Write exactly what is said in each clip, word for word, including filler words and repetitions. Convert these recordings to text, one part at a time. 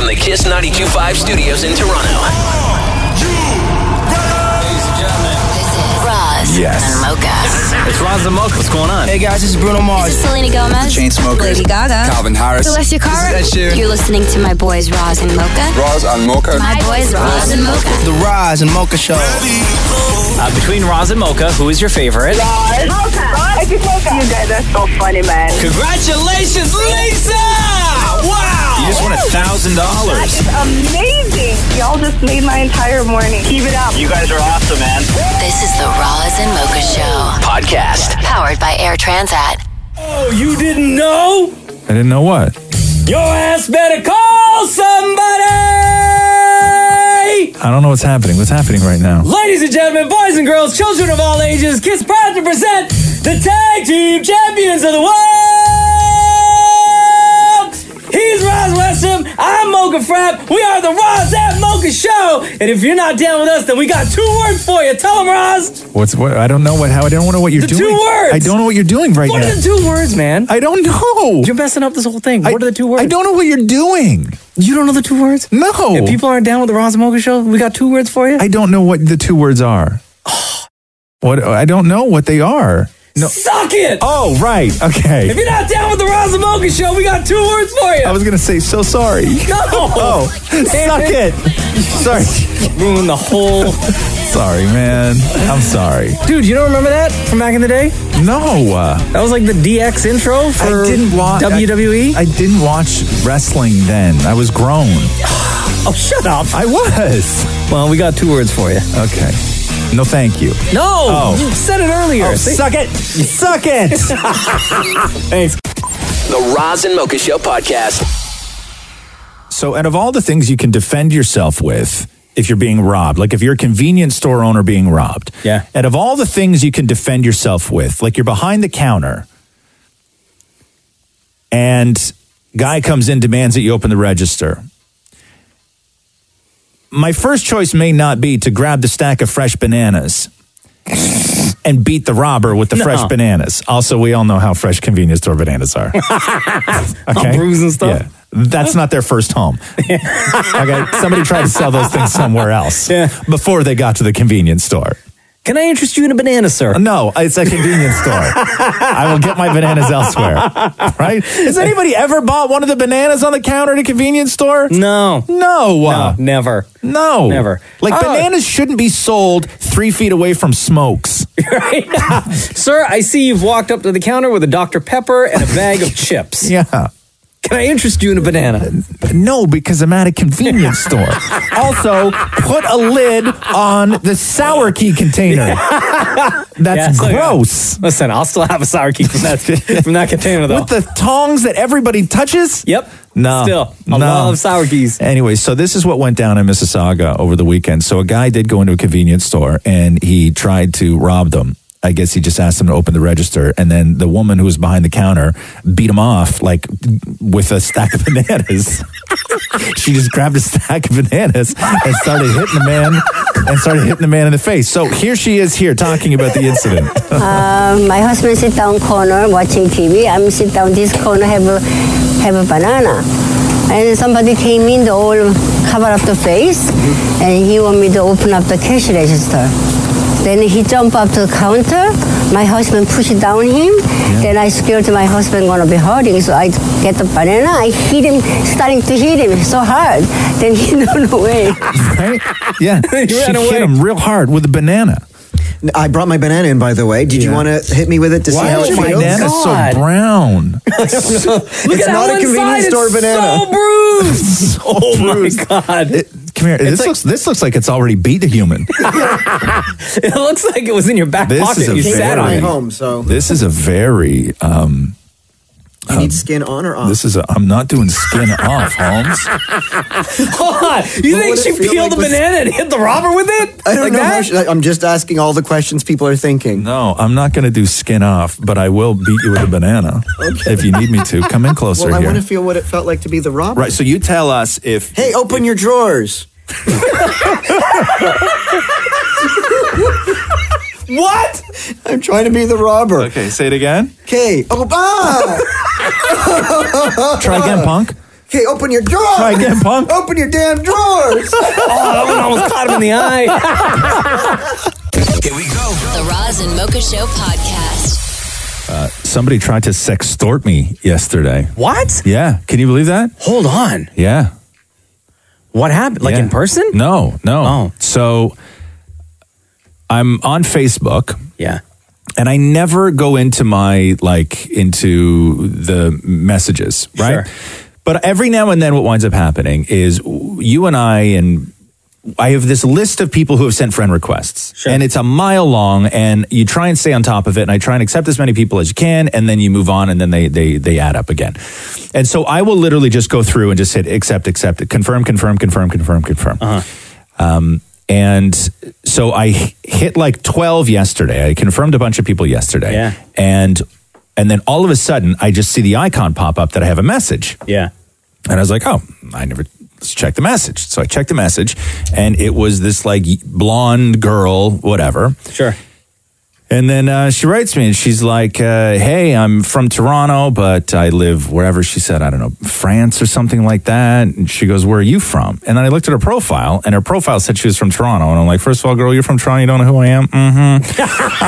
the Kiss ninety-two point five studios in Toronto. Yes. And Mocha. It's Roz and Mocha. What's going on? Hey guys, this is Bruno Mars. This is Selena Gomez. Chainsmokers. Lady Gaga. Calvin Harris. Alessia Cara. This is Ed Sheeran. You're listening to my boys Roz and Mocha. Roz and Mocha. My boys Roz and Mocha. The Roz and Mocha Show. Uh, between Roz and Mocha, who is your favorite? Roz. Mocha. I just Mocha. You guys are so funny, man. Congratulations, Lisa! Wow! You just won a thousand dollars. That is amazing. Y'all just made my entire morning. Keep it up. You guys are awesome, man. This is the Roz and Mocha Show. Podcast. Powered by Air Transat. Oh, you didn't know? I didn't know what. Your ass better call somebody! I don't know what's happening. What's happening right now? Ladies and gentlemen, boys and girls, children of all ages, Kiss proud to present the tag team champions of the world! He's Roz Westham, I'm Mocha Frapp, we are the Roz and Mocha Show! And if you're not down with us, then we got two words for you. Tell them, Roz! What's what? I don't know what. How I don't know what you're The doing. two words! I don't know what you're doing right What now. are the two words, man? I don't know. You're messing up this whole thing. I, What are the two words? I don't know what you're doing. You don't know the two words? No. If people aren't down with the Roz and Mocha Show, we got two words for you? I don't know what the two words are. What? I don't know what they are. No. Suck it! Oh, right. Okay. If you're not down with the Roz and Mocha Show, we got two words for you! I was gonna say so sorry. No! Oh, suck it. Sorry. Ruin the whole... Sorry, man. I'm sorry. Dude, you don't remember that from back in the day? No. Uh, That was like the D X intro for I didn't watch W W E? I, I didn't watch wrestling then. I was grown. Oh, shut up. I was. Well, we got two words for you. Okay. No, thank you. No! Oh. You said it earlier. Oh, See? suck it. Suck it. Thanks. The Roz and Mocha Show podcast. So, out of all the things you can defend yourself with if you're being robbed, like if you're a convenience store owner being robbed, Yeah. out of all the things you can defend yourself with, like you're behind the counter and guy comes in, demands that you open the register. My first choice may not be to grab the stack of fresh bananas and beat the robber with the No. fresh bananas. Also, we all know how fresh convenience store bananas are. All bruised and stuff? Yeah. That's not their first home. Okay, somebody tried to sell those things somewhere else Yeah. before they got to the convenience store. Can I interest you in a banana, sir? No, it's a convenience store. I will get my bananas elsewhere. Right? Has anybody ever bought one of the bananas on the counter at a convenience store? No. No. No, never. No. Never. Like Oh. bananas shouldn't be sold three feet away from smokes. Right? Sir, I see you've walked up to the counter with a Doctor Pepper and a bag of chips. Yeah. Can I interest you in a banana? No, because I'm at a convenience store. Also, put a lid on the sour key container. That's Yeah, so, yeah. gross. Listen, I'll still have a sour key from that, from that container, though. With the tongs that everybody touches? Yep. No. Still, I no. love sour keys. Anyway, so this is what went down in Mississauga over the weekend. So a guy did go into a convenience store and he tried to rob them. I guess he just asked them to open the register, and then the woman who was behind the counter beat him off like with a stack of bananas. She just grabbed a stack of bananas and started hitting the man and started hitting the man in the face. So here she is here talking about the incident. Uh, my husband sit down corner watching T V. I'm sit down this corner have a have a banana, and somebody came in the all cover up the face, and he want me to open up the cash register. Then he jumped up to the counter. My husband pushed down him. Yeah. Then I scared my husband gonna be hurting, so I get the banana. I hit him, starting to hit him so hard. Then he ran away. Right? Yeah, He she ran away. hit him real hard with a banana. I brought my banana in, by the way. Did you Yeah. want to hit me with it to Why see how is it your feels? banana God. so brown? Look It's at how not a inside convenience store it's banana. so bruised. oh bruised. my God. It- come here. This like- looks. This looks like it's already beat a human. It looks like it was in your back This pocket. is a You very- sat on My it. home, so This is a very. Um, you need skin on or off. this is. A, I'm not doing skin off, Holmes. Hold on. You What think would she it feel peeled like the with- banana and hit the robber with it? I don't like know. How that? she, I'm just asking all the questions people are thinking. No, I'm not going to do skin off, but I will beat you with a banana if you need me to. Come in closer Well, I here. want to feel what it felt like to be the robber. Right. So you tell us if. Hey, open your drawers. What? I'm trying to be the robber. Okay, say it again. Okay. Oh, ah! Try again, punk. Okay, open your drawers. Try again, punk. Open your damn drawers. Oh, that one almost caught him in the eye. Here we go. The Roz and Mocha Show podcast. Uh, somebody tried to sextort me yesterday. What? Yeah. Can you believe that? Hold on. Yeah. What happened? Like Yeah. in person? No, no. Oh. So I'm on Facebook. Yeah. And I never go into my, like, into the messages, right? Sure. But every now and then what winds up happening is you and I and I have this list of people who have sent friend requests. Sure. And it's a mile long, and you try and stay on top of it, and I try and accept as many people as you can, and then you move on, and then they they they add up again. And so I will literally just go through and just hit accept, accept, confirm, confirm, confirm, confirm, confirm. Uh-huh. Um, and so I hit like twelve yesterday. I confirmed a bunch of people yesterday. Yeah. And and then all of a sudden, I just see the icon pop up that I have a message. Yeah. And I was like, oh, I never, let's check the message. So I checked the message, and it was this like blonde girl, whatever. Sure. And then uh, she writes me, and she's like, uh, hey, I'm from Toronto, but I live wherever. She said, I don't know, France or something like that. And she goes, where are you from? And then I looked at her profile, and her profile said she was from Toronto. And I'm like, first of all, girl, you're from Toronto. You don't know who I am? Mm-hmm.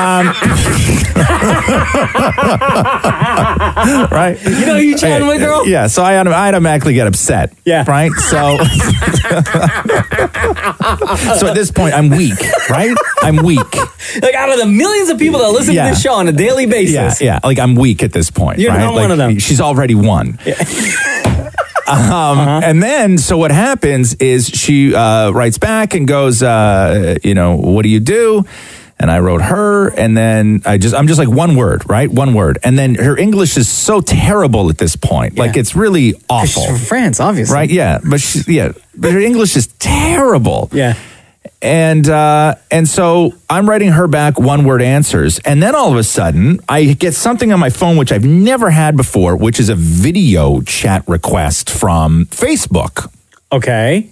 um, right? You know who you chatting with, girl? Yeah, so I, I automatically get upset. Yeah. Right? So, so at this point, I'm weak, right? I'm weak. Like out of the millions of people that listen Yeah. to this show on a daily basis. Yeah, yeah. Like I'm weak at this point. You're right? not Like, one of them. She's already won. Yeah. Um, Uh-huh. And then, so what happens is she uh, writes back and goes, uh, you know, what do you do? And I wrote her, and then I just, I'm just like one word, right? One word. And then her English is so terrible at this point. Like Yeah. it's really awful. She's from France, obviously. Right? Yeah. But she, yeah, but her English is terrible. Yeah. And uh, and so I'm writing her back one word answers. And then all of a sudden, I get something on my phone, which I've never had before, which is a video chat request from Facebook. Okay.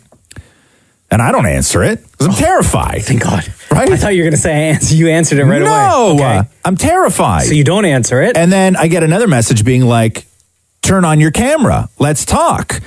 And I don't answer it because I'm terrified. Thank God. Right? I thought you were going to say answer. You answered it right no, away. uh, I'm terrified. So you don't answer it. And then I get another message being like, turn on your camera. Let's talk.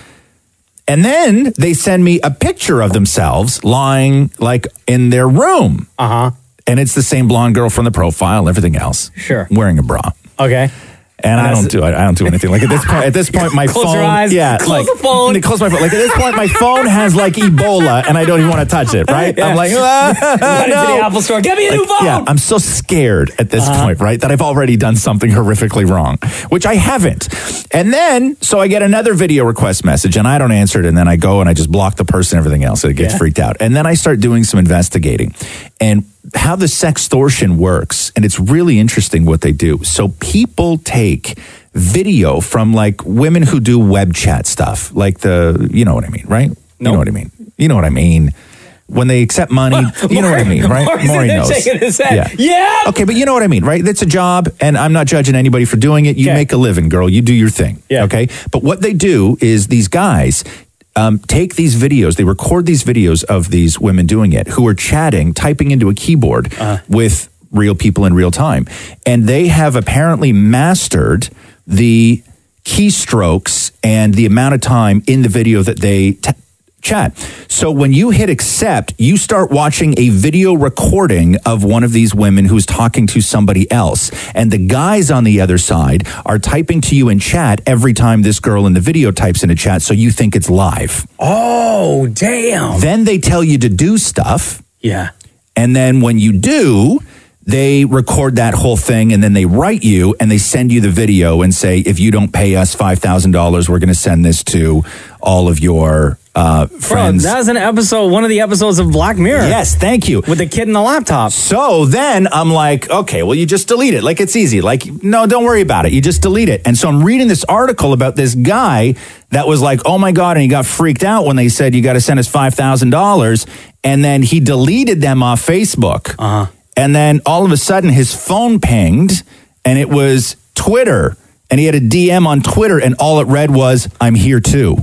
And then they send me a picture of themselves lying like in their room. Uh-huh. And it's the same blonde girl from the profile, everything else. Sure. Wearing a bra. Okay. And I that's- don't do I, I don't do anything. Like at this point, at this point, my Close phone. your eyes, Yeah, close like the phone. Close my phone. Like at this point, my phone has like Ebola, and I don't even want to touch it. Right? Yeah. I'm like, ah, Run into no. the Apple store. Get me a new Like, phone. yeah, I'm so scared at this Uh-huh. point, right? That I've already done something horrifically wrong, which I haven't. And then, so I get another video request message, and I don't answer it, and then I go and I just block the person, and everything else. And it gets Yeah. freaked out, and then I start doing some investigating, and how the sextortion works, and it's really interesting what they do. So people take video from like women who do web chat stuff, like the, you know what I mean, right? You No. know what I mean. You know what I mean. When they accept money, you know what I mean, right? Maury's Maury in there knows. shaking his head. Yeah. Okay, but you know what I mean, right? That's a job, and I'm not judging anybody for doing it. You Okay. make a living, girl. You do your thing. Yeah. Okay? But what they do is these guys um, take these videos, they record these videos of these women doing it who are chatting, typing into a keyboard Uh-huh. with real people in real time. And they have apparently mastered the keystrokes and the amount of time in the video that they t- chat. So when you hit accept, you start watching a video recording of one of these women who's talking to somebody else. And the guys on the other side are typing to you in chat every time this girl in the video types in a chat, so you think it's live. Oh, damn. Then they tell you to do stuff. Yeah. And then when you do, they record that whole thing, and then they write you and they send you the video and say, if you don't pay us five thousand dollars, we're going to send this to all of your uh, Bro, friends. that was an episode, one of the episodes of Black Mirror. Yes, thank you. With the kid in the laptop. So then I'm like, okay, well, you just delete it. Like, it's easy. Like, no, don't worry about it. You just delete it. And so I'm reading this article about this guy that was like, oh my God, and he got freaked out when they said, you got to send us five thousand dollars. And then he deleted them off Facebook. Uh-huh. And then all of a sudden his phone pinged, and it was Twitter. And he had a D M on Twitter, and all it read was, I'm here too.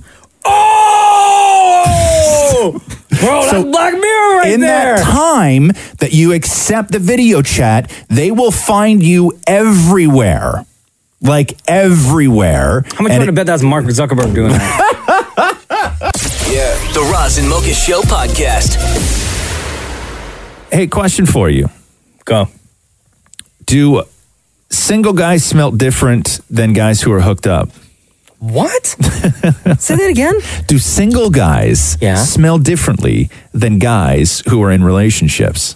Oh! Bro, that's Black Mirror right in there. that time that you accept the video chat, they will find you everywhere. Like everywhere. How much you want to bet that's Mark Zuckerberg doing that? Roz and Mocha Show podcast. Hey, question for you. Go. Do single guys smell different than guys who are hooked up? What? Say that again? Do single guys Yeah. smell differently than guys who are in relationships?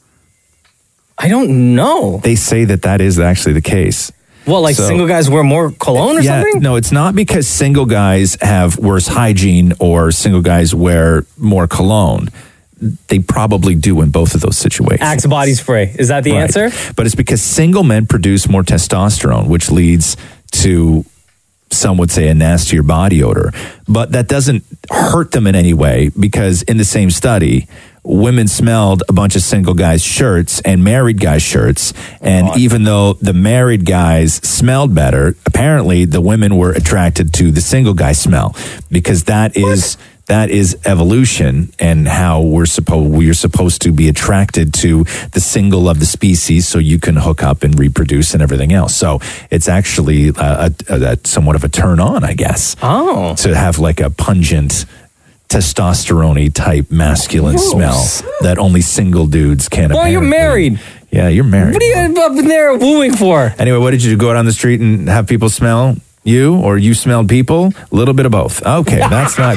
I don't know. They say that that is actually the case. Well, like So- single guys wear more cologne or yeah, something? no, it's not because single guys have worse hygiene or single guys wear more cologne. They probably do in both of those situations. Axe body spray. Is that the Right. answer? But it's because single men produce more testosterone, which leads to, some would say, a nastier body odor. But that doesn't hurt them in any way because in the same study, women smelled a bunch of single guys' shirts and married guys' shirts. And God. even though the married guys smelled better, apparently the women were attracted to the single guy smell because that is... That is evolution and how we're supposed we're supposed to be attracted to the single of the species, so you can hook up and reproduce and everything else. So it's actually a, a, a somewhat of a turn on, I guess. Oh, to have like a pungent, testosterone type masculine Gross. smell that only single dudes can. Well, you're apparently. married. Yeah, you're married. What are you up in there wooing for? Anyway, what did you do? Go out on the street and have people smell you, or you smelled people? A little bit of both. Okay, that's not.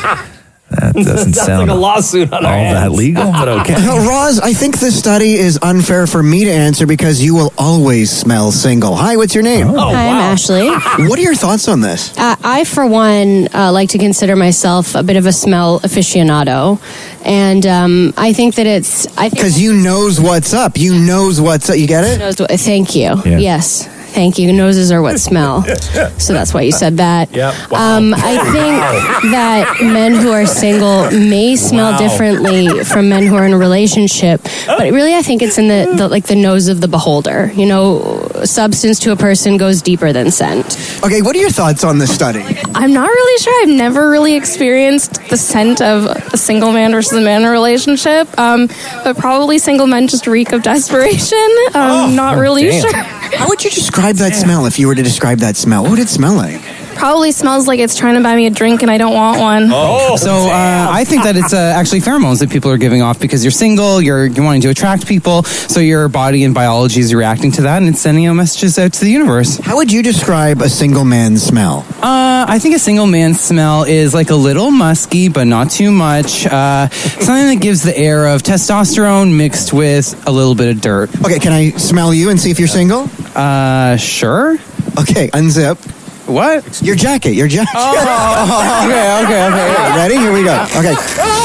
That doesn't Sounds sound like a lawsuit on all our that hands. legal, but okay. Uh, Roz, I think this study is unfair for me to answer because you will always smell single. Hi, what's your name? Oh, Hi, I'm wow. Ashley. What are your thoughts on this? Uh, I, for one, uh, like to consider myself a bit of a smell aficionado, and um, I think that it's. I think Because you knows what's up. You knows what's up. You get it? knows what, thank you. Yeah. Yes. Thank you. Noses are what smell. So that's why you said that. Yep. Wow. Um, I think that men who are single may smell Wow. differently from men who are in a relationship, but really I think it's in the, the like the nose of the beholder. You know, substance to a person goes deeper than scent. Okay, what are your thoughts on this study? I'm not really sure. I've never really experienced the scent of a single man versus a man in a relationship. Um, but probably single men just reek of desperation. Um, not really damn. sure. How would you describe that smell if you were to describe that smell? What would it smell like? Probably smells like it's trying to buy me a drink and I don't want one. Oh, So uh, I think that it's uh, actually pheromones that people are giving off because you're single, you're, you're wanting to attract people, so your body and biology is reacting to that and it's sending out messages out to the universe. How would you describe a single man's smell? Uh, I think a single man's smell is like a little musky, but not too much. Uh, something that gives the air of testosterone mixed with a little bit of dirt. Okay, can I smell you and see if you're single? Uh, sure. Okay, unzip. What? Your jacket, your jacket. Oh, okay, okay, okay. Ready? Here we go. Okay.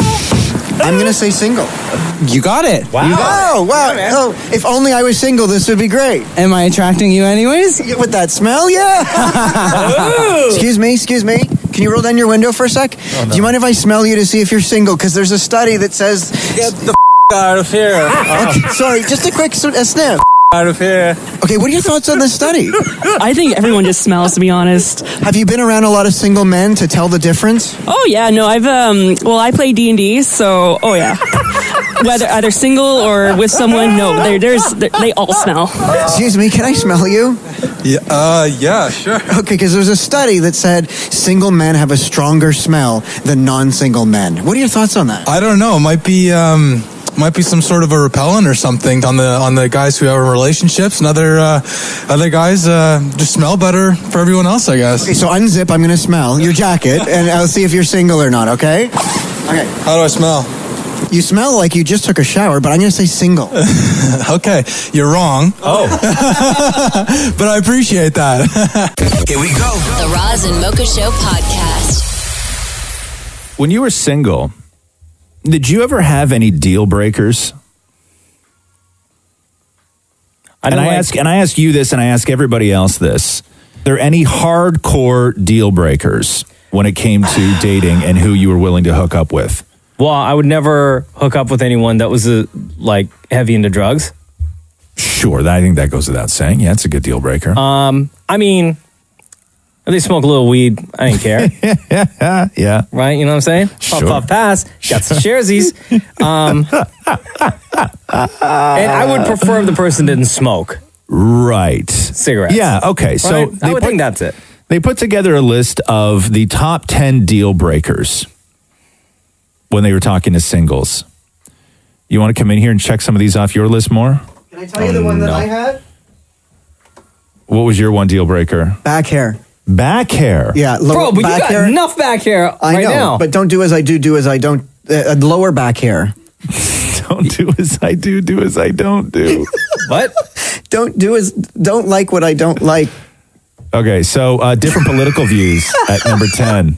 I'm going to say single. You got it. Oh, wow. Oh, if only I was single, this would be great. Am I attracting you anyways? Yeah, with that smell, yeah. Excuse me, excuse me. Can you roll down your window for a sec? Do you mind if I smell you to see if you're single? Because there's a study that says... Get the f- out of here. Okay, sorry, just a quick s- a sniff. Out of here. Okay, what are your thoughts on this study? I think everyone just smells, to be honest. Have you been around a lot of single men to tell the difference? Oh yeah, no, I've um. Well, I play D and D, so oh yeah. Whether either single or with someone, no, there, there's, there, they all smell. Excuse me, can I smell you? Yeah, uh, yeah, sure. Okay, because there's a study that said single men have a stronger smell than non-single men. What are your thoughts on that? I don't know. It might be, um, might be some sort of a repellent or something on the on the guys who have relationships, and other uh, other guys uh, just smell better for everyone else, I guess. Okay, so unzip. I'm going to smell your jacket, and I'll see if you're single or not. Okay. Okay. How do I smell? You smell like you just took a shower, but I'm going to say single. Okay, you're wrong. Oh. But I appreciate that. Here we go. The Roz and Mocha Show podcast. When you were single, did you ever have any deal breakers? I And don't I like- ask, and I ask you this, and I ask everybody else this: are there any hardcore deal breakers when it came to dating and who you were willing to hook up with? Well, I would never hook up with anyone that was uh, like heavy into drugs. Sure, I think that goes without saying. Yeah, it's a good deal breaker. Um, I mean, if they smoke a little weed, I didn't care. Yeah. Right? You know what I'm saying? Puff, Sure. puff, pass. Got some sharesies. Um, and I would prefer if the person didn't smoke Right. cigarettes. Yeah, okay. So Right? I they would put- think that's it. They put together a list of the top ten deal breakers. when they were talking to singles. You want to come in here and check some of these off your list more? Can I tell you the one that I had? What was your one deal breaker? Back hair. Back hair? Yeah, lower Bro, but you back got hair. enough back hair I right know, now. but don't do as I do, do as I don't. Uh, lower back hair. Don't do as I do, do as I don't do. What? Don't do as, don't like what I don't like. Okay, so uh, different political views at number ten.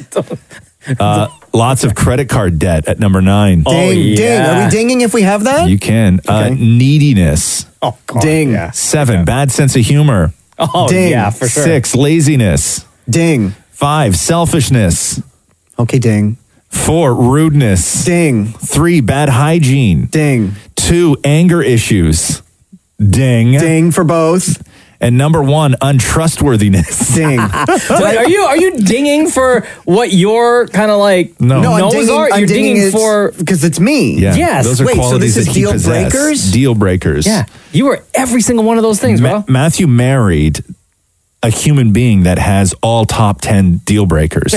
Uh, lots of credit card debt at number nine. Ding, ding. Are we dinging if we have that? You can. Uh, neediness. Oh, God. Ding. Yeah. Seven, bad sense of humor. Oh, Ding. yeah, for sure. Six, laziness. Ding. Five, selfishness. Okay, ding. Four, rudeness. Ding. Three, bad hygiene. Ding. Two, anger issues. Ding. Ding for both. And number one, untrustworthiness. Ding. Wait, are you are you dinging for what your kind of like No. No, I'm nose dinging, are? I'm You're dinging, dinging it's- for because it's me. Yeah, Yes. those are Wait, so qualities this is that he deal possess. breakers? Deal breakers. yeah. You were every single one of those things, Ma- bro. Matthew married a human being that has all top ten deal breakers.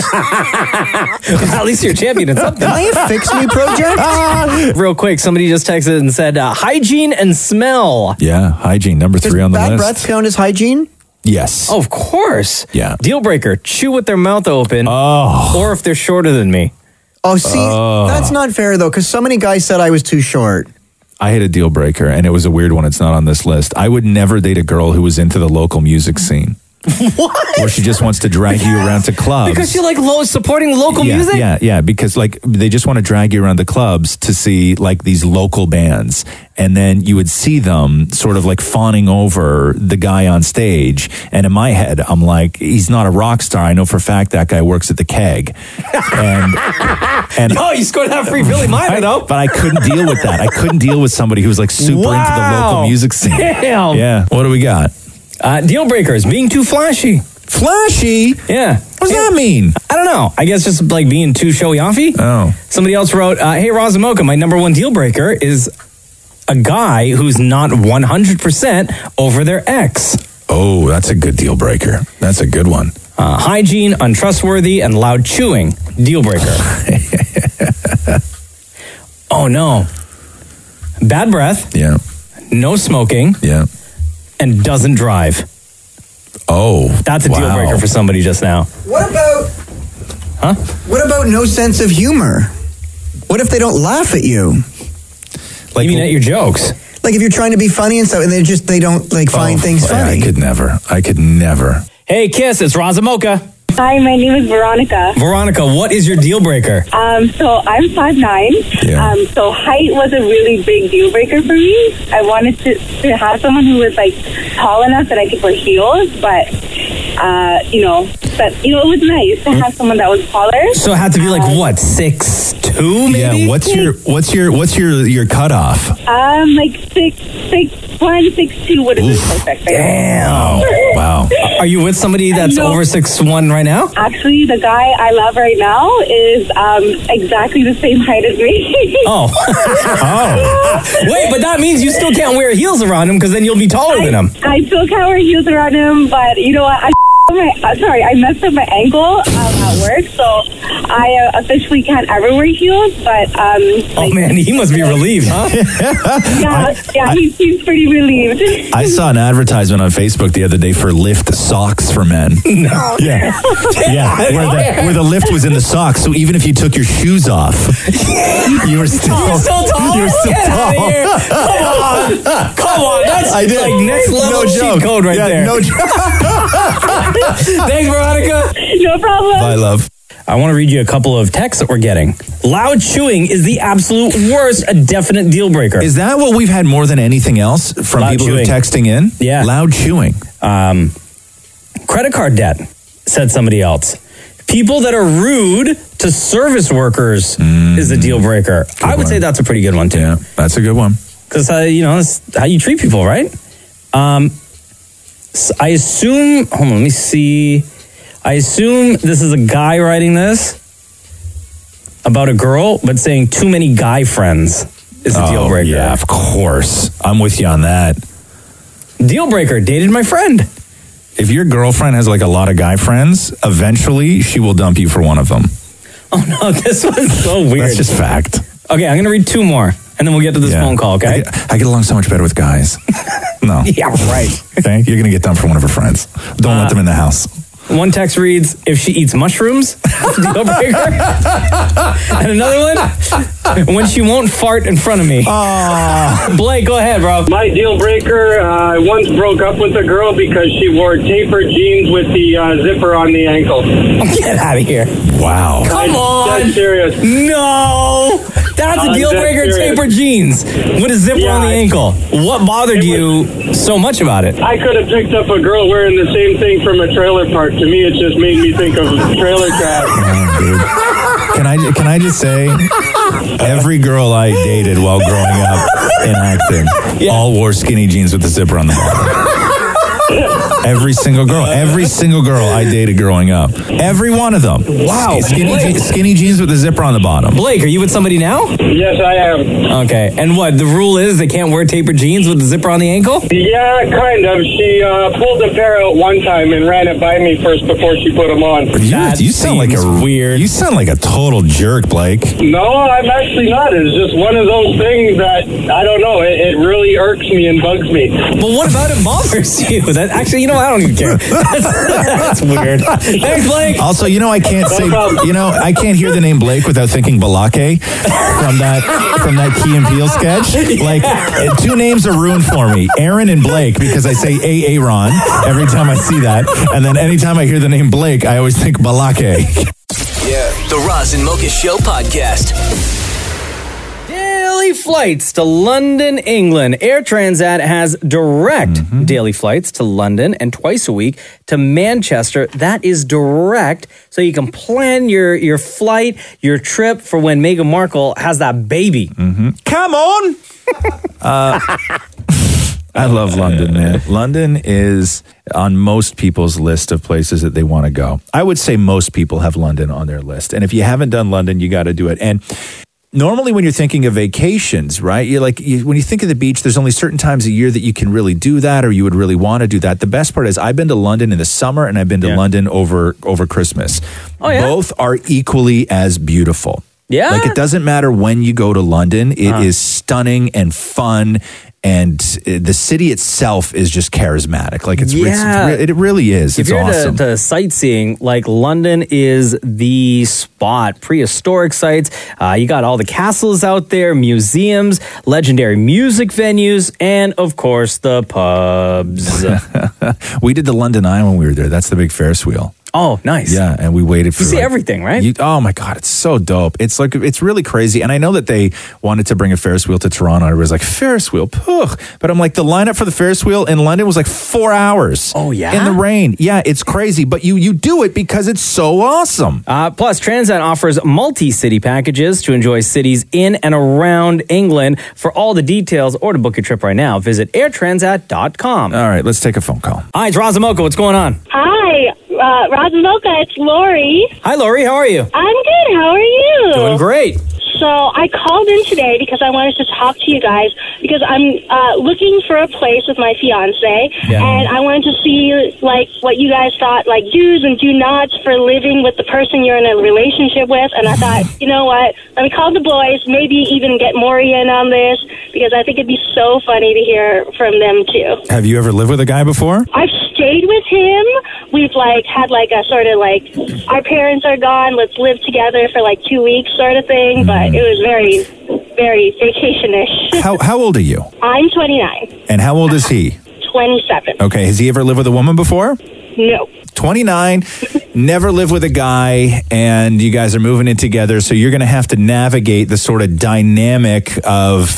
At least you're a champion in something. Am I a fix me project? Real quick, somebody just texted and said uh, hygiene and smell. Yeah, hygiene, number Does three on the bad list. breath count as hygiene? Yes. Oh, of course. Yeah. Deal breaker: chew with their mouth open, Oh. or if they're shorter than me. Oh, see, that's not fair though, because so many guys said I was too short. I had a deal breaker, and it was a weird one. It's not on this list. I would never date a girl who was into the local music scene. What? Or she just wants to drag you around to clubs. Because you like low supporting local yeah, music. Yeah, yeah, because like they just want to drag you around the clubs to see like these local bands. And then you would see them sort of like fawning over the guy on stage. And in my head, I'm like, he's not a rock star. I know for a fact that guy works at the Keg. And, and Oh, you scored that free Billy Minor, though. but I couldn't deal with that. I couldn't deal with somebody who was like super into the Wow. local music scene. Damn. Yeah. What do we got? Uh, deal breakers: being too flashy. Flashy? Yeah. What does that mean? I don't know. I guess just like being too showy offy. Oh. Somebody else wrote, uh, "Hey, Roz and Mocha, my number one deal breaker is a guy who's not one hundred percent over their ex. Oh, that's a good deal breaker. That's a good one. Uh, hygiene, untrustworthy, and loud chewing. Deal breaker. Oh, no. Bad breath. Yeah. No smoking. Yeah. And doesn't drive. Oh. That's a deal wow. breaker for somebody just now. What about? Huh? What about no sense of humor? What if they don't laugh at you? Like, you mean at your jokes? Like if you're trying to be funny and stuff, and they just they don't like find oh, things funny. I could never. I could never. Hey, Kiss, it's Roz and Mocha. Hi, my name is Veronica. Veronica, what is your deal breaker? Um, so I'm five nine. Yeah. Um, so height was a really big deal breaker for me. I wanted to, to have someone who was like tall enough that I could wear heels, but uh, you know, that you know, it was nice to have someone that was taller. So it had to be like what, six two maybe? Yeah. What's your what's your what's your your cutoff? Um, like six six one, six two would have been perfect. Damn. Wow. Are you with somebody that's No. over six one right now? Actually, the guy I love right now is um, exactly the same height as me. Oh. Oh. Wait, but that means you still can't wear heels around him because then you'll be taller than him. I still can't wear heels around him, but you know what? I my, uh, sorry, I messed up my ankle um, at work, so I uh, officially can't ever wear heels. But um, Oh man, he must be relieved, huh? yeah, yeah, he seems pretty relieved. I saw an advertisement on Facebook the other day for lift socks for men. No. Yeah. Yeah. Where the where the lift was in the socks, so even if you took your shoes off, you were still You're still tall. You were still Get tall. out of here. Come on. Come on. That's I did. like next level No cheat joke. code right Yeah, there. no joke. Thanks, Veronica. No problem. Bye, love. I want to read you a couple of texts that we're getting. Loud chewing is the absolute worst, a definite deal breaker. Is that what we've had more than anything else from Loud people who are chewing. texting in? Yeah. Loud chewing. Um, credit card debt, said somebody else. People that are rude to service workers mm, is a deal breaker. I would one. say that's a pretty good one, too. Yeah, that's a good one. Because, uh, you know, that's how you treat people, right? Um, so I assume, hold on, let me see. I assume this is a guy writing this about a girl, but saying too many guy friends is a oh, deal breaker. Yeah, of course. I'm with you on that. Deal breaker, dated my friend. If your girlfriend has like a lot of guy friends, eventually she will dump you for one of them. Oh no, this one's so weird. That's just fact. Okay, I'm going to read two more, and then we'll get to this Yeah. phone call, okay? I get, I get along so much better with guys. No. Yeah, right. Okay, you're going to get done for one of her friends. Don't Uh, let them in the house. One text reads, if she eats mushrooms, deal breaker. And another one, when she won't fart in front of me. Oh. Blake, go ahead, bro. My deal breaker, uh, I once broke up with a girl because she wore tapered jeans with the uh, zipper on the ankle. Get out of here. Wow. Come I'm on. dead serious. No. That's a I'm deal dead breaker, serious. tapered jeans with a zipper Yeah, on the I- ankle. What bothered you so much about it? I could have picked up a girl wearing the same thing from a trailer park. To me, it just made me think of trailer trash. Oh, dude. Can I can I just say, every girl I dated while growing up in Acton all wore skinny jeans with the zipper on the bottom. Every single girl, every single girl I dated growing up, every one of them. Wow. skinny, je- skinny jeans with the zipper on the bottom. Blake, are you with somebody now? Yes, I am. Okay. And what, the rule is they can't wear tapered jeans with the zipper on the ankle? Yeah, kind of. She uh, pulled a pair out one time and ran it by me first before she put them on. You, you sound like a weird. You sound like a total jerk, Blake. No, I'm actually not. It's just one of those things that, I don't know, it, it really irks me and bugs me. But what about it bothers you? That actually, you know, I don't even care. That's, that's weird. Thanks, Blake. Also, you know, I can't say, you know, I can't hear the name Blake without thinking Balake from that from that Key and Peele sketch. Like, uh, two names are ruined for me, Aaron and Blake, because I say A. Aaron every time I see that, and then anytime I hear the name Blake, I always think Balake. Yeah. The Roz and Mocha Show podcast. Daily flights to London, England. Air Transat has direct Mm-hmm. daily flights to London and twice a week to Manchester. That is direct, so you can plan your, your flight, your trip for when Meghan Markle has that baby. Mm-hmm. Come on! uh, I love London, man. London is on most people's list of places that they want to go. I would say most people have London on their list. And if you haven't done London, you got to do it. And normally when you're thinking of vacations, right, you're like, you, when you think of the beach, there's only certain times a year that you can really do that, or you would really want to do that. The best part is I've been to London in the summer and I've been to Yeah. London over over Christmas. Oh, yeah? Both are equally as beautiful. Yeah? Like, it doesn't matter when you go to London. It Uh-huh. is stunning and fun. And uh, the city itself is just charismatic. Like, it's, Yeah. it's it really is. If It's you're awesome. into to sightseeing, like London is the spot. Prehistoric sites. Uh, you got all the castles out there, museums, legendary music venues, and of course the pubs. We did the London Eye when we were there. That's the big Ferris wheel. Oh, nice. Yeah, and we waited for You see like- everything, right? You, oh my God, it's so dope. It's like, it's really crazy. And I know that they wanted to bring a Ferris wheel to Toronto. I was like, Ferris wheel, pugh. But I'm like, the lineup for the Ferris wheel in London was like four hours. Oh, yeah? In the rain. Yeah, it's crazy. But you you do it because it's so awesome. Uh, plus, Transat offers multi-city packages to enjoy cities in and around England. For all the details or to book your trip right now, visit air transat dot com. All right, let's take a phone call. Hi, it's Razamoka. What's going on? Hi, uh, Roz and Mocha, it's Lori. Hi, Lori. How are you? I'm good. How are you? Doing great. So I called in today because I wanted to talk to you guys because I'm uh, looking for a place with my fiance, Yeah. and I wanted to see like what you guys thought, like do's and do nots for living with the person you're in a relationship with. And I thought, you know what? Let me call the boys, maybe even get Maury in on this because I think it'd be so funny to hear from them too. Have you ever lived with a guy before? I've stayed with him. We've like had like a sort of like our parents are gone. Let's live together for like two weeks, sort of thing. But it was very, very vacationish. How how old are you? I'm twenty-nine. And how old is he? twenty-seven. Okay, has he ever lived with a woman before? No. twenty-nine, never lived with a guy, and you guys are moving in together, so you're going to have to navigate the sort of dynamic of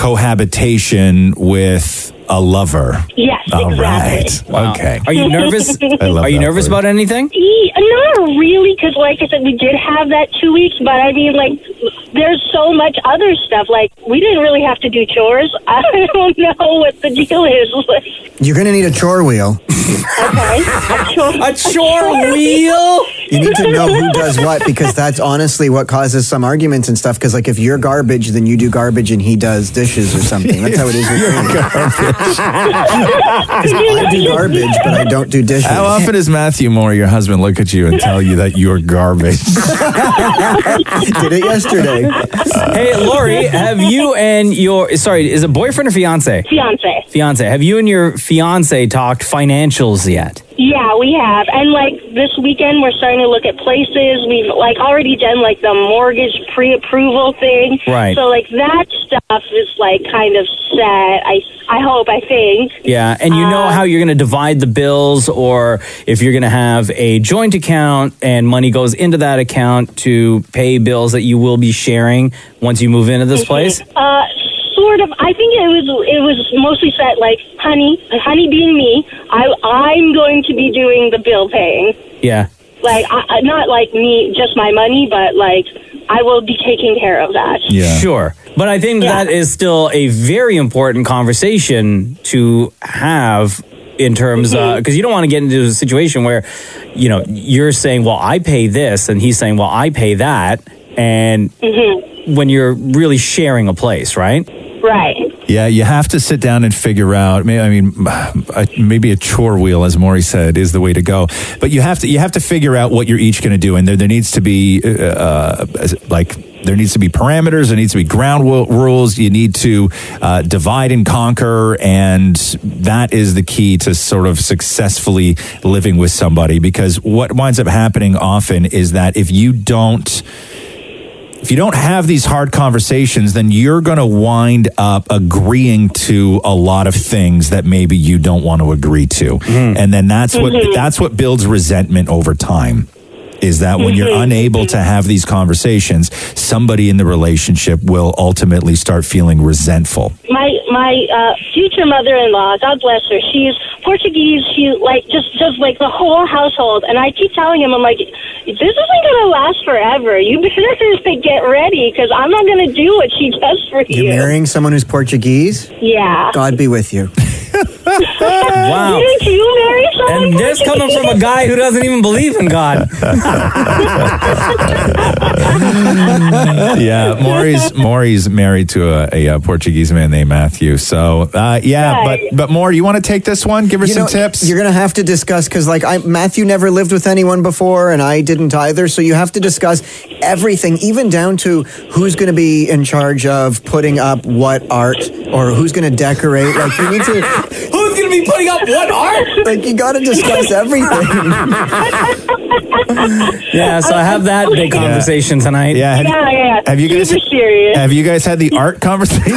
cohabitation with a lover. Yes, All right. exactly. Okay. Are you nervous? I love Are you that nervous word. about anything? E- Not really, because like I said, we did have that two weeks, but I mean, like, there's so much other stuff. Like, we didn't really have to do chores. I don't know what the deal is. You're going to need a chore wheel. Okay. A chore, a chore wheel? You need to know who does what, because that's honestly what causes some arguments and stuff. Because, like, if you're garbage, then you do garbage and he does dishes or something. That's how it is with me. Because I do garbage, but I don't do dishes. How often does Matthew Moore, your husband, look at you and tell you that you're garbage? Did it yesterday. Hey, Lori, have you and your, sorry, is it boyfriend or fiance? Fiance. Fiance. Have you and your fiance talked financials yet? Yeah, we have. And, like, this weekend we're starting to look at places. We've, like, already done, like, the mortgage pre-approval thing. Right. So, like, that stuff is, like, kind of set. I, I hope, I think. Yeah, and you know Uh, how you're going to divide the bills, or if you're going to have a joint account and money goes into that account to pay bills that you will be sharing once you move into this place? Uh, sort of. I think it was it was mostly set, like, honey, honey being me, I, I'm going to be doing the bill paying. Yeah. Like, I, I- not like me, just my money, but, like, I will be taking care of that. Sure. But I think that is still a very important conversation to have in terms of, because you don't want to get into a situation where, you know, you're saying, well, I pay this, and he's saying, well, I pay that. And when you're really sharing a place, right? Right. Yeah, you have to sit down and figure out. may- I mean, a- maybe a chore wheel, as Maury said, is the way to go. But you have to you have to figure out what you're each going to do, and there there needs to be uh, uh, like there needs to be parameters. There needs to be ground wo- rules. You need to uh, divide and conquer, and that is the key to sort of successfully living with somebody. Because what winds up happening often is that if you don't. If you don't have these hard conversations, then you're going to wind up agreeing to a lot of things that maybe you don't want to agree to. And then that's what that's what builds resentment over time. Is that when you're unable to have these conversations, somebody in the relationship will ultimately start feeling resentful. My my uh, future mother-in-law, God bless her, she's Portuguese. She, like, just does, like, the whole household. And I keep telling him, I'm like, this isn't going to last forever. You better like, get ready, because I'm not going to do what she does for you. You're marrying someone who's Portuguese? Yeah. God be with you. Wow. Didn't you marry someone And this coming from a guy who doesn't even believe in God. Yeah, Maury's Maury's married to a, a, uh Portuguese man named Matthew. So uh, yeah, but but Maury, you want to take this one? Give her You some know, tips. You're going to have to discuss, because, like, I, Matthew never lived with anyone before, and I didn't either. So you have to discuss everything, even down to who's going to be in charge of putting up what art, or who's going to decorate. Like, you need to. Who's going to be putting up what art? Like, you got to discuss everything. Yeah, so I have that big conversation tonight. Yeah, have, Yeah, yeah. have you guys Super serious. have you guys had the art conversation?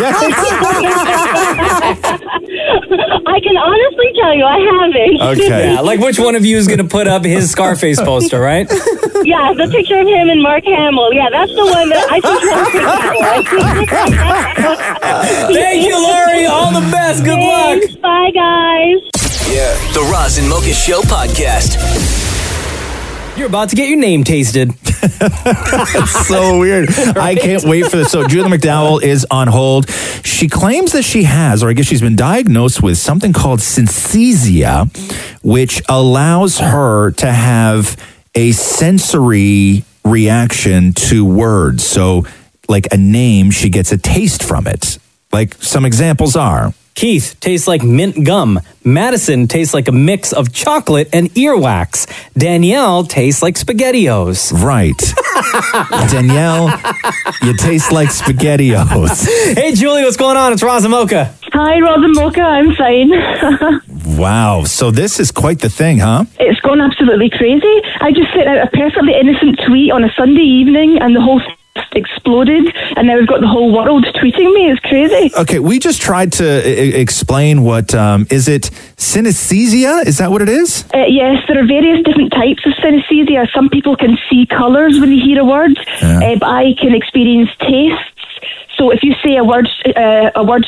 I can honestly tell you, I haven't. Yeah, like which one of you is going to put up his Scarface poster, right? Yeah, the picture of him and Mark Hamill. Yeah, that's the one that I think you'll pick that one. Thank you, Lori. All the best. Good luck. Thanks. Bye, guys. Yeah. The Roz and Mocha Show podcast. You're about to get your name tasted. It's so weird. I can't wait for this. So Julie McDowell is on hold. She claims that she has, or I guess she's been diagnosed with something called synesthesia, which allows her to have a sensory reaction to words. So like a name, she gets a taste from it. Like some examples are. Keith tastes like mint gum. Madison tastes like a mix of chocolate and earwax. Danielle tastes like SpaghettiOs. Right. Danielle, you taste like SpaghettiOs. Hey, Julie, what's going on? It's Roz and Mocha. Hi, Roz and Mocha. I'm fine. Wow. So this is quite the thing, huh? It's gone absolutely crazy. I just sent out a perfectly innocent tweet on a Sunday evening, and the whole exploded, and now we've got the whole world tweeting me. It's crazy. Okay, we just tried to I- explain what, um, is it synesthesia? Is that what it is? Uh, yes, there are various different types of synesthesia. Some people can see colours when they hear a word, Yeah. uh, but I can experience tastes. So if you say a word, uh, a word to me,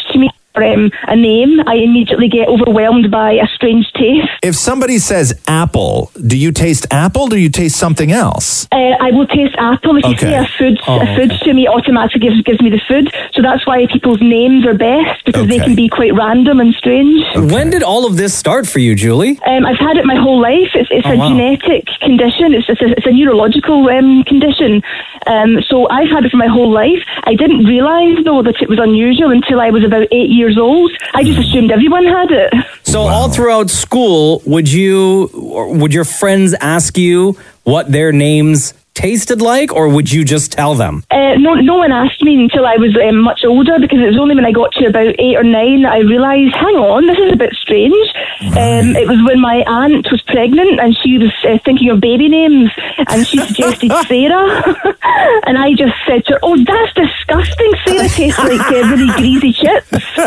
um, a name, I immediately get overwhelmed by a strange taste. If somebody says apple, do you taste apple or do you taste something else? Uh, I will taste apple. If you Okay. say a food, Oh, a food to me automatically gives, gives me the food. So that's why people's names are best, because they Okay. can be quite random and strange. When did all of this start for you, Julie? Um, I've had it my whole life. It's, it's Oh, a wow. genetic condition. It's, it's, a, it's a neurological um, condition. Um, so I've had it for my whole life. I didn't realise, though, that it was unusual until I was about eight years old. I just assumed everyone had it. So all throughout school, would you, or would your friends ask you what their names tasted like, or would you just tell them? Uh, no, no one asked me until I was um, much older, because it was only when I got to about eight or nine that I realised, hang on, this is a bit strange. Um, it was when my aunt was pregnant and she was uh, thinking of baby names, and she suggested Sarah, and I just said to her, "Oh, that's disgusting. Sarah tastes like uh, really greasy chips."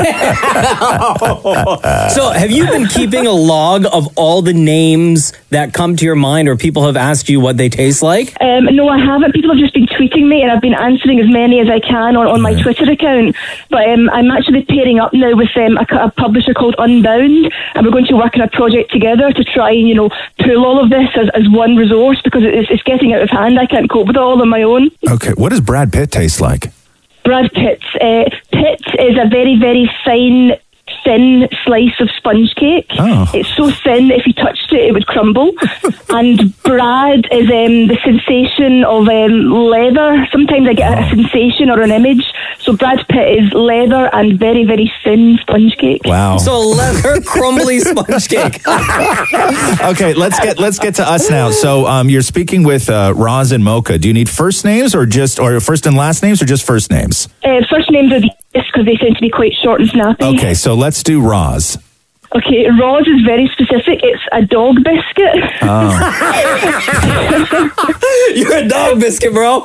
So have you been keeping a log of all the names that come to your mind, or people have asked you what they taste like? Um, no, I haven't. People have just been tweeting me, and I've been answering as many as I can on, on my Twitter account. But um, I'm actually pairing up now with um, a, a publisher called Unbound, and we're going to work on a project together to try and, you know, pull all of this as, as one resource, because it's, it's getting out of hand. I can't cope with it all on my own. Okay, what does Brad Pitt taste like? Brad Pitt. Uh, Pitt is a very, very fine, thin slice of sponge cake. Oh. It's so thin, if you touched it, it would crumble. And Brad is um, the sensation of um, leather. Sometimes I get a, a sensation or an image. So Brad Pitt is leather and very, very thin sponge cake. Wow. So leather crumbly sponge cake. Okay, let's get let's get to us now. So um, you're speaking with uh, Roz and Mocha. Do you need first names or just or first and last names or just first names? Uh, first names are the because they tend to be quite short and snappy. Okay, so let's do Roz. Okay, Roz is very specific. It's a dog biscuit. You're a dog biscuit, bro.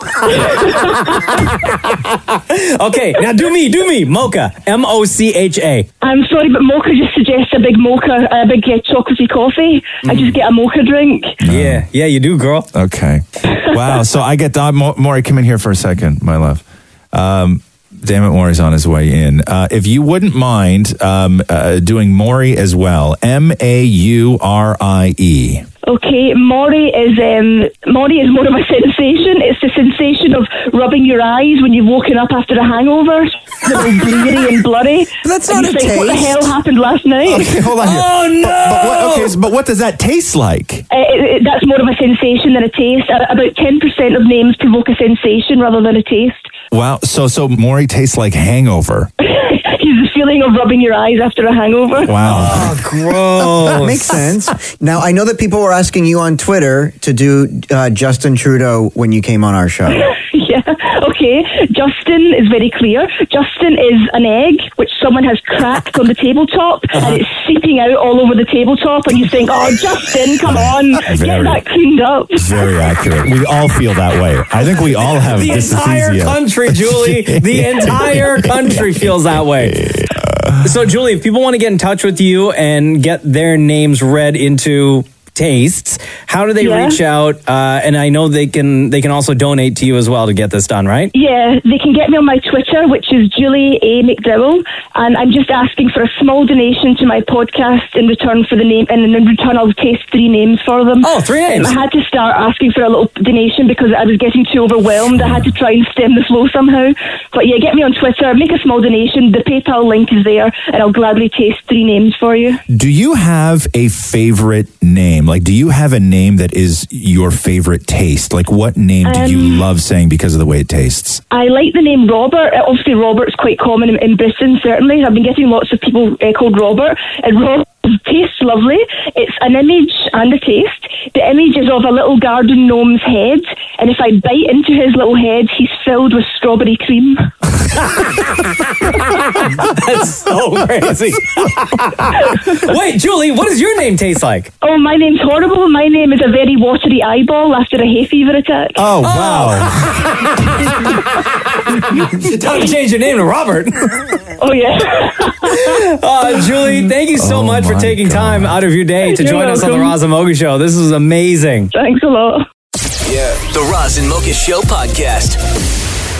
Okay, now do me, do me. Mocha. M O C H A. I'm sorry, but mocha just suggests a big mocha, a big uh, chocolatey coffee. I just get a mocha drink. Yeah, yeah, you do, girl. Okay. Wow. So I get Don Mo- Maury. Come in here for a second, my love. Um, damn it, Maury's on his way in. Uh, if you wouldn't mind um, uh, doing Maury as well. M A U R I E. Okay, Maury is um, Maury is more of a sensation. It's the sensation of rubbing your eyes when you've woken up after a hangover. They're all bleary and blurry. That's and not you a think, what the taste. hell happened last night? Okay, hold on here. Oh, no! But, but what, okay, so- but what does that taste like? Uh, it, it- that's more of a sensation than a taste. Uh, about ten percent of names provoke a sensation rather than a taste. Wow. So so Maury tastes like hangover. He's the feeling of rubbing your eyes after a hangover. Wow. Oh, gross. That makes sense. Now, I know that people were asking you on Twitter to do uh, Justin Trudeau when you came on our show. Yeah, okay. Justin is very clear. Justin is an egg which someone has cracked on the tabletop and it's seeping out all over the tabletop, and you think, oh, Justin, come on, Very. get that cleaned up. Very accurate. We all feel that way. I think we all have The entire dysesthesia. country, Julie. The entire country feels that way. So, Julie, if people want to get in touch with you and get their names read into tastes, how do they Yeah. reach out? Uh, and I know they can they can also donate to you as well to get this done, right? Yeah, they can get me on my Twitter, which is Julie A. McDowell, and I'm just asking for a small donation to my podcast in return for the name, and in return I'll taste three names for them. Oh, three names. Um, I had to start asking for a little donation because I was getting too overwhelmed. I had to try and stem the flow somehow. But yeah, get me on Twitter, make a small donation. The PayPal link is there, and I'll gladly taste three names for you. Do you have a favorite name? Like, do you have a name that is your favorite taste? Like, what name do you Um, love saying because of the way it tastes? I like the name Robert. Uh, Obviously, Robert's quite common in, in Britain, certainly. I've been getting lots of people uh, called Robert. And Robert tastes lovely. It's an image and a taste. The image is of a little garden gnome's head, and if I bite into his little head, he's filled with strawberry cream. That's so crazy. Wait, Julie, what does your name taste like? Oh, my name's horrible. My name is a very watery eyeball after a hay fever attack. Oh, wow. Time to change your name to Robert. Oh, yeah. Uh, Julie, thank you so Oh much for my taking God. time out of your day to You're join us on the welcome. Roz and Mocha Show. This was amazing. Thanks a lot. Yeah. The Roz and Mocha Show podcast.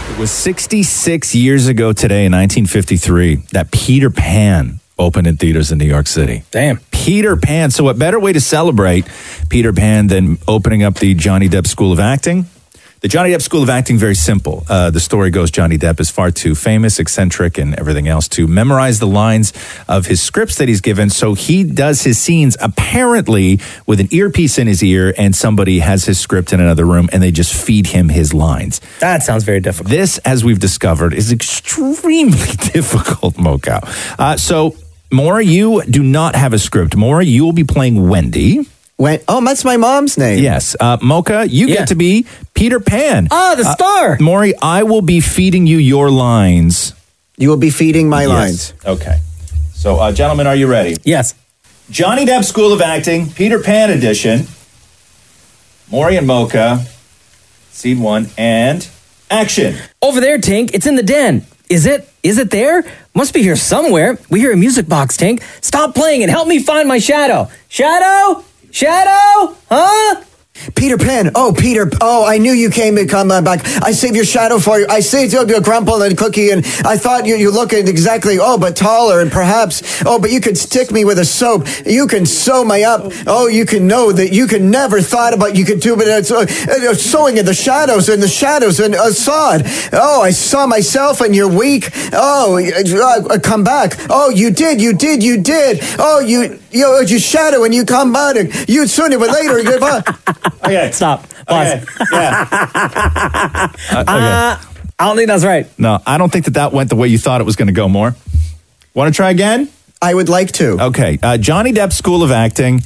It was sixty-six years ago today in nineteen fifty-three that Peter Pan opened in theaters in New York City. Damn. Peter Pan. So what better way to celebrate Peter Pan than opening up the Johnny Depp School of Acting? The Johnny Depp School of Acting, very simple. Uh, the story goes Johnny Depp is far too famous, eccentric, and everything else to memorize the lines of his scripts that he's given. So he does his scenes apparently with an earpiece in his ear, and somebody has his script in another room, and they just feed him his lines. That sounds very difficult. This, as we've discovered, is extremely difficult, Mocha. Uh, so, Maura, you do not have a script. Maura, you will be playing Wendy. When, oh, that's my mom's name. Yes. Uh, Mocha, you Yeah. get to be Peter Pan. Ah, the star. Uh, Maury, I will be feeding you your lines. You will be feeding my Yes. lines. Okay. So, uh, gentlemen, are you ready? Yes. Johnny Depp School of Acting, Peter Pan edition. Maury and Mocha, scene one, and action. Over there, Tink. It's in the den. Is it? Is it there? Must be here somewhere. We hear a music box, Tink. Stop playing and help me find my shadow. Shadow? Shadow? Huh? Peter Pan. Oh, Peter. Oh, I knew you came to come uh, back. I saved your shadow for you. I saved you a crumple and cookie, and I thought you you look at exactly. Oh, but taller and perhaps. Oh, but you could stick me with a soap. You can sew me up. Oh, you can know that you can never thought about you could do, but it's uh, uh, sewing in the shadows and the shadows and a sod. Oh, I saw myself and you're weak. Oh, uh, uh, come back. Oh, you did. You did. You did. Oh, you you you shadow and you come back. And you sooner or later. Give up. Okay. Stop. Pause. Okay. Yeah. uh, okay. Uh, I don't think that's right. No, I don't think that that went the way you thought it was going to go, More. Want to try again? I would like to. Okay. Uh, Johnny Depp School of Acting.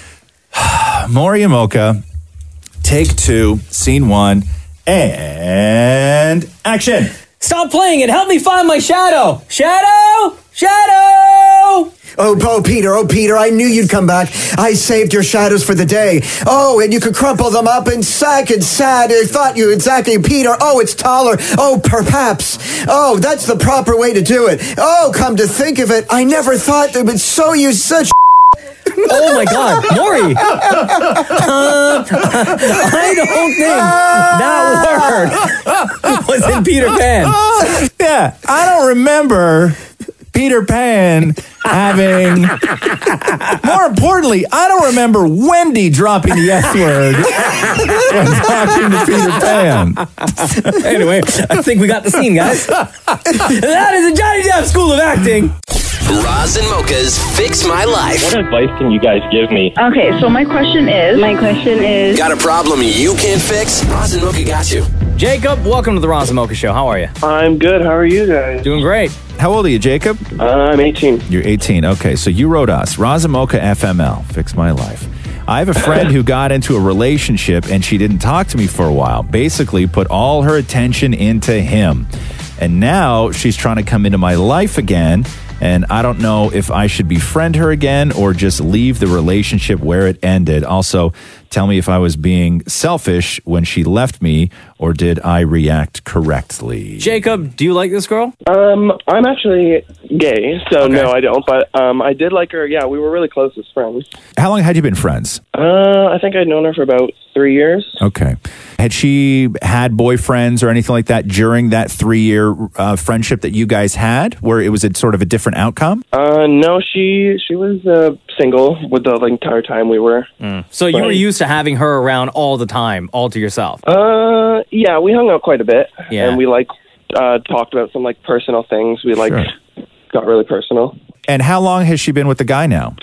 Maury and Mocha. Take two. Scene one. And action. Stop playing and help me find my shadow. Shadow? Shadow! Oh, oh, Peter, oh, Peter, I knew you'd come back. I saved your shadows for the day. Oh, and you could crumple them up and sack and sad. I thought you exactly, Peter. Oh, it's taller. Oh, perhaps. Oh, that's the proper way to do it. Oh, come to think of it, I never thought they would sew you such. Oh my God, Maury! Uh, I don't think that word was in Peter Pan. Yeah, I don't remember Peter Pan having. More importantly, I don't remember Wendy dropping the F word when talking to Peter Pan. Anyway, I think we got the scene, guys. That is the Johnny Depp School of Acting. Roz and Mocha's Fix My Life. What advice can you guys give me? Okay, so my question is. My question is. Got a problem you can't fix? Roz and Mocha got you. Jacob, welcome to the Roz and Mocha Show. How are you? I'm good. How are you guys? Doing great. How old are you, Jacob? Uh, I'm eighteen. You're eighteen. Okay, so you wrote us, Roz and Mocha F M L, Fix My Life. I have a friend who got into a relationship and she didn't talk to me for a while. Basically, put all her attention into him. And now she's trying to come into my life again. And I don't know if I should befriend her again or just leave the relationship where it ended. Also, tell me if I was being selfish when she left me, or did I react correctly? Jacob, do you like this girl? Um, I'm actually gay, so okay. No, I don't. But um, I did like her. Yeah, we were really close as friends. How long had you been friends? Uh, I think I'd known her for about three years. Okay. Had she had boyfriends or anything like that during that three-year uh, friendship that you guys had, where it was a sort of a different outcome? Uh, no, she she was uh, single with the like, entire time we were. Mm. So you were used to having her around all the time, all to yourself? Uh, yeah, we hung out quite a bit, yeah. And we like uh, talked about some like personal things. We like sure. got really personal. And how long has she been with the guy now?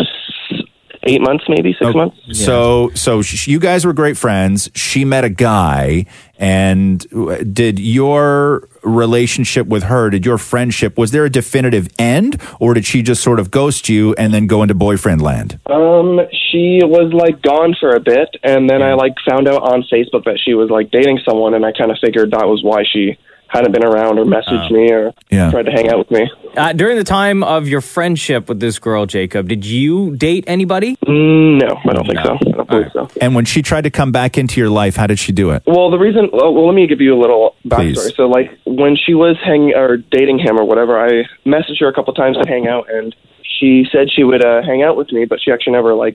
Eight months, maybe six okay. months. So, so sh- you guys were great friends. She met a guy, and did your relationship with her, did your friendship, was there a definitive end, or did she just sort of ghost you and then go into boyfriend land? Um, she was like gone for a bit, and then I like found out on Facebook that she was like dating someone, and I kind of figured that was why she hadn't been around or messaged oh. me or yeah. tried to hang out with me. Uh, during the time of your friendship with this girl, Jacob, did you date anybody? Mm, no, I don't think no. so. I don't believe right. so. And when she tried to come back into your life, how did she do it? Well, the reason, well, let me give you a little backstory. Please. So, like, when she was hanging or dating him or whatever, I messaged her a couple times to hang out, and she said she would uh, hang out with me, but she actually never, like,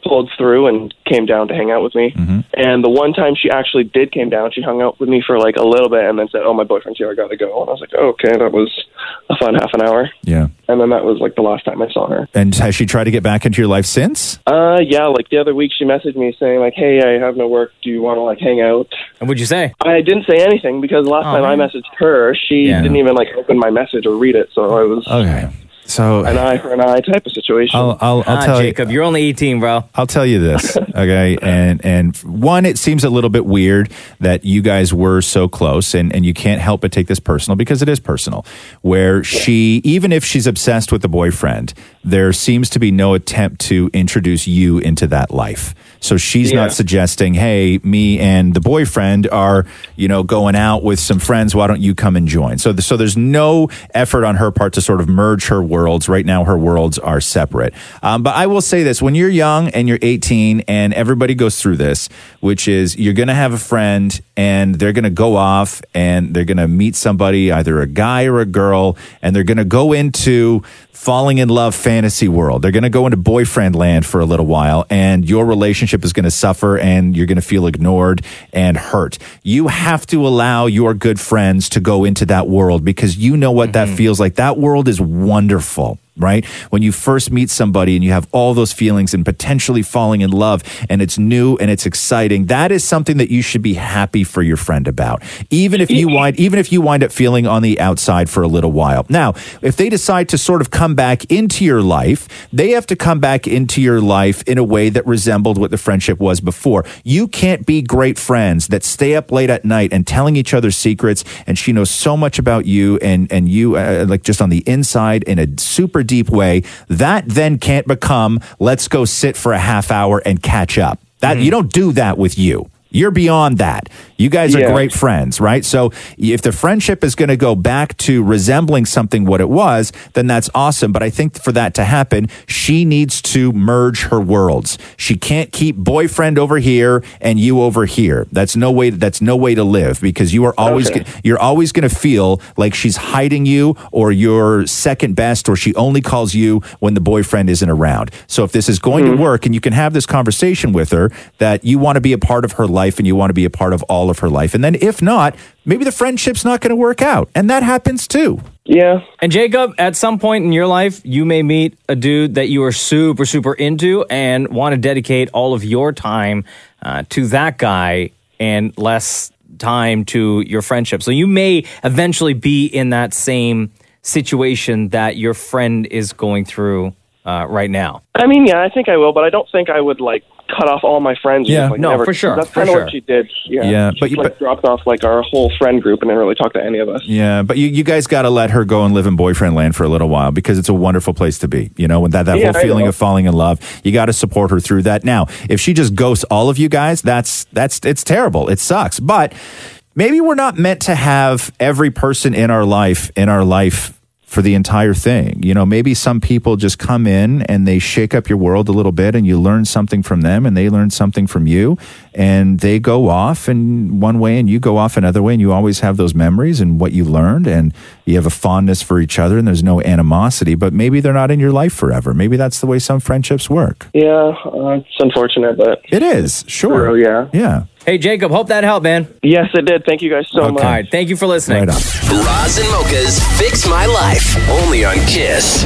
pulled through and came down to hang out with me. Mm-hmm. And the one time she actually did came down, she hung out with me for like a little bit and then said, "Oh, my boyfriend's here, I gotta go." And I was like, oh, okay, that was a fun half an hour. Yeah. And then that was like the last time I saw her. And has she tried to get back into your life since? Uh, yeah, like the other week she messaged me saying like, "Hey, I have no work. Do you want to like hang out?" And what'd you say? I didn't say anything because the last Oh, time man. I messaged her, she Yeah. didn't even like open my message or read it. So I was Okay. So an eye for an eye type of situation. I'll, I'll, I'll Ah, tell Jacob, you. you're only eighteen, bro. I'll tell you this, okay? And and one, it seems a little bit weird that you guys were so close, and, and you can't help but take this personal because it is personal. Where she, even if she's obsessed with the boyfriend, there seems to be no attempt to introduce you into that life. So she's Yeah. not suggesting, hey, me and the boyfriend are, you know, going out with some friends. Why don't you come and join? So, so there's no effort on her part to sort of merge her worlds. Right now, her worlds are separate. Um, but I will say this, when you're young and you're eighteen and everybody goes through this, which is you're going to have a friend and they're going to go off and they're going to meet somebody, either a guy or a girl, and they're going to go into falling in love fantasy world. They're going to go into boyfriend land for a little while, and your relationship is going to suffer and you're going to feel ignored and hurt. You have to allow your good friends to go into that world because you know what that feels like. That world is wonderful. Right? When you first meet somebody and you have all those feelings and potentially falling in love and it's new and it's exciting, that is something that you should be happy for your friend about. Even if you wind, even if you wind up feeling on the outside for a little while. Now, if they decide to sort of come back into your life, they have to come back into your life in a way that resembled what the friendship was before. You can't be great friends that stay up late at night and telling each other secrets, and she knows so much about you and, and you uh, like just on the inside in a super deep way. That then can't become, let's go sit for a half hour and catch up. That you don't do that with you. You're beyond that. You guys are Yeah. great friends, right? So if the friendship is going to go back to resembling something what it was, then that's awesome. But I think for that to happen, she needs to merge her worlds. She can't keep boyfriend over here and you over here. That's no way. That's no way to live because you are always Okay. go- you're always going to feel like she's hiding you or you're second best or she only calls you when the boyfriend isn't around. So if this is going to work and you can have this conversation with her that you want to be a part of her life and you want to be a part of all of her life. And then if not, maybe the friendship's not going to work out. And that happens too. Yeah. And Jacob, at some point in your life, you may meet a dude that you are super, super into and want to dedicate all of your time uh, to that guy and less time to your friendship. So you may eventually be in that same situation that your friend is going through uh, right now. I mean, yeah, I think I will, but I don't think I would like cut off all my friends. Yeah. just, like, No, never- for sure, That's for kind of sure. what she did. Yeah, Yeah, She but you- like but- dropped off like our whole friend group and didn't really talk to any of us. Yeah, but you, you guys got to let her go and live in boyfriend land for a little while because it's a wonderful place to be. You know, when that, that Yeah, whole I feeling know. of falling in love, you got to support her through that. Now, if she just ghosts all of you guys, that's, that's, it's terrible. It sucks. But maybe we're not meant to have every person in our life, in our life for the entire thing. You know, maybe some people just come in and they shake up your world a little bit and you learn something from them and they learn something from you and they go off in one way and you go off another way and you always have those memories and what you learned and you have a fondness for each other and there's no animosity, but maybe they're not in your life forever. Maybe that's the way some friendships work. Yeah, uh, it's unfortunate, but It is, sure. True, yeah. Yeah. Hey, Jacob, hope that helped, man. Yes, it did. Thank you guys so Okay. much. All right, thank you for listening. Right on. Roz and Mocha's Fix My Life. Only on Kiss.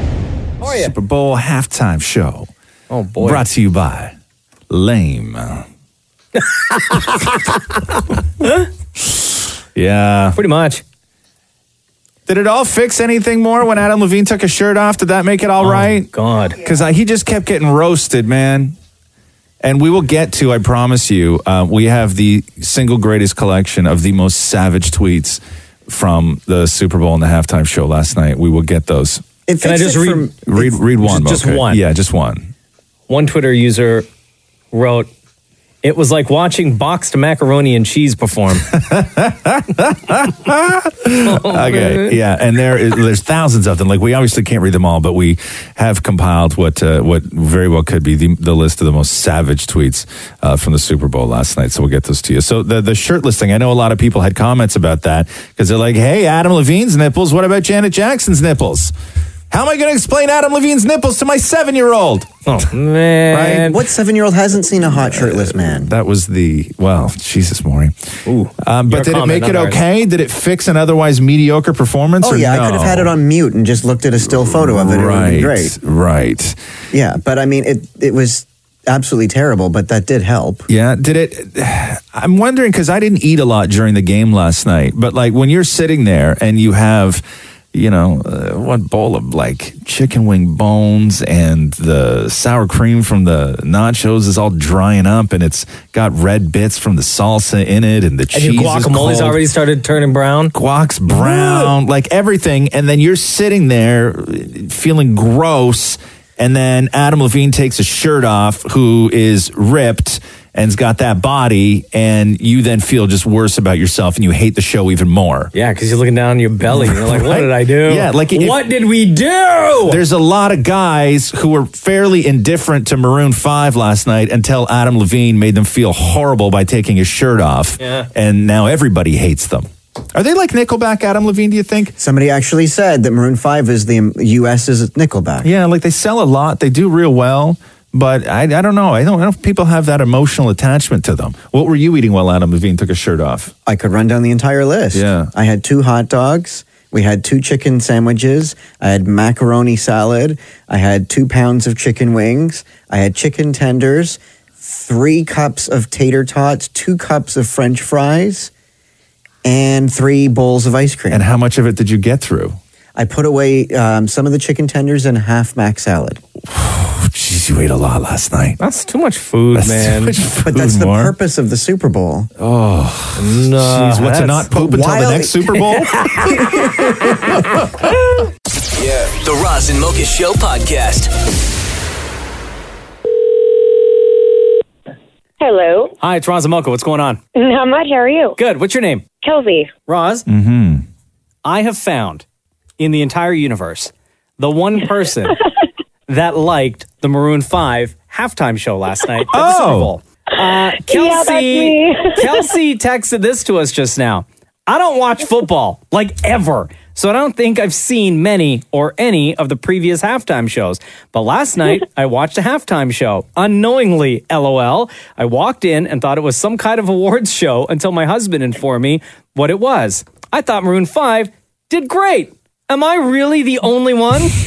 How are you? Super Bowl halftime show. Oh, boy. Brought to you by Lame. Yeah. Pretty much. Did it all fix anything more when Adam Levine took his shirt off? Did that make it all right? Oh, God. Because he just kept getting roasted, man. And we will get to, I promise you, uh, we have the single greatest collection of the most savage tweets from the Super Bowl and the halftime show last night. We will get those. It Can I fixed just it read- from- Read, read one. Just- just okay. one. Yeah, just one. One Twitter user wrote, "It was like watching boxed macaroni and cheese perform." Okay, yeah, and there is, there's thousands of them. Like we obviously can't read them all, but we have compiled what uh, what very well could be the, the list of the most savage tweets uh, from the Super Bowl last night. So we'll get those to you. So the the shirtless thing, I know a lot of people had comments about that because they're like, "Hey, Adam Levine's nipples. What about Janet Jackson's nipples?" How am I going to explain Adam Levine's nipples to my seven-year-old? Oh, man. Right? What seven-year-old hasn't seen a hot shirtless man? That was the, well, Jesus, Maury. Ooh. Um, but Your did it comment, make it not ours. okay? Did it fix an otherwise mediocre performance? Oh, or yeah, no? I could have had it on mute and just looked at a still photo of it. It would have been great. Right. Yeah, but I mean, it, it was absolutely terrible, but that did help. Yeah, did it? I'm wondering, because I didn't eat a lot during the game last night, but like when you're sitting there and you have, you know, uh, what bowl of like chicken wing bones and the sour cream from the nachos is all drying up and it's got red bits from the salsa in it and the And cheese your is guacamole's cold. already started turning brown. Guac's brown, like everything. And then you're sitting there feeling gross. And then Adam Levine takes his shirt off, who is ripped and's got that body. And you then feel just worse about yourself and you hate the show even more. Yeah, because you're looking down your belly and you're like, what Right? did I do? Yeah, like if- what did we do? There's a lot of guys who were fairly indifferent to Maroon five last night until Adam Levine made them feel horrible by taking his shirt off. Yeah. And now everybody hates them. Are they like Nickelback, Adam Levine, do you think? Somebody actually said that Maroon five is the U S's Nickelback. Yeah, like they sell a lot. They do real well. But I, I don't know. I don't know if people have that emotional attachment to them. What were you eating while Adam Levine took his shirt off? I could run down the entire list. Yeah. I had two hot dogs. We had two chicken sandwiches. I had macaroni salad. I had two pounds of chicken wings. I had chicken tenders, three cups of tater tots, two cups of French fries, and three bowls of ice cream. And how much of it did you get through? I put away um, some of the chicken tenders and half mac salad. Jeez, you ate a lot last night. That's too much food, That's man. too much food, But that's the Mark. purpose of the Super Bowl. Oh, no. Jeez, what, to that's- not poop until while- the next Super Bowl? Yeah. The Roz and Mocha Show podcast. Hello. Hi, it's Roz and Mocha. What's going on? Not much. How are you? Good. What's your name? Kelsey. Roz, Mm-hmm. I have found in the entire universe the one person that liked the Maroon five halftime show last night at the Super Bowl. Uh, Kelsey, Yeah, that's me. Kelsey texted this to us just now. I don't watch football, like ever. So I don't think I've seen many or any of the previous halftime shows. But last night, I watched a halftime show. Unknowingly, LOL. I walked in and thought it was some kind of awards show until my husband informed me what it was. I thought Maroon five did great. Am I really the only one? Really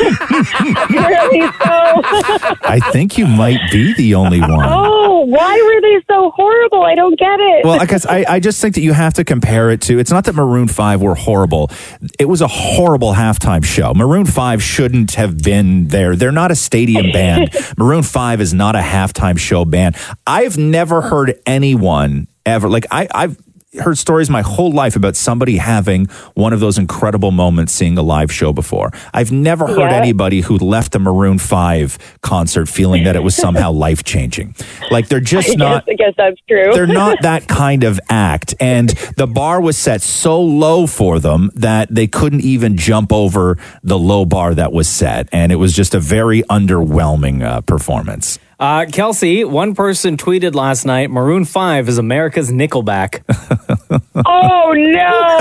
so? I think you might be the only one. Oh, why were they so horrible? I don't get it. Well, because I, I just think that you have to compare it to, it's not that Maroon five were horrible. It was a horrible halftime show. Maroon five shouldn't have been there. They're not a stadium band. Maroon five is not a halftime show band. I've never heard anyone ever, like I, I've heard stories my whole life about somebody having one of those incredible moments seeing a live show before. I've never heard Yeah. anybody who left a Maroon five concert feeling that it was somehow life-changing. Like they're just I not... guess, I guess that's true. They're not that kind of act. And the bar was set so low for them that they couldn't even jump over the low bar that was set. And it was just a very underwhelming uh, performance. Uh, Kelsey, one person tweeted last night, Maroon five is America's Nickelback. Oh, no.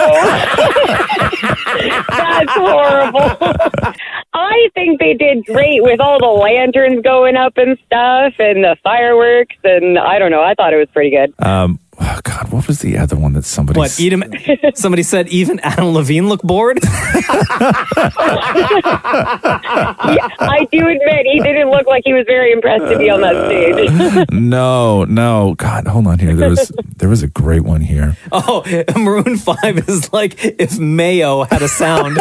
That's horrible. I think they did great with all the lanterns going up and stuff and the fireworks. And I don't know. I thought it was pretty good. Um, oh God, what was the other one that somebody... What, even, somebody said even Adam Levine looked bored? Yeah, I do admit he didn't look like he was very impressed to be on that stage. no, no. God, hold on here. There was there was a great one here. Oh, Maroon five is like if Mayo had a sound.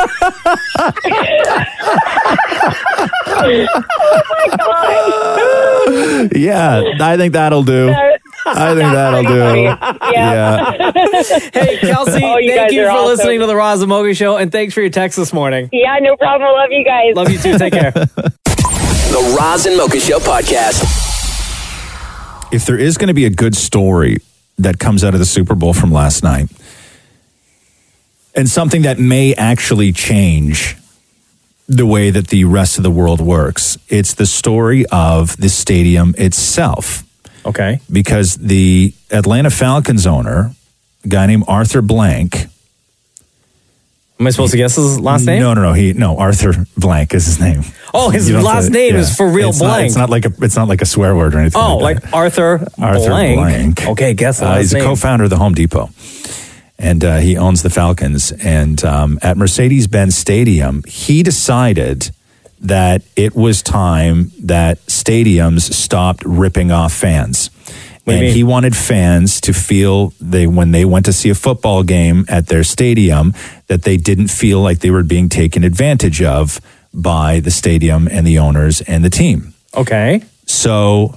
Oh, my God. Yeah, I think that'll do. I think that'll do. Yeah. Hey, Kelsey, Oh, you thank guys you are for awesome. listening to the Roz and Mocha Show, and thanks for your text this morning. Yeah, no problem. I love you guys. Love you too. Take care. The Roz and Mocha Show podcast. If there is going to be a good story that comes out of the Super Bowl from last night, and something that may actually change the way that the rest of the world works, it's the story of the stadium itself. Okay. Because the Atlanta Falcons owner, a guy named Arthur Blank, Am I supposed to guess his last name? No, no, no. He no Arthur Blank is his name. Oh, his You don't have last to- name yeah. is for real It's not- Blank. it's not like a it's not like a swear word or anything. Oh, like, like Arthur, Arthur Blank. Blank. Okay, guess the Uh, last he's name. a co-founder of the Home Depot, and uh, he owns the Falcons. And um, at Mercedes-Benz Stadium, he decided that it was time that stadiums stopped ripping off fans. What do you And mean? he wanted fans to feel they when they went to see a football game at their stadium that they didn't feel like they were being taken advantage of by the stadium and the owners and the team. Okay. So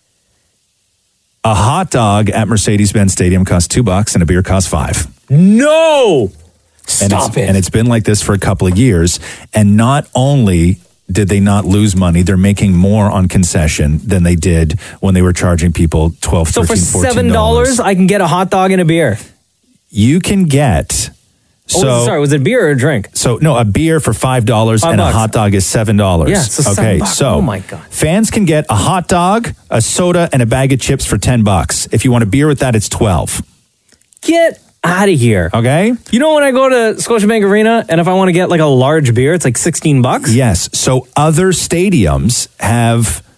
a hot dog at Mercedes-Benz Stadium costs two bucks and a beer costs five. No! And Stop it's, it. And it's been like this for a couple of years. And not only did they not lose money, they're making more on concession than they did when they were charging people twelve, So thirteen, for fourteen seven dollars. dollars, I can get a hot dog and a beer. You can get Oh, so sorry, was it beer or a drink? So no, a beer for five dollars Five and bucks. a hot dog is seven dollars. Yeah, so seven okay. bucks. So Oh my God. fans can get a hot dog, a soda, and a bag of chips for ten bucks. If you want a beer with that, it's twelve. Get out of here. Okay. You know when I go to Scotiabank Arena and if I want to get like a large beer, it's like sixteen bucks? Yes. So other stadiums have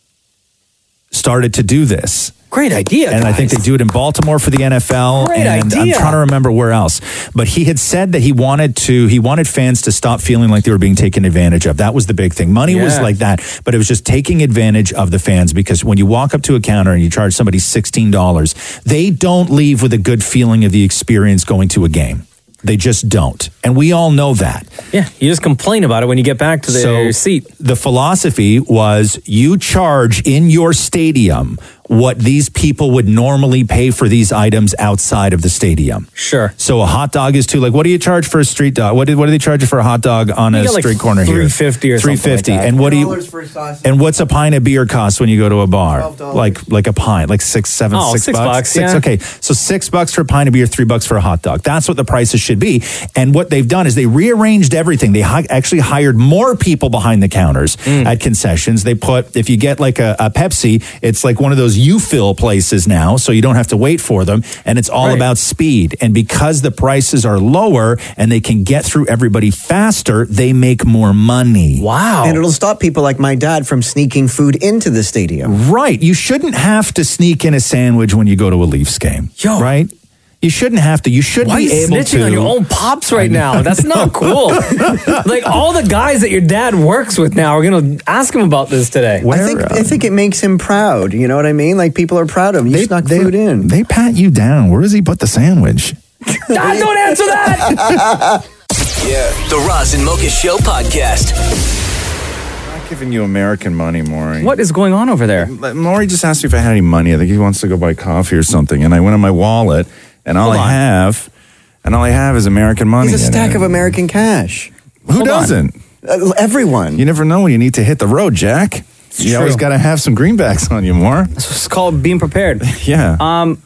started to do this. Great idea. And I think they do it in Baltimore for the N F L. Great and I'm idea. trying to remember where else. But he had said that he wanted to, he wanted fans to stop feeling like they were being taken advantage of. That was the big thing. Money was Yeah. like that, but it was just taking advantage of the fans because when you walk up to a counter and you charge somebody sixteen dollars, they don't leave with a good feeling of the experience going to a game. They just don't. And we all know that. Yeah, you just complain about it when you get back to the So seat. the philosophy was you charge in your stadium what these people would normally pay for these items outside of the stadium. Sure. So a hot dog is too. Like, what do you charge for a street dog? What do, what do they charge you for a hot dog on You a get like street corner here? three fifty or something three fifty. like that. And what do you? And what's a pint of beer cost when you go to a bar? Like like a pint, like six, seven, Oh, six six bucks. bucks, Six. yeah. Okay, so six bucks for a pint of beer, three bucks for a hot dog. That's what the prices should be. And what they've done is they rearranged everything. They hi- actually hired more people behind the counters Mm. at concessions. They put if you get like a, a Pepsi, it's like one of those you fill places now, so you don't have to wait for them. And it's all Right. about speed. And because the prices are lower and they can get through everybody faster, they make more money. Wow. And it'll stop people like my dad from sneaking food into the stadium. Right. You shouldn't have to sneak in a sandwich when you go to a Leafs game. Yo. Right? You shouldn't have to. You should Why are be you able snitching to. on your own pops right now? That's not cool. Like all the guys that your dad works with now are going to ask him about this today. I think I think it makes him proud. You know what I mean? Like people are proud of him. You snuck food in. They pat you down. Where does he put the sandwich? Dad, don't answer that. Yeah. The Roz and Mocha Show podcast. I'm not giving you American money, Maury. What is going on over there? Maury just asked me if I had any money. I think he wants to go buy coffee or something. And I went in my wallet, and all Hold I on. have, and all I have is American money. He's a in stack it. of American cash. Who Hold on. doesn't? Uh, everyone. You never know when you need to hit the road, Jack. you true. always got to have some greenbacks on you, more. It's called being prepared. Yeah. Um.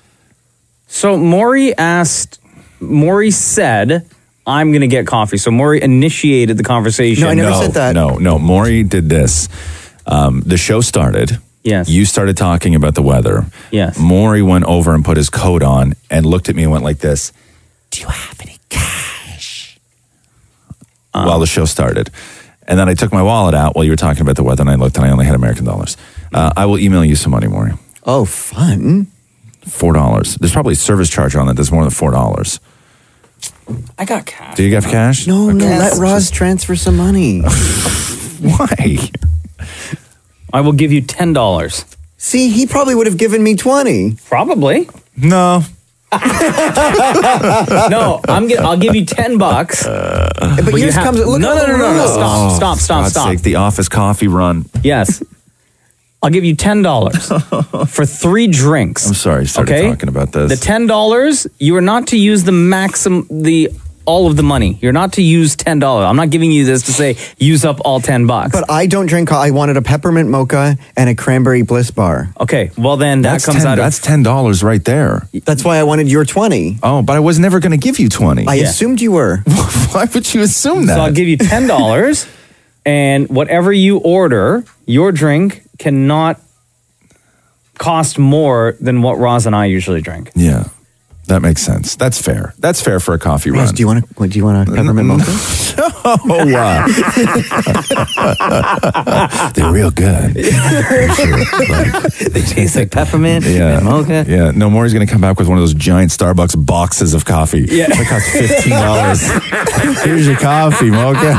So Maury asked. Maury said, "I'm going to get coffee." So Maury initiated the conversation. No, I never no, said that. No, no. Maury did this. Um, the show started. Yes. You started talking about the weather. Yes. Maury went over and put his coat on and looked at me and went like this. Do you have any cash? Um, While the show started. And then I took my wallet out while you were talking about the weather and I looked and I only had American dollars. Uh, I will email you some money, Maury. Oh, fun. Four dollars. There's probably a service charge on that. There's more than four dollars. I got cash. Do you have cash? No, no. Okay. Let Roz transfer some money. Why? I will give you ten dollars. See, he probably would have given me twenty. Probably. No. No, I'm. Gi- I'll give you ten bucks. but you yours have- comes. Look no, at no, all no, the no, no, rules. Stop! Stop! Stop! God's Stop! sake, the office coffee run. Yes. I'll give you ten dollars for three drinks. I'm sorry, I started okay? talking about this. The ten dollars, you are not to use the maximum, the all of the money. You're not to use ten dollars. I'm not giving you this to say use up all ten bucks. But I don't drink. co- I wanted a peppermint mocha and a cranberry bliss bar. Okay, well then that That's comes ten, out of That's ten dollars right there. That's why I wanted your twenty. Oh, but I was never going to give you twenty. I Yeah. assumed you were. Why would you assume that? So I'll give you ten dollars, and whatever you order, your drink cannot cost more than what Roz and I usually drink. Yeah. That makes sense. That's fair. That's fair for a coffee run. Do you want to? Do you want a peppermint mocha? Oh, wow. They're real good. They taste like peppermint Yeah. and mocha. Yeah. No more. He's going to come back with one of those giant Starbucks boxes of coffee. Yeah. That costs fifteen dollars. Here's your coffee, Mocha.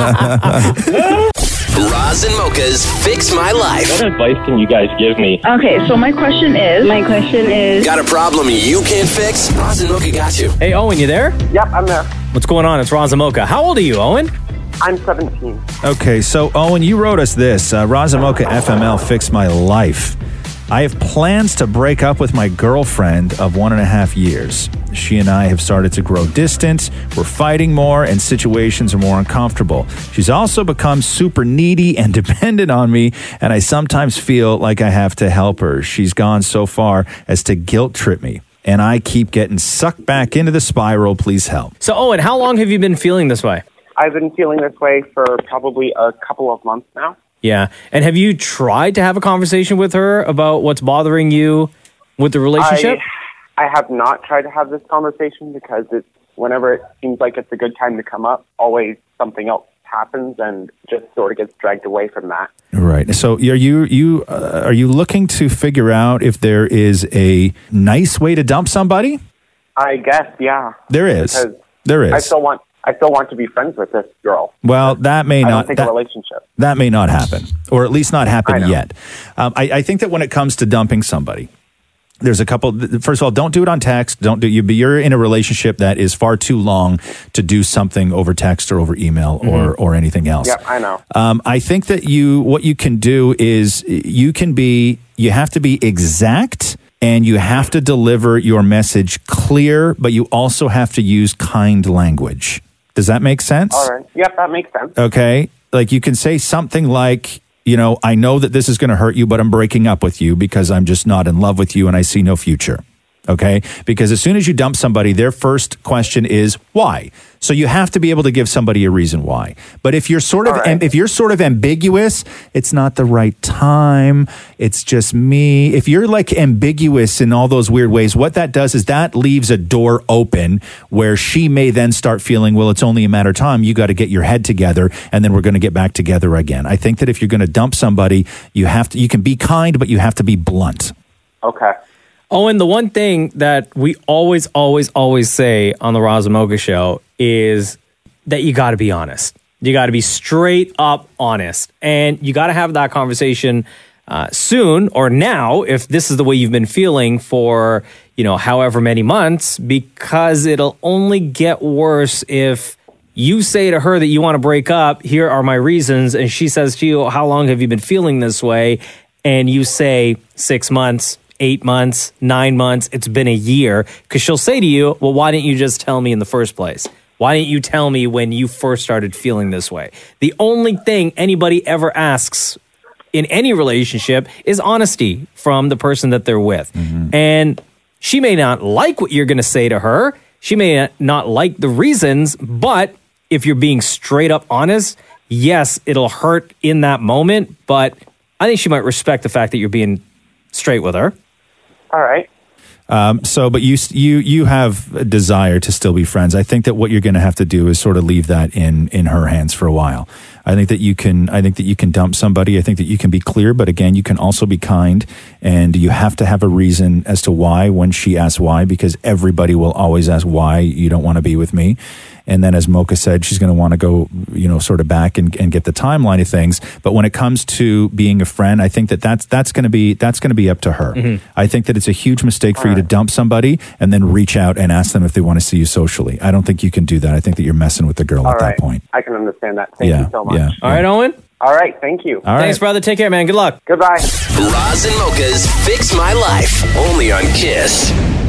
Roz and Mocha's Fix My Life. What advice can you guys give me? Okay, so my question is, my question is, Got a problem you can't fix? Roz and Mocha got you. Hey, Owen, you there? Yep, I'm there. What's going on? It's Roz and Mocha. How old are you, Owen? I'm seventeen. Okay, so Owen, you wrote us this. Uh, Roz and Mocha F M L Fix My Life. I have plans to break up with my girlfriend of one and a half years. She and I have started to grow distant. We're fighting more and situations are more uncomfortable. She's also become super needy and dependent on me, and I sometimes feel like I have to help her. She's gone so far as to guilt trip me, and I keep getting sucked back into the spiral. Please help. So, Owen, how long have you been feeling this way? I've been feeling this way for probably a couple of months now. Yeah. And have you tried to have a conversation with her about what's bothering you with the relationship? I, I have not tried to have this conversation because it's whenever it seems like it's a good time to come up, always something else happens and just sort of gets dragged away from that. Right. So are you you uh, are you looking to figure out if there is a nice way to dump somebody? I guess, yeah. There is. Because There is. I still want I still want to be friends with this girl. Well, that may I not. don't think that, a relationship. that may not happen, or at least not I happen know. yet. Um, I, I think that when it comes to dumping somebody, there's a couple. First of all, don't do it on text. Don't do you. You're in a relationship that is far too long to do something over text or over email or or anything else. Yep, I know. Um, I think that you what you can do is you can be. You have to be exact. And you have to deliver your message clear, but you also have to use kind language. Does that make sense? All right. Yep, that makes sense. Okay. Like you can say something like, you know, I know that this is going to hurt you, but I'm breaking up with you because I'm just not in love with you and I see no future. Okay. Because as soon as you dump somebody, their first question is why? So you have to be able to give somebody a reason why. But if you're sort of, right. if you're sort of ambiguous, it's not the right time. It's just me. If you're like ambiguous in all those weird ways, what that does is that leaves a door open where she may then start feeling, well, it's only a matter of time. You got to get your head together and then we're going to get back together again. I think that if you're going to dump somebody, you have to, you can be kind, but you have to be blunt. Okay. Owen, the one thing that we always, always, always say on the Roz and Mocha show is that you got to be honest. You got to be straight up honest. And you got to have that conversation uh, soon or now if this is the way you've been feeling for, you know, however many months, because it'll only get worse if you say to her that you want to break up, here are my reasons, and she says to you, how long have you been feeling this way? And you say six months. Eight months, nine months, it's been a year. Because she'll say to you, well, why didn't you just tell me in the first place? Why didn't you tell me when you first started feeling this way? The only thing anybody ever asks in any relationship is honesty from the person that they're with. Mm-hmm. And she may not like what you're going to say to her. She may not like the reasons, but if you're being straight up honest, yes, it'll hurt in that moment. But I think she might respect the fact that you're being straight with her. All right. Um, so, but you you you have a desire to still be friends. I think that what you're going to have to do is sort of leave that in in her hands for a while. I think that you can. I think that you can dump somebody. I think that you can be clear, but again, you can also be kind, and you have to have a reason as to why when she asks why, because everybody will always ask why you don't want to be with me. And then, as Mocha said, she's going to want to go, you know, sort of back and, and get the timeline of things. But when it comes to being a friend, I think that that's that's going to be that's going to be up to her. Mm-hmm. I think that it's a huge mistake for All you right. to dump somebody and then reach out and ask them if they want to see you socially. I don't think you can do that. I think that you're messing with the girl All at right. that point. I can understand that. Thank Yeah, you so much. yeah, All right, Owen? All right. Thank you. All Thanks, right. brother. Take care, man. Good luck. Goodbye. Roz and Mocha's Fix My Life. Only on Kiss.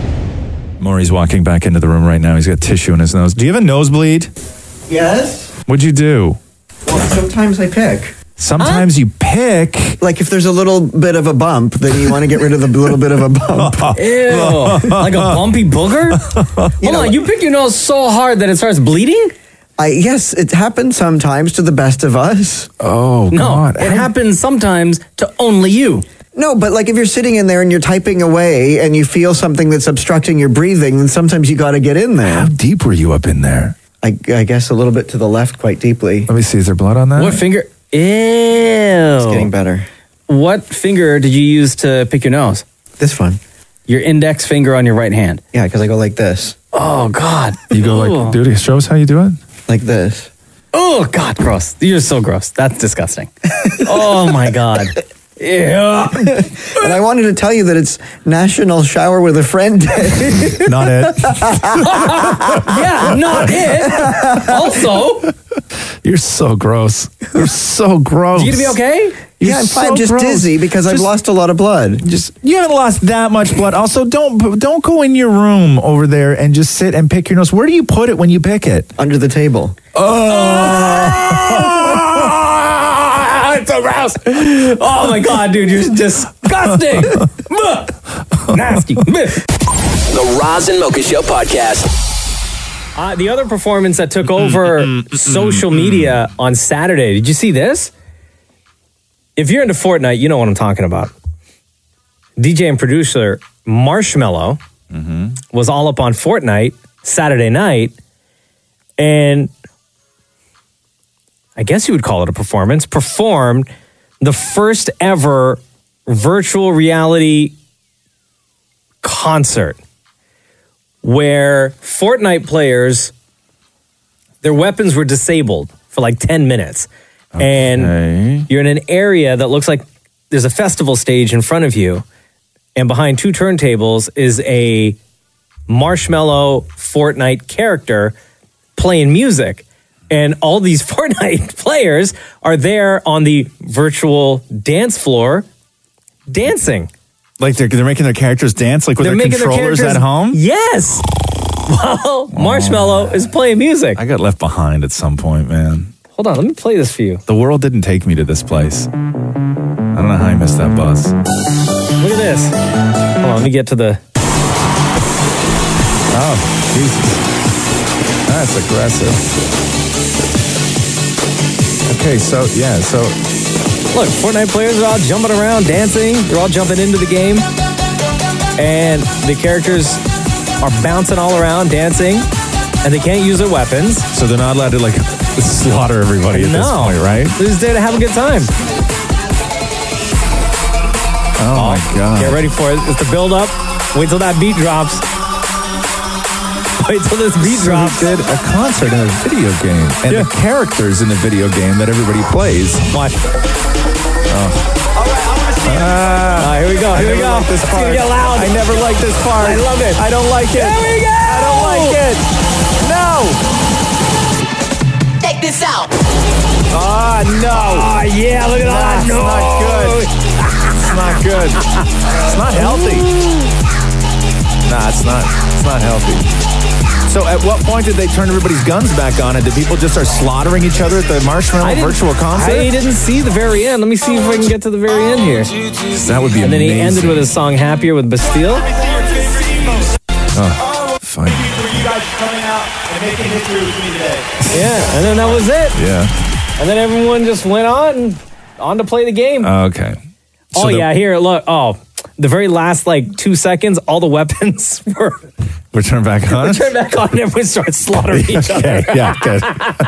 Maury's walking back into the room right now. He's got tissue in his nose. Do you have a nosebleed? Yes. What'd you do? Well, sometimes I pick. Sometimes you pick. Like if there's a little bit of a bump, then you want to get rid of the little bit of a bump. Ew. Like a bumpy booger? Hold know, on, you pick your nose so hard that it starts bleeding? I yes, it happens sometimes to the best of us. Oh, No, it happens sometimes to only you. No, but like if you're sitting in there and you're typing away and you feel something that's obstructing your breathing, then sometimes you got to get in there. How deep were you up in there? I, I guess a little bit to the left, quite deeply. Let me see. Is there blood on that? What finger? Ew. It's getting better. What finger did you use to pick your nose? This one. Your index finger on your right hand. Yeah, because I go like this. Oh, God. You go like, dude, show us how you do it? Like this. Oh, God, gross. You're so gross. That's disgusting. Oh, my God. Yeah. And I wanted to tell you that it's National Shower with a Friend Day. Not it. Yeah, not it. Also. You're so gross. You're so gross. You gonna be okay? You're yeah, I'm fine. so I'm just gross. dizzy because I've Just- lost a lot of blood. Just you haven't lost that much blood. Also, don't don't go in your room over there and just sit and pick your nose. Where do you put it when you pick it? Under the table. Oh, it's so gross. Oh my God, dude, you're disgusting. Nasty. The Roz and Mocha Show podcast. Uh, the other performance that took over social media on Saturday. Did you see this? If you're into Fortnite, you know what I'm talking about. D J and producer Marshmello was all up on Fortnite Saturday night, and I guess you would call it a performance, performed the first ever virtual reality concert where Fortnite players, their weapons were disabled for like ten minutes. And you're in an area that looks like there's a festival stage in front of you. And behind two turntables is a Marshmello Fortnite character playing music. And all these Fortnite players are there on the virtual dance floor dancing. Like they're, they're making their characters dance like with They're their making their controllers characters- at home? Yes. Well, Marshmello is playing music. I got left behind at some point, man. Hold on, let me play this for you. The world didn't take me to this place. I don't know how I missed that bus. Look at this. Hold on, let me get to the... Oh, Jesus. That's aggressive. Okay, so, yeah, so... Look, Fortnite players are all jumping around, dancing. They're all jumping into the game. And the characters are bouncing all around, dancing. And they can't use their weapons. So they're not allowed to, like, slaughter everybody at no. this point, right? They're just there to have a good time. Oh, my God. Get ready for it. It's the build up. Wait till that beat drops. Wait till this beat So drops. they did a concert in a video game. And Yeah. the characters in the video game that everybody plays. Watch. Oh. Ah, here we go. I Here we never go. liked this It's part. gonna get loud. I never liked this part. I love it. I don't like it. There we go. I don't like it. No. Check this out. Ah, no. Oh, yeah, look at that. That's No. not good. It's not good. It's not healthy. Nah, it's not. It's not healthy. So at what point did they turn everybody's guns back on, and did people just start slaughtering each other at the Marshmello I didn't- virtual concert? I didn't see the very end. Let me see if I can get to the very end here. That would be And then amazing. he ended with his song Happier with Bastille. Oh, fine. You guys coming out and making history with me today. Yeah, and then that was it. Yeah. And then everyone just went on, on to play the game. Okay. oh, So the- yeah, here, look. Oh, the very last, like, two seconds, all the weapons were We're turned back on? turned back on and everyone started slaughtering each Okay, other. yeah, good.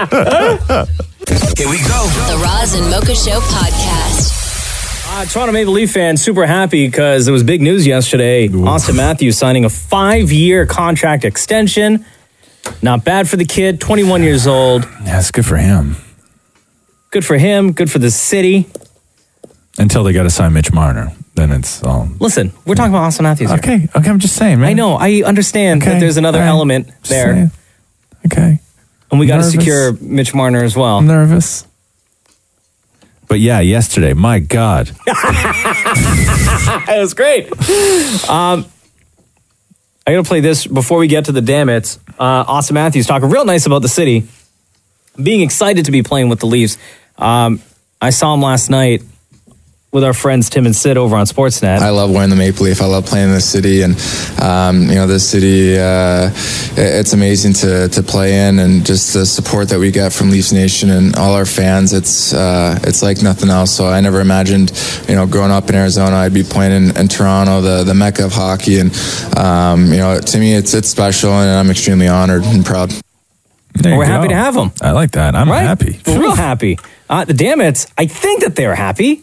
Here we go. The Roz and Mocha Show podcast. Uh, Toronto Maple Leaf fans super happy because it was big news yesterday. Austin Matthews signing a five-year contract extension. Not bad for the kid, twenty-one years old. Yeah, it's good for him. Good for him. Good for the city. Until they got to sign Mitch Marner. Then it's all... Listen, we're talking about Austin Matthews here. Okay, okay, I'm just saying, man. I know. I understand Okay, that there's another all right. element Just there. saying. Okay. And we got to Nervous. secure Mitch Marner as well. I'm nervous. But yeah, yesterday, my God. It was great. Um, I got to play this before we get to the damn it's. Uh, Austin Matthews talking real nice about the city, being excited to be playing with the Leafs. Um, I saw him last night with our friends Tim and Sid over on Sportsnet. I love wearing the Maple Leaf. I love playing in this city, and um, you know, this city. Uh, it's amazing to to play in, and just the support that we get from Leafs Nation and all our fans. It's uh, it's like nothing else. So I never imagined, you know, growing up in Arizona, I'd be playing in, in Toronto, the the mecca of hockey, and um, you know, to me, it's it's special, and I'm extremely honored and proud. There you We're go. happy to have them. I like that. I'm Right? happy. We're real happy. Uh, the Dammits, I think that they're happy.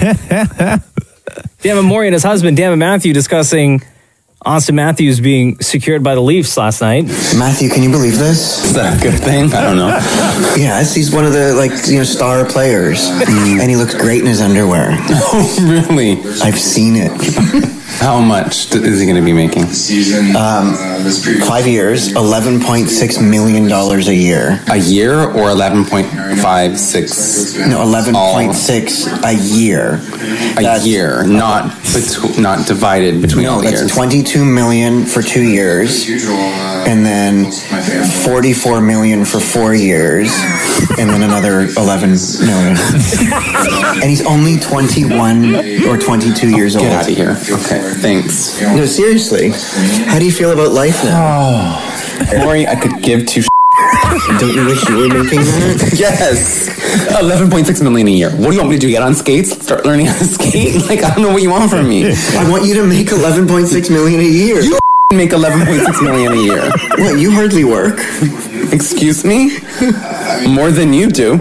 Dammit Maury and his husband, Dammit Matthew, discussing Austin Matthews being secured by the Leafs last night. Matthew, can you believe this? Is that a good thing? I don't know. Yes, he's one of the like you know star players, and he looks great in his underwear. Oh, really? I've seen it. How much th- is he going to be making? Um, five years, eleven point six million dollars a year. A year or eleven point five six? No, eleven point six a year. A That's- year, not bet- not divided between No, all the that's years. twenty-two million for two years, and then forty-four million for four years, and then another eleven million. And he's only twenty-one or twenty-two years old. Get out of here. Okay, thanks. No, seriously. How do you feel about life now? Oh, Maury, I could give two. Don't you wish you were making that? Yes. eleven point six million a year. What do you want me to do? Get on skates? Start learning how to skate? Like, I don't know what you want from me. I want you to make eleven point six million a year. You make eleven point six million a year. What, you hardly work? Excuse me? More than you do.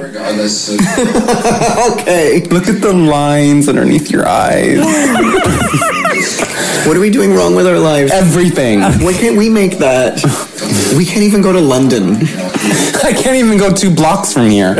Okay. Look at the lines underneath your eyes. What are we doing wrong with our lives? Everything. Why can't we make that? We can't even go to London. I can't even go two blocks from here.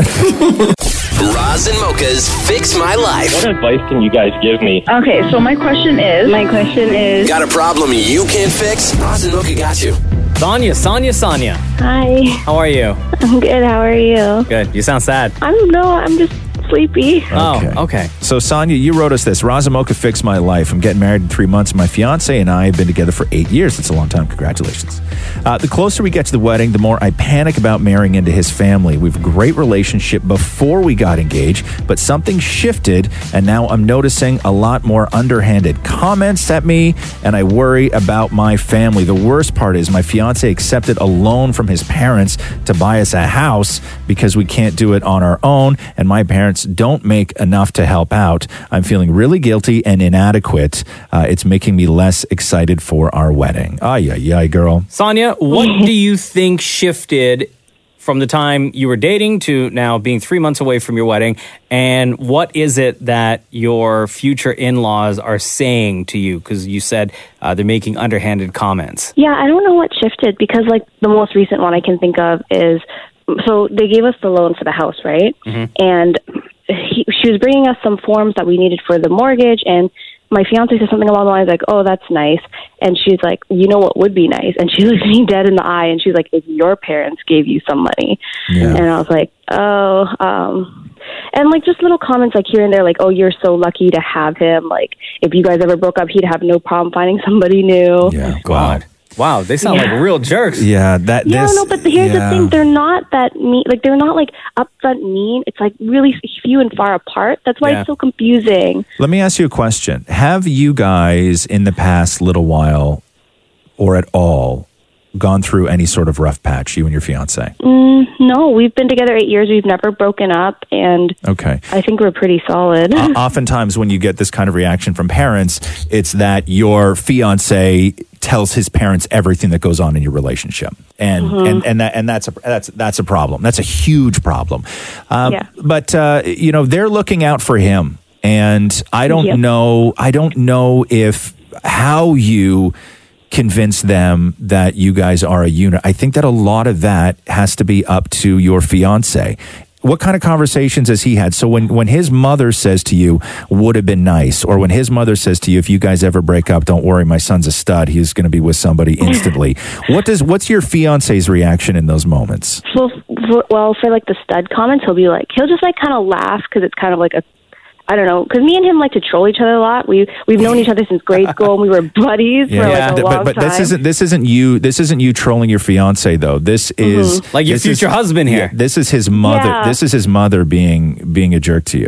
Roz and Mocha's Fix My Life. What advice can you guys give me? Okay, so my question is. My question is. Got a problem you can't fix? Roz and Mocha got you. Sonia, Sonia, Sonia. Hi. How are you? I'm good. How are you? Good. You sound sad. I don't know. I'm just sleepy. Oh, okay. So, Sonia, you wrote us this. Roz and Mocha fixed my life. I'm getting married in three months. My fiance and I have been together for eight years. That's a long time. Congratulations. Uh, the closer we get to the wedding, the more I panic about marrying into his family. We have a great relationship before we got engaged, but something shifted, and now I'm noticing a lot more underhanded comments at me, and I worry about my family. The worst part is my fiance accepted a loan from his parents to buy us a house because we can't do it on our own, and my parents don't make enough to help out. I'm feeling really guilty and inadequate. Uh, it's making me less excited for our wedding. Ay, ay, ay, girl. Sonia, what do you think shifted from the time you were dating to now being three months away from your wedding? And what is it that your future in-laws are saying to you? Because you said uh, they're making underhanded comments. Yeah, I don't know what shifted because, like, the most recent one I can think of is so they gave us the loan for the house, right? Mm-hmm. And he, she was bringing us some forms that we needed for the mortgage, and my fiance said something along the lines like, "Oh, that's nice," and she's like, "You know what would be nice?" And she looked me dead in the eye, and she's like, "If your parents gave you some money," Yeah. and I was like, "Oh," um, and like just little comments like here and there, like, "Oh, you're so lucky to have him." Like, if you guys ever broke up, he'd have no problem finding somebody new. Yeah, God. Wow, they sound Yeah. like real jerks. Yeah, that Yeah, this, no, but here's yeah. the thing: they're not that mean. Like, they're not like upfront mean. It's like really few and far apart. That's why Yeah. it's so confusing. Let me ask you a question. Have you guys in the past little while or at all gone through any sort of rough patch, you and your fiance? Mm, no, we've been together eight years. We've never broken up, and Okay. I think we're pretty solid. O- oftentimes when you get this kind of reaction from parents, it's that your fiance tells his parents everything that goes on in your relationship. And Mhm. and and that and that's a that's that's a problem. That's a huge problem. Um, Yeah. but uh, you know, they're looking out for him. And I don't Yep. know I don't know if how you convince them that you guys are a unit. I think that a lot of that has to be up to your fiance. What kind of conversations has he had? So when, when his mother says to you, would have been nice, or when his mother says to you, if you guys ever break up, don't worry, my son's a stud. He's going to be with somebody instantly. what does what's your fiance's reaction in those moments? So, for, well, for like the stud comments, he'll be like, he'll just like kind of laugh because it's kind of like a, I don't know, because me and him like to troll each other a lot. We we've known each other since grade school, and we were buddies for like a th- long but, but time. this isn't this isn't you this isn't you trolling your fiance though. This is Mhm. Like your this is- future husband here. yeah, this is his mother. Yeah. This is his mother being being a jerk to you.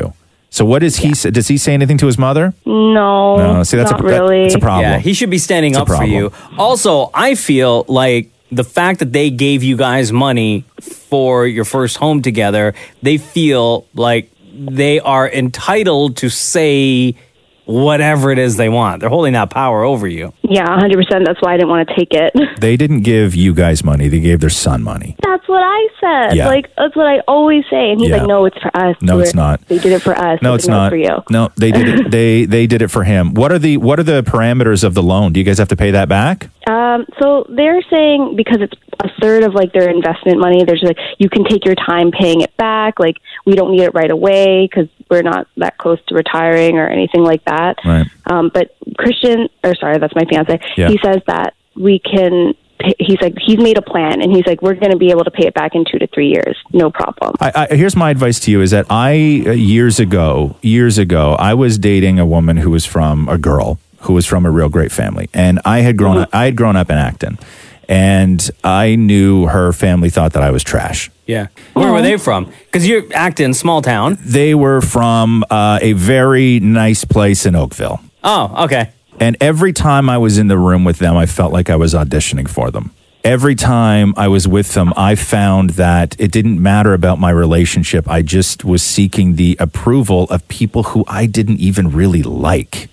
So what does he say? Does he say anything to his mother? No, No, see, that's a- not that- really. it's a problem. Yeah, he should be standing It's a up for problem. you. Also, I feel like the fact that they gave you guys money for your first home together, they feel like they are entitled to say whatever it is they want. They're holding that power over you. Yeah, one hundred percent. That's why I didn't want to take it. They didn't give you guys money. They gave their son money. That's what I said. Yeah. Like, that's what I always say. And he's Yeah. like, no, it's for us. No, it's We're- not. They did it for us. No, I it's was like, not. for you. No, they did it. They they did it for him. What are the what are the parameters of the loan? Do you guys have to pay that back? Um, so they're saying because it's a third of like their investment money, there's like you can take your time paying it back. Like we don't need it right away because we're not that close to retiring or anything like that. Right. Um, but Christian, or sorry, that's my fiance. Yeah. He says that we can. He's like he's made a plan, and he's like we're going to be able to pay it back in two to three years, no problem. I, I, here's my advice to you: is that I uh, years ago, years ago, I was dating a woman who was from a girl who was from a real great family, and I had grown up, I had grown up in Acton, and I knew her family thought that I was trash. Yeah. Where were they from? Because you're acting small town. They were from uh, a very nice place in Oakville. Oh, okay. And every time I was in the room with them, I felt like I was auditioning for them. Every time I was with them, I found that it didn't matter about my relationship. I just was seeking the approval of people who I didn't even really like.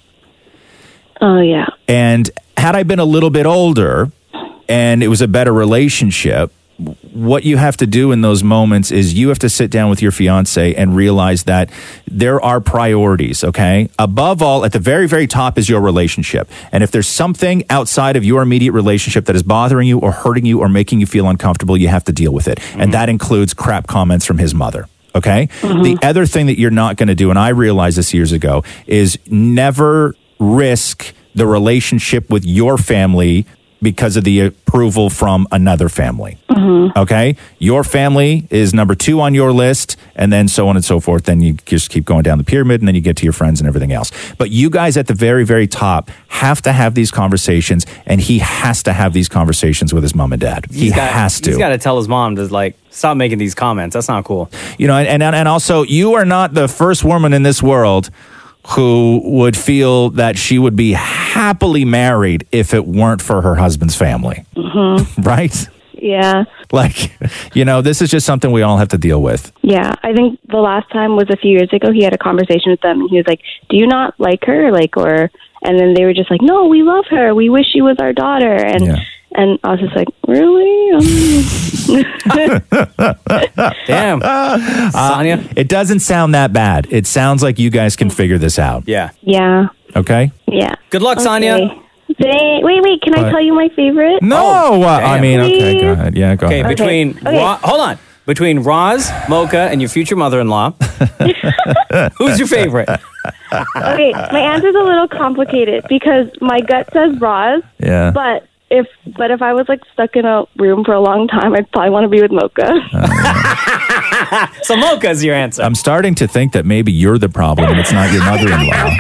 Oh, yeah. And had I been a little bit older and it was a better relationship, what you have to do in those moments is you have to sit down with your fiance and realize that there are priorities, okay? Above all, at the very, very top is your relationship. And if there's something outside of your immediate relationship that is bothering you or hurting you or making you feel uncomfortable, you have to deal with it. And that includes crap comments from his mother. Okay? The other thing that you're not going to do, and I realized this years ago, is never risk the relationship with your family because of the approval from another family. Mm-hmm. Okay? Your family is number two on your list, and then so on and so forth. Then you just keep going down the pyramid, and then you get to your friends and everything else. But you guys at the very, very top have to have these conversations, and he has to have these conversations with his mom and dad. He He's got- has to. He's got to tell his mom to like stop making these comments. That's not cool. You know, and, and and also, you are not the first woman in this world who would feel that she would be happily married if it weren't for her husband's family. Mm-hmm. Right? Yeah. Like, you know, this is just something we all have to deal with. Yeah, I think the last time was a few years ago. He had a conversation with them, and he was like, "Do you not like her?" Like, or, and then they were just like, "No, we love her. We wish she was our daughter." And Yeah. and I was just like, "Really?" Damn. Sonia? Uh, it doesn't sound that bad. It sounds like you guys can figure this out. Yeah. Yeah. Okay? Yeah. Good luck, Okay. Sonia. Wait, wait, wait. Can What? I tell you my favorite? No, uh, I mean, okay, go ahead. Yeah, go Okay, ahead. between Okay. Ro- hold on, between Roz, Mocha, and your future mother-in-law, who's your favorite? Okay, my answer's a little complicated because my gut says Roz. Yeah. But if but if I was like stuck in a room for a long time, I'd probably want to be with Mocha. So Mocha's your answer. I'm starting to think that maybe you're the problem and it's not your mother-in-law.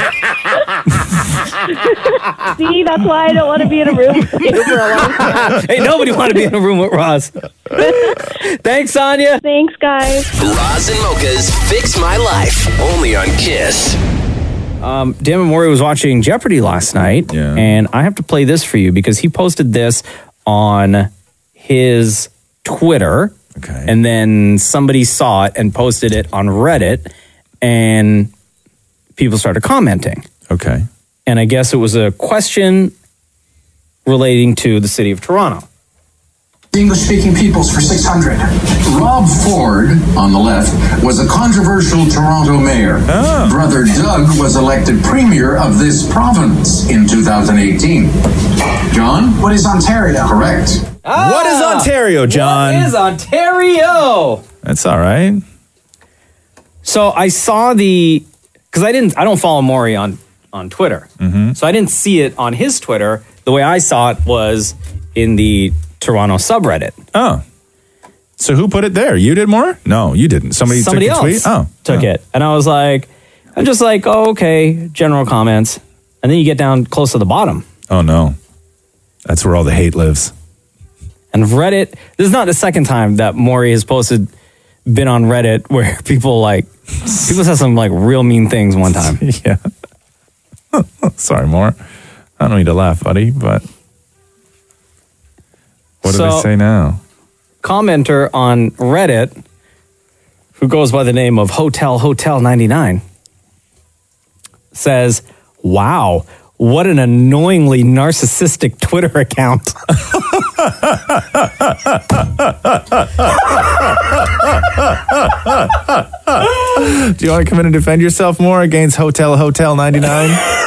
See, that's why I don't want to be in a room with you for a long time. Hey, nobody want to be in a room with Roz. Thanks, Sonia. Thanks, guys. Roz and Mocha's Fix My Life. Only on Kiss. Um, Dan Mori was watching Jeopardy last night, and I have to play this for you because he posted this on his Twitter, okay. and then somebody saw it and posted it on Reddit, and people started commenting. Okay. And I guess it was a question relating to the city of Toronto. English-speaking peoples for six hundred. Rob Ford, on the left, was a controversial Toronto mayor. Brother Doug was elected premier of this province in two thousand eighteen. John? What is Ontario? Correct. What is Ontario, John? What is Ontario? That's all right. So I saw the, because I didn't, I don't follow Maury on, on Twitter. Mm-hmm. So I didn't see it on his Twitter. The way I saw it was in the Toronto subreddit. Oh. So who put it there? You did more? No, you didn't. Somebody, Somebody took else the tweet? Oh. took Oh. it. And I was like, I'm just like, oh, okay, general comments. And then you get down close to the bottom. Oh, no. That's where all the hate lives. And Reddit, this is not the second time that Maury has posted, been on Reddit where people like People said some like real mean things one time. Yeah. Sorry, more. I don't need to laugh, buddy, but what do So- they say now? Commenter on Reddit, who goes by the name of Hotel Hotel ninety-nine, says, "Wow, what an annoyingly narcissistic Twitter account." Do you want to come in and defend yourself more against Hotel Hotel ninety-nine?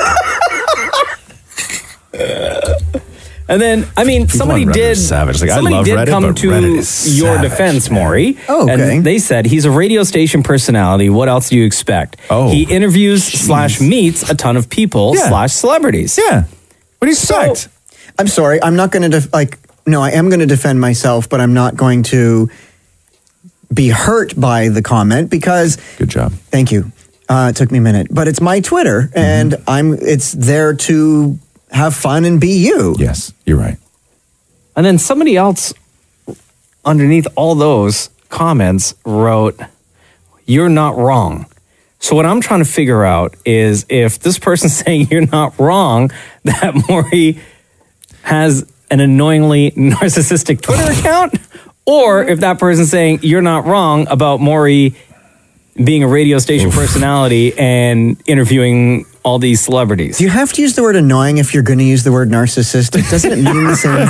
And then, I mean, People somebody on Reddit are did. savage. Like, I somebody love did Reddit, come but to Reddit is your savage, defense, man. Maury. Oh, okay. And they said he's a radio station personality. What else do you expect? Oh, he interviews slash meets a ton of people Yeah. slash celebrities. Yeah. What do you expect? I'm sorry. I'm not going to def- like. No, I am going to defend myself, but I'm not going to be hurt by the comment because. Good job. Thank you. Uh, it took me a minute, but it's my Twitter, and I'm. It's there to have fun and be you. Yes, you're right. And then somebody else underneath all those comments wrote, "You're not wrong." So what I'm trying to figure out is if this person's saying you're not wrong, that Maury has an annoyingly narcissistic Twitter account, or if that person's saying you're not wrong about Maury being a radio station personality and interviewing all these celebrities. Do you have to use the word annoying if you're going to use the word narcissistic? Doesn't it mean the same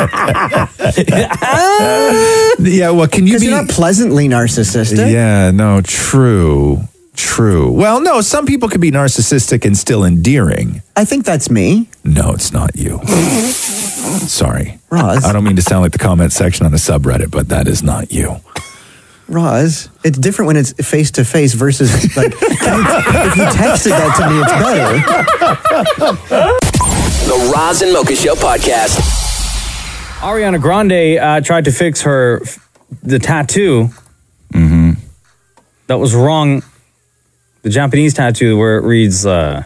thing? Yeah, well, can you Because be... you're not pleasantly narcissistic. Yeah, no, true. True. Well, no, some people can be narcissistic and still endearing. I think that's me. No, it's not you. Sorry. Roz. I don't mean to sound like the comment section on a subreddit, but that is not you. Roz, it's different when it's face to face versus like if you texted that to me, it's better. The Roz and Mocha Show podcast. Ariana Grande uh, tried to fix her the tattoo Mm-hmm. that was wrong. The Japanese tattoo where it reads uh,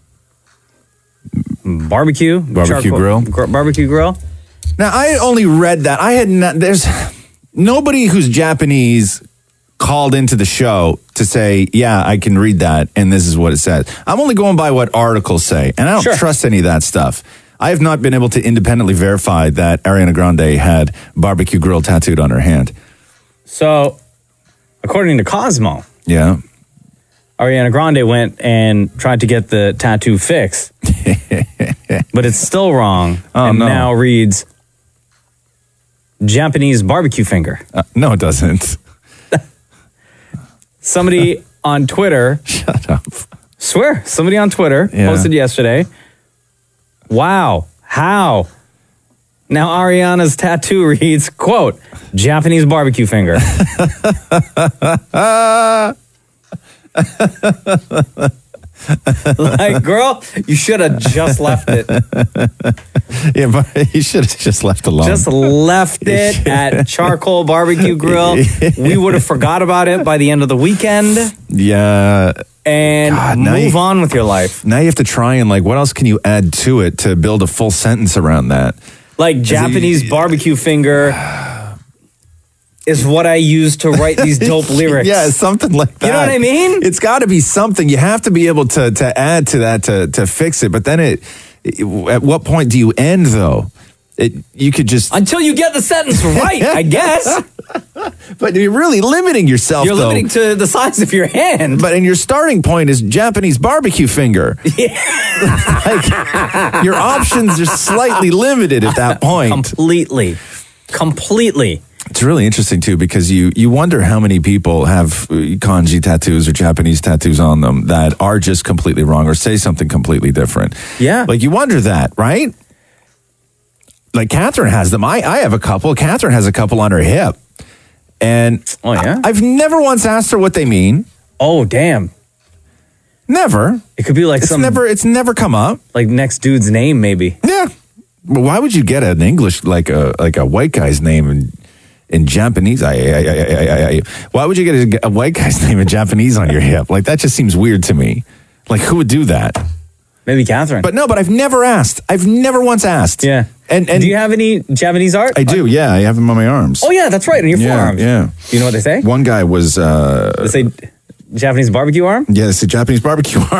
barbecue, Barbecue grill. gr- barbecue grill. Now, I only read that. I had not, there's nobody who's Japanese called into the show to say, yeah, I can read that, and this is what it says. I'm only going by what articles say, and I don't Sure. trust any of that stuff. I have not been able to independently verify that Ariana Grande had barbecue grill tattooed on her hand. So, according to Cosmo, Yeah. Ariana Grande went and tried to get the tattoo fixed, but it's still wrong, Oh, and no. now reads Japanese barbecue finger. Uh, no, it doesn't. Somebody on Twitter, shut up. Swear, somebody on Twitter Yeah. posted yesterday. Wow, how? Now Ariana's tattoo reads, quote, Japanese barbecue finger. Like, girl, you should have just left it. Yeah, but you should have just left alone. Just left it at Charcoal Barbecue Grill. We would have forgot about it by the end of the weekend Yeah. and God, now move you- on with your life. Now you have to try and, like, what else can you add to it to build a full sentence around that? Like Japanese barbecue finger is what I use to write these dope lyrics. Yeah, something like that. You know what I mean? It's got to be something. You have to be able to to add to that to to fix it. But then it, it at what point do you end though? It, you could just Until you get the sentence right, I guess. But you're really limiting yourself. You're though. limiting to the size of your hand. But and your starting point is Japanese barbecue finger. Like, your options are slightly limited at that point. Completely. Completely. It's really interesting too because you you wonder how many people have uh, kanji tattoos or Japanese tattoos on them that are just completely wrong or say something completely different. Yeah. Like you wonder that, right? Like Catherine has them. I, I have a couple. Catherine has a couple on her hip. And oh, yeah? I, I've never once asked her what they mean. Oh, damn. Never. It could be like It's some never it's never come up. like next dude's name, maybe. Yeah. But why would you get an English like a like a white guy's name in in Japanese? I, I, I, I, I, why would you get a, a white guy's name in Japanese on your hip? Like that just seems weird to me. Like who would do that? Maybe Catherine. But no, but I've never asked. I've never once asked. Yeah. And and do you have any Japanese art? I do. Yeah, I have them on my arms. Oh yeah, that's right. On your yeah, forearms. yeah. You know what they say? One guy was. Uh, They say Japanese barbecue arm? Yeah, it's a Japanese barbecue arm.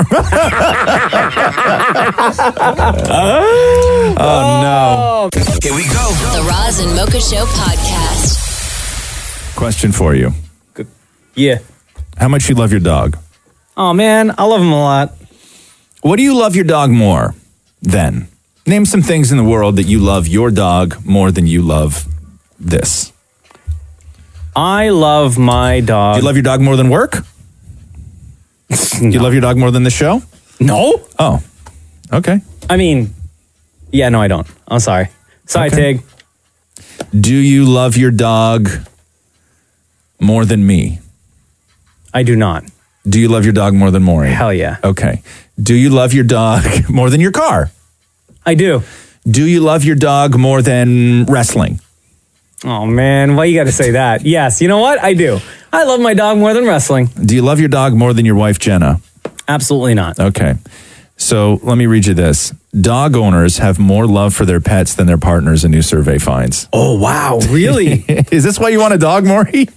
Oh, no. Here we go. The Roz and Mocha Show podcast. Question for you. Yeah. How much you love your dog? Oh, man, I love him a lot. What do you love your dog more than? Name some things in the world that you love your dog more than you love this. I love my dog. Do you love your dog more than work? Do you love your dog more than the show? No. Oh, okay. I mean, yeah, no, I don't. I'm sorry. Sorry, Okay. Tig. Do you love your dog more than me? I do not. Do you love your dog more than Maury? Hell yeah. Okay. Do you love your dog more than your car? I do. Do you love your dog more than wrestling? Oh, man, why you got to say that? Yes, you know what? I do. I love my dog more than wrestling. Do you love your dog more than your wife, Jenna? Absolutely not. Okay. So let me read you this. Dog owners have more love for their pets than their partners, a new survey finds. Oh, wow. Really? Is this why you want a dog, Maury?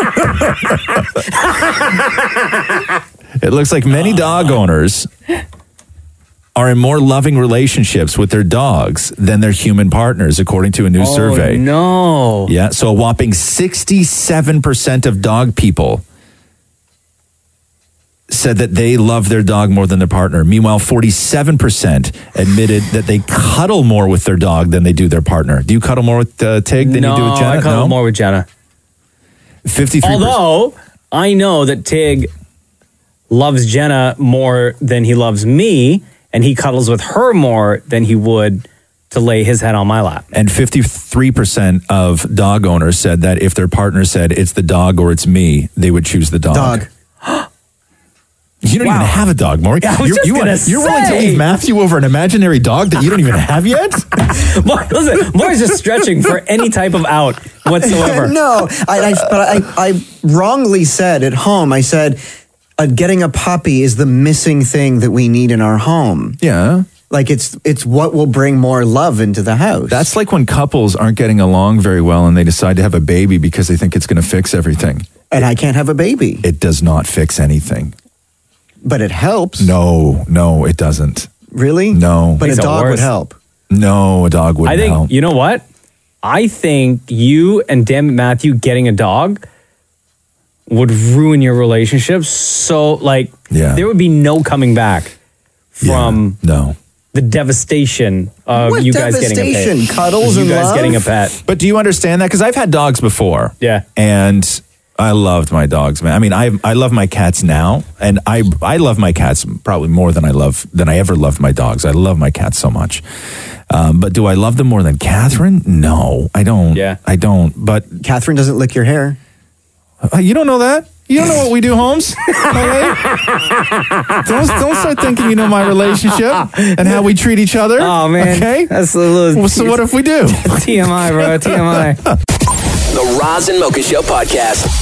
It looks like many dog owners are in more loving relationships with their dogs than their human partners, according to a new Oh, survey. no. Yeah, so a whopping sixty-seven percent of dog people said that they love their dog more than their partner. Meanwhile, forty-seven percent admitted that they cuddle more with their dog than they do their partner. Do you cuddle more with uh, Tig than no, you do with Jenna? I cuddle more with Jenna. fifty-three percent. Although, I know that Tig loves Jenna more than he loves me, and he cuddles with her more than he would to lay his head on my lap. And fifty-three percent of dog owners said that if their partner said it's the dog or it's me, they would choose the dog. Dog. You don't Wow. even have a dog, Maury. Yeah, I was you're just you gonna you're willing to say. leave Matthew over an imaginary dog that you don't even have yet? Mar- Listen, Maury's just stretching for any type of out whatsoever. no, I, I, but I, I wrongly said at home, I said, uh, getting a puppy is the missing thing that we need in our home. Yeah. Like it's it's what will bring more love into the house. That's like when couples aren't getting along very well and they decide to have a baby because they think it's going to fix everything. And I can't have a baby. It does not fix anything. But it helps. No, no, it doesn't. Really? No. But He's a the dog would worst. help. No, a dog wouldn't I think, help. you know what? I think you and Damn It Matthew getting a dog would ruin your relationship. So, like, Yeah. there would be no coming back from no. the devastation of What you guys getting a pet. devastation? Cuddles you and guys love? getting a pet. But do you understand that? Because I've had dogs before. Yeah. And I loved my dogs, man. I mean, I I love my cats now, and I I love my cats probably more than I love than I ever loved my dogs. I love my cats so much. Um, but do I love them more than Catherine? No, I don't. Yeah. I don't. But Catherine doesn't lick your hair. uh, you don't know that. You don't know what we do, Holmes. Okay? don't don't start thinking you know my relationship and how we treat each other. Oh, man. Okay. That's a little. Well, so what if we do? T M I, bro. T M I. The Roz and Mocha Show podcast.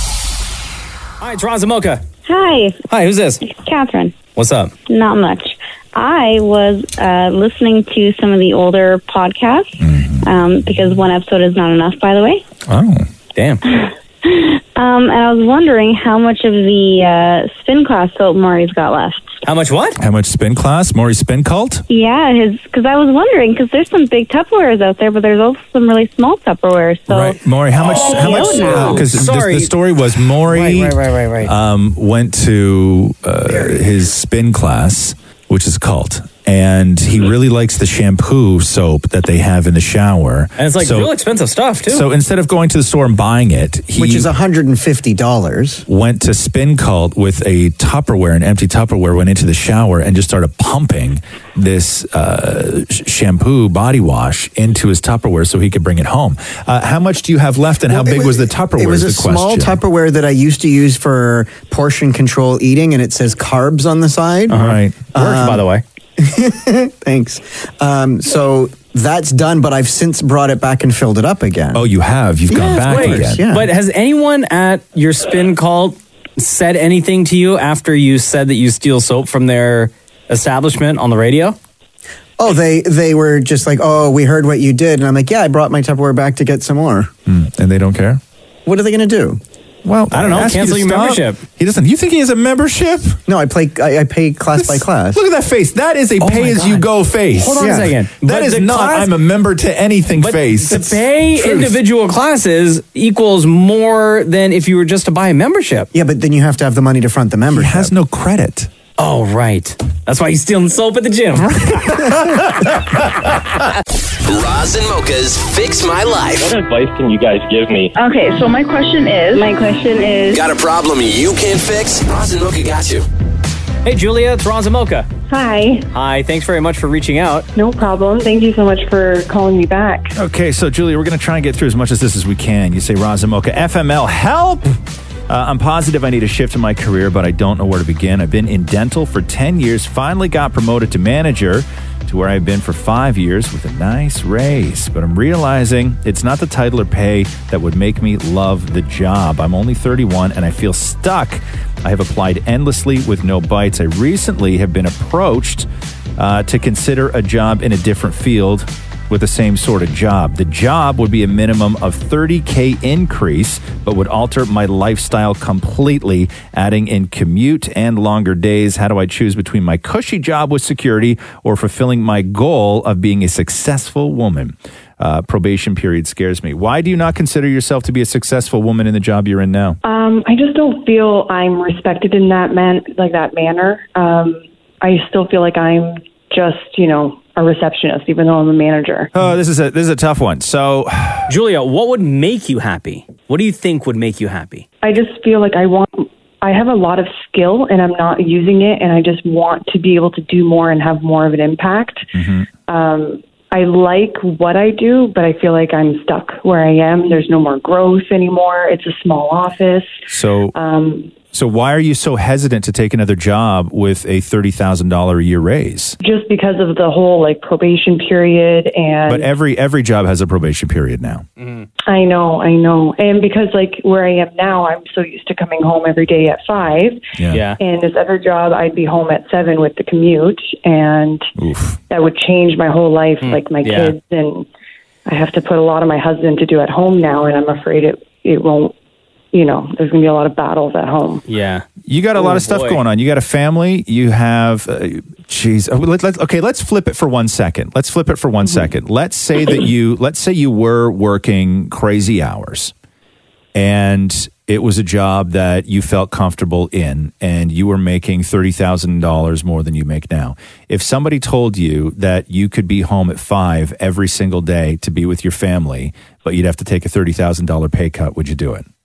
Hi, it's Roz and Mocha. Hi, Hi, who's this? Catherine. What's up? Not much. I was uh, listening to some of the older podcasts um, because one episode is not enough, by the way. Oh, damn. Um, and I was wondering how much of the uh, spin class soap Maury's got left. How much what? How much spin class? Maury spin cult? Yeah, his because I was wondering because there's some big Tupperwares out there, but there's also some really small Tupperwares. So Right, Maury. How much? Oh, how I much? don't know. Because the, Sorry. the story was Maury Right, right, right, right, right. Um, went to uh, his spin class, which is a cult, and he really likes the shampoo soap that they have in the shower. And it's like so, real expensive stuff, too. So instead of going to the store and buying it, he Which is one hundred fifty dollars. went to Spin Cult with a Tupperware, an empty Tupperware, went into the shower and just started pumping this uh, sh- shampoo body wash into his Tupperware so he could bring it home. Uh, how much do you have left, and how Well, it big was, the Tupperware? It was a is the small question. Tupperware that I used to use for portion control eating, and it says carbs on the side. All right. Works, by the way. Thanks. Um, so that's done, but I've since brought it back and filled it up again. Oh, you have? You've gone Yeah, back of course, again? yeah. But has anyone at your spin cult said anything to you after you said that you steal soap from their establishment on the radio? Oh, they they were just like, oh, we heard what you did. And I'm like, yeah, I brought my Tupperware back to get some more. Hmm. And they don't care? What are they going to do? Well, I don't know. ask you Cancel to your stop. membership. He doesn't. You think he doesn't. You Cancel don't your ask you to membership. stop? He doesn't. You think he has a membership? No, I play. I, I pay class by class. Look at that face. That is a Oh my pay-as-you-go face. Hold on a second. That But is the not. class- I'm a member to anything But face. to It's pay truth. individual classes equals more than if you were just to buy a membership. Yeah, but then you have to have the money to front the membership. He has no credit. Oh, right. That's why he's stealing soap at the gym. Roz and Mocha's Fix My Life. What advice can you guys give me? Okay, so my question is, my question is, Got a problem you can't fix? Roz and Mocha got you. Hey, Julia, it's Roz and Mocha. hi, Hi, thanks very much for reaching out. no problem. Thank you so much for calling me back. Okay, so Julia, we're going to try and get through as much of this as we can. You say, Roz and Mocha, F M L, help! Uh, I'm positive I need a shift in my career, but I don't know where to begin. I've been in dental for ten years, finally got promoted to manager, to where I've been for five years with a nice raise. But I'm realizing it's not the title or pay that would make me love the job. I'm only thirty-one and I feel stuck. I have applied endlessly with no bites. I recently have been approached uh, to consider a job in a different field with the same sort of job. The job would be a minimum of thirty K increase, but would alter my lifestyle completely, adding in commute and longer days. How do I choose between my cushy job with security or fulfilling my goal of being a successful woman? Uh, probation period scares me. Why do you not consider yourself to be a successful woman in the job you're in now? Um, I just don't feel I'm respected in that man, like that manner. Um, I still feel like I'm just, you know, a receptionist, even though I'm a manager. Oh, this is a this is a tough one. So, Julia, what would make you happy? What do you think would make you happy? I just feel like I want, I have a lot of skill and I'm not using it, and I just want to be able to do more and have more of an impact. Um, I like what I do, but I feel like I'm stuck where I am. There's no more growth anymore. It's a small office. So, Um, so why are you so hesitant to take another job with a thirty thousand dollars a year raise? just because of the whole like probation period, and But every every job has a probation period now. I know, I know. And because like where I am now, I'm so used to coming home every day at five. Yeah. Yeah. And this other job, I'd be home at seven with the commute, and that would change my whole life, like my Yeah. kids, and I have to put a lot of my husband to do at home now, and I'm afraid it it won't. You know, there's going to be a lot of battles at home. Yeah. You got a lot Oh, of stuff boy. going on. You got a family. You have, uh, geez. Uh, let, let, okay, let's flip it for one second. Let's flip it for one second. Let's say that you, let's say you were working crazy hours, and it was a job that you felt comfortable in, and you were making thirty thousand dollars more than you make now. If somebody told you that you could be home at five every single day to be with your family, but you'd have to take a thirty thousand dollars pay cut, would you do it?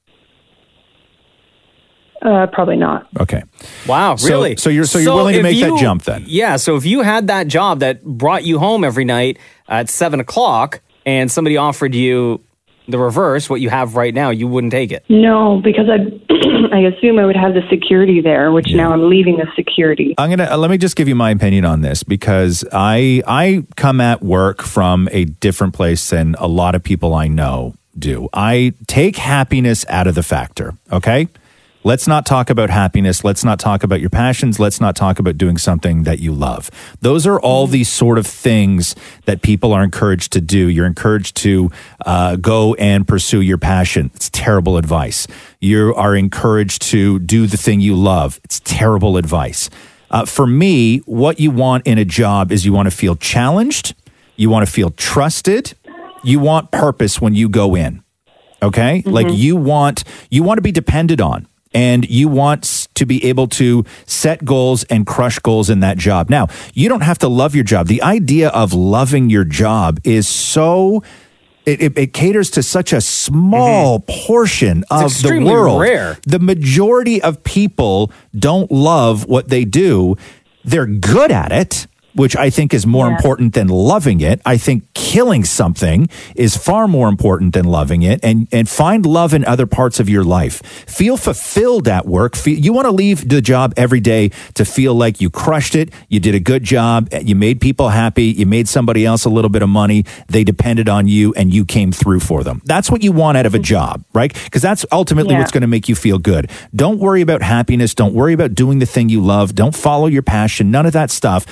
Uh, probably not. Okay. Wow, So- really? so you're- so you're willing to if make that you- jump then? Yeah, so if you had that job that brought you home every night at seven o'clock and somebody offered you the reverse, what you have right now, you wouldn't take it. No, because I I assume I would have the security there, which now I'm leaving the security. I'm gonna uh, let me just give you my opinion on this, because I I come at work from a different place than a lot of people I know do. I take happiness out of the factor. Okay. Let's not talk about happiness. Let's not talk about your passions. Let's not talk about doing something that you love. Those are all these sort of things that people are encouraged to do. You're encouraged to uh, go and pursue your passion. It's terrible advice. You are encouraged to do the thing you love. It's terrible advice. Uh, for me, what you want in a job is you want to feel challenged. You want to feel trusted. You want purpose when you go in. Okay? Like you want you want to be depended on. And you want s- to be able to set goals and crush goals in that job. Now, you don't have to love your job. The idea of loving your job is so, it, it, it caters to such a small portion of the extremely world. rare. The majority of people don't love what they do. They're good at it, which I think is more important than loving it. I think killing something is far more important than loving it. And and find love in other parts of your life. Feel fulfilled at work. Feel, you want to leave the job every day to feel like you crushed it, you did a good job, you made people happy, you made somebody else a little bit of money, they depended on you, and you came through for them. That's what you want out of a job, right? Because that's ultimately Yeah. what's going to make you feel good. Don't worry about happiness. Don't worry about doing the thing you love. Don't follow your passion. None of that stuff. Find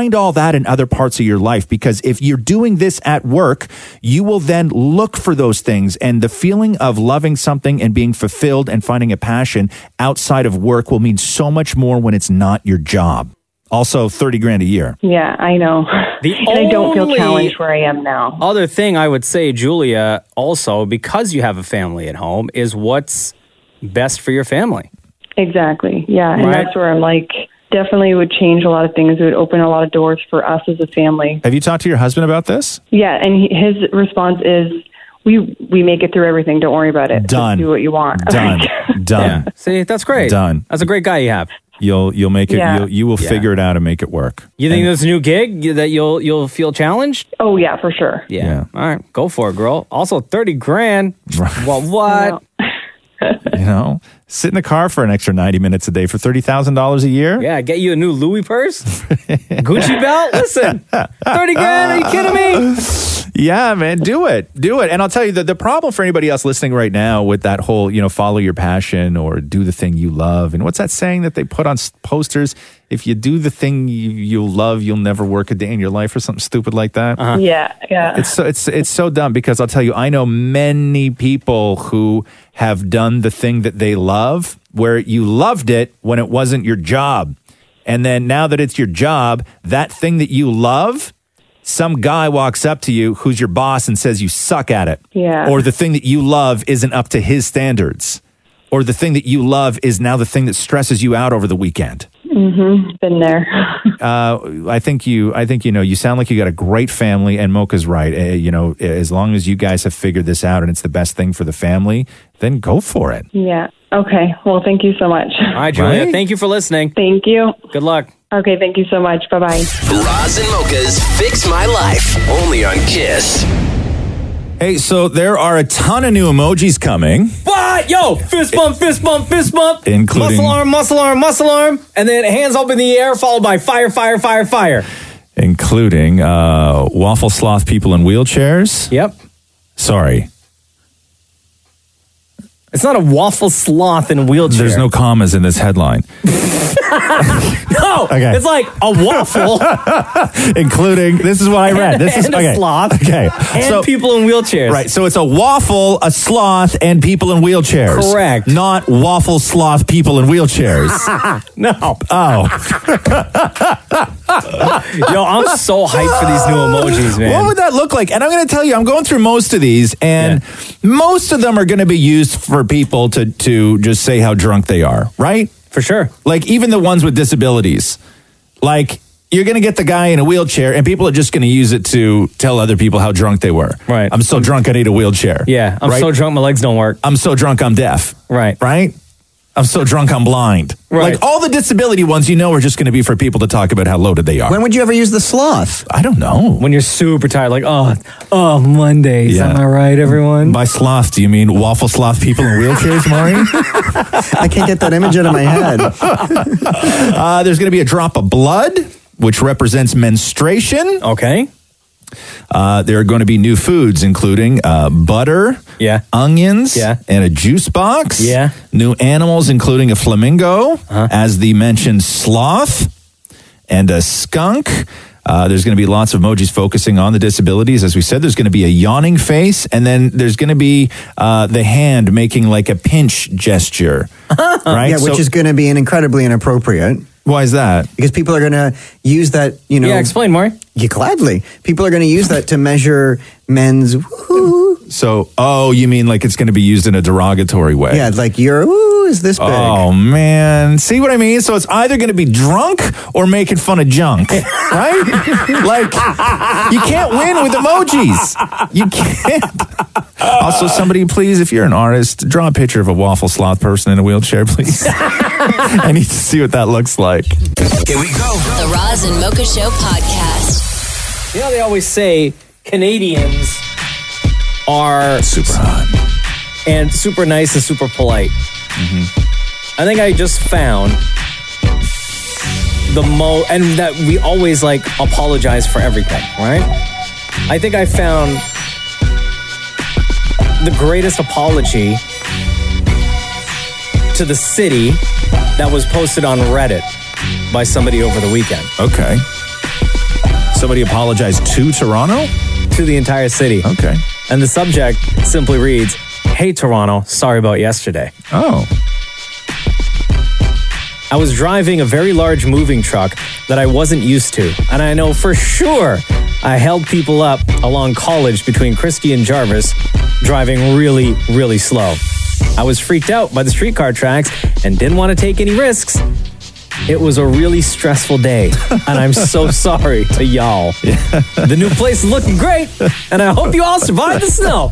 find all that in other parts of your life, because if you're doing this at work, you will then look for those things, and the feeling of loving something and being fulfilled and finding a passion outside of work will mean so much more when it's not your job. Also, thirty grand a year. Yeah, I know. The and I don't feel only challenged where I am now. Other thing I would say, Julia, also, because you have a family at home, is what's best for your family. Exactly. Yeah, and Right. that's where I'm like, definitely would change a lot of things. It would open a lot of doors for us as a family. Have you talked to your husband about this? Yeah, and he, his response is, "We we make it through everything. Don't worry about it. Done. Just do what you want." Done. Done. Yeah. See, that's great. Done. That's a great guy you have. You'll you'll make it. Yeah. You'll, you will Yeah. figure it out and make it work. You think there's a new gig that you'll you'll feel challenged? Oh yeah, for sure. Yeah. All right, go for it, girl. Also, thirty grand. Well, what? You know, sit in the car for an extra ninety minutes a day for thirty thousand dollars a year. Yeah, get you a new Louis purse, Gucci belt. Listen, thirty grand. Are you kidding me? Yeah, man, do it. Do it. And I'll tell you that the problem for anybody else listening right now with that whole, you know, follow your passion or do the thing you love. And what's that saying that they put on s- posters? If you do the thing you, you love, you'll never work a day in your life or something stupid like that. Uh-huh. Yeah, yeah. It's so it's it's so dumb, because I'll tell you, I know many people who have done the thing that they love where you loved it when it wasn't your job. And then now that it's your job, that thing that you love, some guy walks up to you who's your boss and says you suck at it. Yeah. Or the thing that you love isn't up to his standards. Or the thing that you love is now the thing that stresses you out over the weekend. Mm-hmm. Been there. Uh, I think you. I think you know. You sound like you got a great family, and Mocha's right. Uh, you know, as long as you guys have figured this out, and it's the best thing for the family, then go for it. Yeah. Okay. Well, thank you so much. All right, Julia. Right? Thank you for listening. Thank you. Good luck. Okay. Thank you so much. Bye bye. Roz and Mocha's Fix My Life. Only on Kiss. Hey, so there are a ton of new emojis coming. What? Yo, fist bump, fist bump, fist bump. Including- muscle arm, muscle arm, muscle arm, and then hands up in the air, followed by fire, fire, fire, fire. Including uh, waffle sloth people in wheelchairs. Yep. Sorry. It's not a waffle sloth in a wheelchair. There's no commas in this headline. No, Okay. it's like a waffle. Including, this is what I read. This is and okay. a sloth. Okay. And So- people in wheelchairs. Right, so it's a waffle, a sloth, and people in wheelchairs. Correct. Not waffle, sloth, people in wheelchairs. No. Oh. Yo, I'm so hyped for these new emojis, man. What would that look like? And I'm going to tell you, I'm going through most of these, and most of them are going to be used for people to, to just say how drunk they are, right? For sure. Like, even the ones with disabilities. Like, you're going to get the guy in a wheelchair, and people are just going to use it to tell other people how drunk they were. Right. I'm so drunk, I need a wheelchair. Yeah, I'm Right? so drunk, my legs don't work. I'm so drunk, I'm deaf. Right. Right? I'm so drunk, I'm blind. Right. Like, all the disability ones, you know, are just going to be for people to talk about how loaded they are. When would you ever use the sloth? I don't know. When you're super tired, like, oh, oh, Mondays. Yeah. Am I right, everyone? By sloth, do you mean waffle sloth people in wheelchairs, Maury? I can't get that image out of my head. uh, there's going to be a drop of blood, which represents menstruation. Okay. Uh, there are going to be new foods, including uh, butter, yeah, onions, yeah, and a juice box. Yeah. New animals, including a flamingo, uh-huh. as the mentioned sloth, and a skunk. Uh, there's going to be lots of emojis focusing on the disabilities. As we said, there's going to be a yawning face, and then there's going to be uh, the hand making like a pinch gesture. Right? Yeah, which So- is going to be an incredibly inappropriate. Why is that? Because people are going to use that, you know. Yeah, explain more. Yeah, gladly. People are going to use that to measure men's woo. So, oh, you mean like it's going to be used in a derogatory way? Yeah, like your woo is this big. Oh, man. See what I mean? So it's either going to be drunk or making fun of junk, right? Like, you can't win with emojis. You can't. Also, somebody, please, if you're an artist, draw a picture of a waffle sloth person in a wheelchair, please. I need to see what that looks like. Here we go. The Roz and Mocha Show podcast. You know, they always say Canadians are super hot and super nice and super polite. Mm-hmm. I think I just found the mo and that we always like apologize for everything, right? I think I found the greatest apology to the city that was posted on Reddit by somebody over the weekend. Okay. Somebody apologized to Toronto? To the entire city. Okay. And the subject simply reads, "Hey Toronto, sorry about yesterday." Oh. I was driving a very large moving truck that I wasn't used to, and I know for sure I held people up along College between Christie and Jarvis, driving really, really slow. I was freaked out by the streetcar tracks and didn't want to take any risks. It was a really stressful day, and I'm so sorry to y'all. The new place is looking great, and I hope you all survive the snow.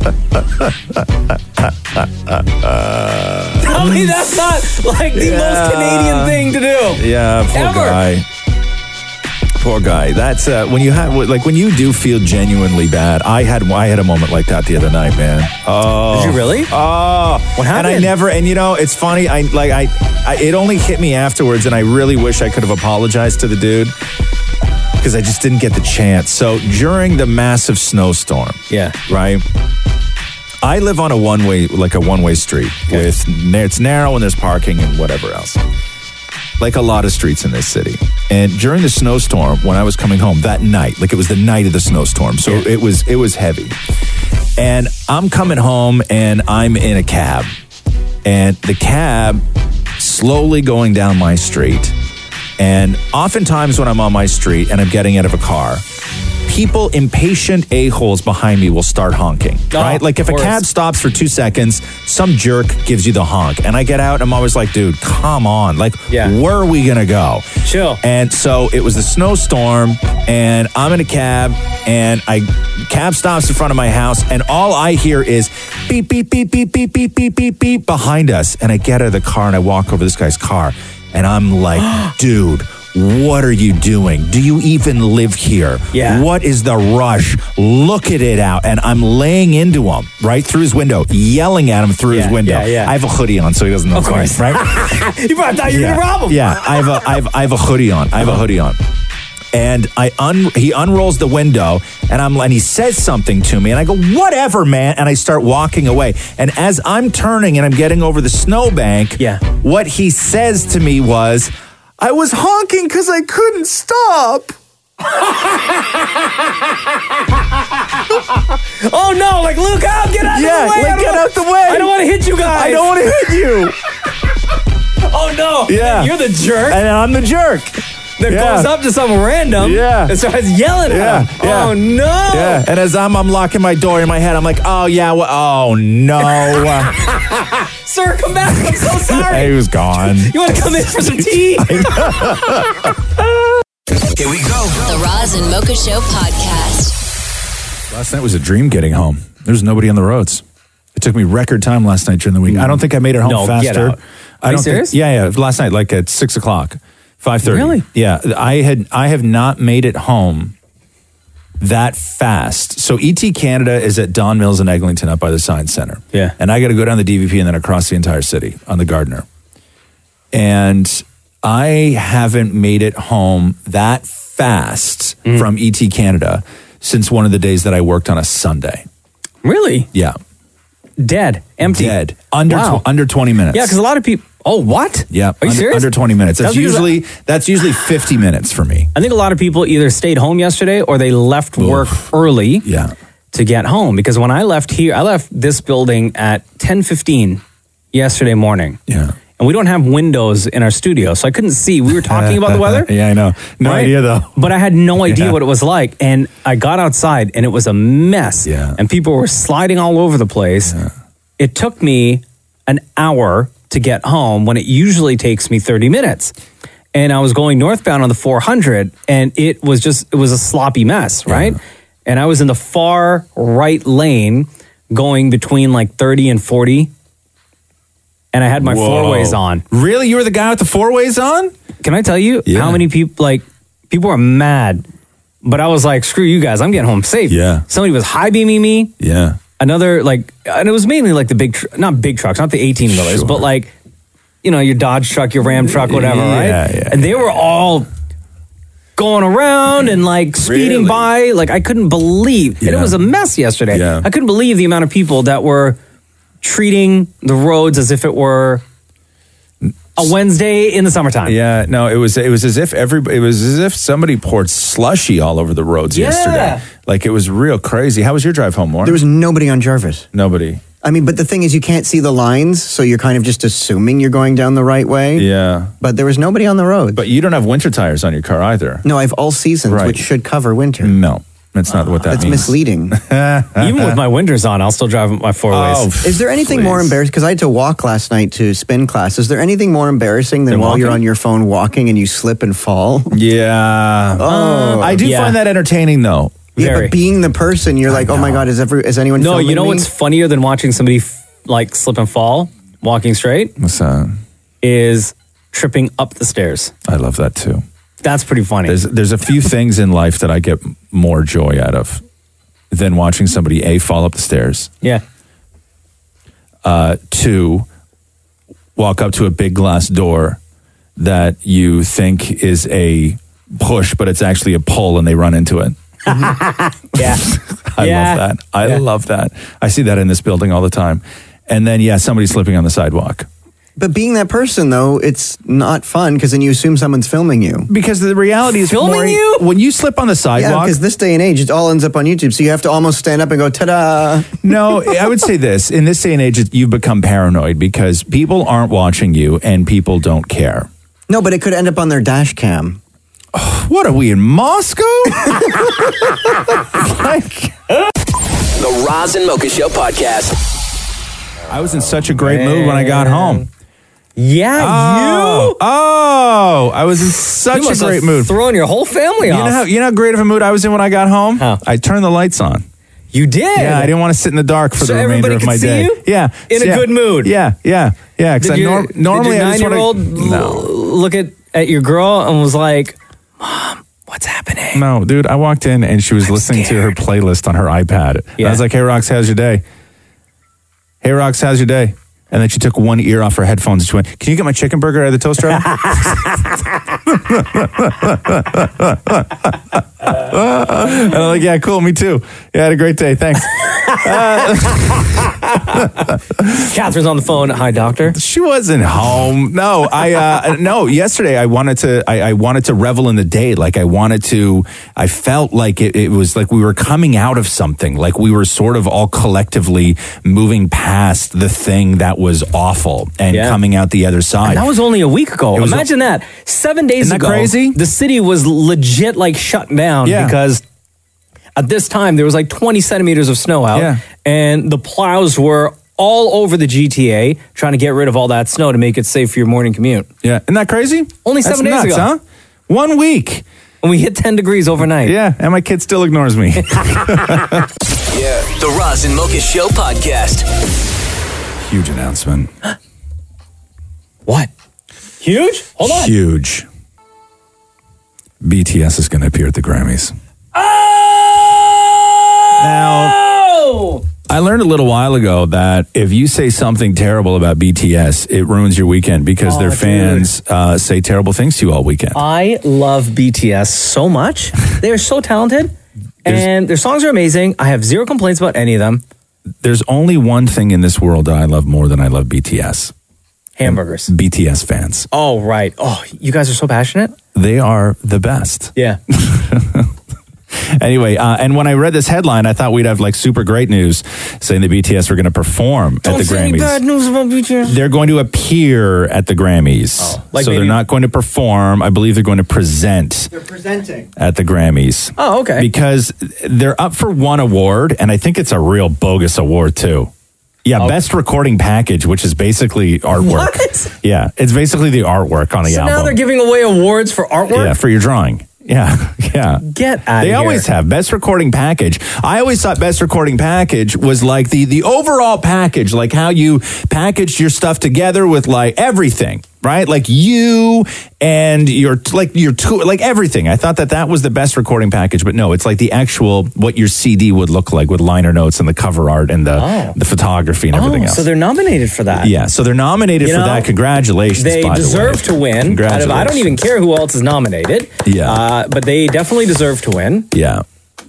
Tell me that's not like the Yeah. most Canadian thing to do. Yeah, poor Ever. guy. Poor guy. That's uh, when you have like when you do feel genuinely bad. I had I had a moment like that the other night, man. Oh, Did you really? Oh, What And I happened? never. And you know, it's funny. I like I, I. It only hit me afterwards, and I really wish I could have apologized to the dude because I just didn't get the chance. So during the massive snowstorm, yeah, right. I live on a one way, like a one way street with it's narrow and there's parking and whatever else. Like a lot of streets in this city. And during the snowstorm, when I was coming home that night, like it was the night of the snowstorm, so it was it was heavy. And I'm coming home and I'm in a cab. And the cab slowly going down my street. And oftentimes when I'm on my street and I'm getting out of a car, people, impatient a-holes behind me will start honking, Oh, right? Like if a of course. cab stops for two seconds, some jerk gives you the honk. And I get out and I'm always like, dude, come on. Like, where are we going to go? Chill. And so it was the snowstorm and I'm in a cab and I cab stops in front of my house and all I hear is beep, beep, beep, beep, beep, beep, beep, beep, beep behind us. And I get out of the car and I walk over this guy's car and I'm like, dude, what are you doing? Do you even live here? Yeah. What is the rush? Look at it out. And I'm laying into him right through his window, yelling at him through his Yeah, window. yeah, yeah. I have a hoodie on, so he doesn't know. Of it's course. me, right? You probably thought you were yeah. going to rob him. Yeah, I have a, I have, I have a hoodie on. I have a hoodie on. And I un, he unrolls the window and I'm and he says something to me and I go, whatever, man. And I start walking away. And as I'm turning and I'm getting over the snowbank, yeah. what he says to me was, I was honking because I couldn't stop. Oh no, like look out, get out Yeah, of the way. like, I don't get wanna- out the way. I don't want to hit you guys. I don't want to hit you. Oh no. Yeah. You're the jerk. And I'm the jerk. That Yeah. goes up to some random Yeah. and starts yelling at Yeah, him. yeah. Oh no. Yeah. And as I'm, I'm locking my door in my head, I'm like, oh yeah, well, oh no. Sir, come back. I'm so sorry. He was gone. You want to come in for some tea? Here we go. The Roz and Mocha Show podcast. Last night was a dream getting home. There was nobody on the roads. It took me record time last night during the week. I don't think I made it home No, faster. get out. I Are you don't serious? Think, yeah, yeah. Last night, like at six o'clock, five thirty. Really? Yeah. I had. I have not made it home that fast. So E T Canada is at Don Mills in Eglinton, up by the Science Center. Yeah. And I got to go down the D V P and then across the entire city on the Gardiner. And I haven't made it home that fast Mm. from E T Canada since one of the days that I worked on a Sunday. Really? Yeah. Dead. Empty. Dead. Under Wow. tw- under twenty minutes. Yeah, because a lot of people. Oh, what? Yeah. Are you under, serious? Under twenty minutes. That's, That's because usually that's usually fifty minutes for me. I think a lot of people either stayed home yesterday or they left work early yeah. to get home. Because when I left here, I left this building at ten fifteen yesterday morning. Yeah. And we don't have windows in our studio, so I couldn't see. We were talking about the weather. Yeah, I know. No Right? idea though. But I had no idea Yeah. what it was like. And I got outside and it was a mess. Yeah. And people were sliding all over the place. It took me an hour to get home when it usually takes me thirty minutes. And I was going northbound on the four hundred and it was just, it was a sloppy mess, right? And I was in the far right lane going between like thirty and forty. And I had my Whoa. four ways on. Really? You were the guy with the four ways on? Can I tell you Yeah. how many people, like, people were mad, but I was like, screw you guys, I'm getting home safe. Yeah. Somebody was high beaming me. Yeah. Another, like, and it was mainly like the big, tr- not big trucks, not the eighteen wheelers, but like, you know, your Dodge truck, your Ram truck, whatever, Yeah, right? yeah, and they were all going around and like speeding Really? by. Like, I couldn't believe, and Yeah. it was a mess yesterday. Yeah. I couldn't believe the amount of people that were treating the roads as if it were A Wednesday in the summertime. Yeah, no, it was it was as if every it was as if somebody poured slushy all over the roads Yeah. yesterday. Like it was real crazy. How was your drive home, Warren? There was nobody on Jarvis. Nobody. I mean, but the thing is, you can't see the lines, so you're kind of just assuming you're going down the right way. Yeah. But there was nobody on the road. But you don't have winter tires on your car either. No, I have all seasons, Right. which should cover winter. No, that's not what that That's means. misleading. Even with my winters on, I'll still drive my four Oh, ways. Is there anything more embarrassing? Because I had to walk last night to spin class. Is there anything more embarrassing than Than while you're walking? on your phone walking and you slip and fall? Yeah. Oh, I do find that entertaining, though. Yeah, Very. but being the person, you're like, oh my god, is every is anyone? No, filming you know me? what's funnier than watching somebody f- like slip and fall walking straight? What's that? Is tripping up the stairs. I love that too. That's pretty funny. There's there's a few things in life that I get more joy out of than watching somebody A, fall up the stairs. Yeah. Uh, two, walk up to a big glass door that you think is a push, but it's actually a pull and they run into it. yeah. I Yeah. love that. I Yeah. love that. I see that in this building all the time. And then, yeah, somebody slipping on the sidewalk. But being that person, though, it's not fun because then you assume someone's filming you. Because the reality is, Filming Maury, you? when you slip on the Yeah, sidewalk. because this day and age, it all ends up on YouTube. So you have to almost stand up and go, ta-da. No, I would say this. In this day and age, you've become paranoid because people aren't watching you and people don't care. No, but it could end up on their dash cam. What are we in Moscow? The Roz and Mocha Show podcast. I was in such a great mood when I got home. Yeah, oh, you. Oh, I was in such You a must have great mood. Throwing your whole family You off. know how you know how great of a mood I was in when I got home? I turned the lights on. You did? Yeah, I didn't want to sit in the dark for So the remainder everybody of could my see day. you? Yeah, In a yeah. good mood? Yeah, yeah, yeah. Because Did your, nor- normally did your I just want nine-year-old to. l- look at, at your girl and was like, Mom, what's happening? No, dude, I walked in and she was listening to her playlist on her iPad. And Yeah. I was like, hey, Rox, how's your day? Hey, Rox, how's your day? And then she took one ear off her headphones and she went, can you get my chicken burger out of the toaster oven? And I'm like, yeah, cool, me too. Yeah, I had a great day, thanks. Catherine's on the phone. Hi, doctor. She wasn't home. No, I uh no, yesterday I wanted to I, I wanted to revel in the day. Like I wanted to I felt like it, it was like we were coming out of something. Like we were sort of all collectively moving past the thing that was awful and Yeah. coming out the other side. And that was only a week ago. It was a- Imagine that. Seven days Isn't that ago, crazy? the city was legit like shut down Yeah. because at this time there was like twenty centimeters of snow out, Yeah. and the plows were all over the G T A trying to get rid of all that snow to make it safe for your morning commute. Yeah, isn't that crazy? Only That's seven days nuts, ago, huh? One week. And we hit ten degrees overnight. Yeah, and my kid still ignores me. Yeah. The Roz and Mocha Show podcast. Huge announcement. What? Huge? Hold on. Huge. B T S is going to appear at the Grammys. Now, Oh! I learned a little while ago that if you say something terrible about B T S, it ruins your weekend because Oh, their dude. fans uh, say terrible things to you all weekend. I love B T S so much. They are so talented, and their songs are amazing. I have zero complaints about any of them. There's only one thing in this world that I love more than I love B T S. Hamburgers. B T S fans. Oh, right. Oh, you guys are so passionate. They are the best. Yeah. Anyway, uh, and when I read this headline, I thought we'd have like super great news saying the B T S were going to perform Don't at the say Grammys. any bad news about B T S. They're going to appear at the Grammys. Oh, like so they're maybe- not going to perform. I believe they're going to present They're presenting. at the Grammys. Oh, okay. Because they're up for one award, and I think it's a real bogus award, too. Yeah, Best Recording Package, which is basically artwork. What? Yeah, it's basically the artwork on the So album. now they're giving away awards for artwork? Yeah, for your drawing. Yeah, yeah. Get out They of always here. have Best Recording Package. I always thought Best Recording Package was like the the overall package, like how you packaged your stuff together with like everything, right? Like you and your like your tour, like everything. I thought that that was the Best Recording Package, but no, it's like the actual what your C D would look like with liner notes and the cover art and the Oh. the photography and everything Oh, else. so they're nominated for that. Yeah, so they're nominated You for know, that. Congratulations! They by deserve the way. to win. Out of, Congratulations. I don't even care who else is nominated. Yeah. Uh, but they definitely deserve to win. Yeah.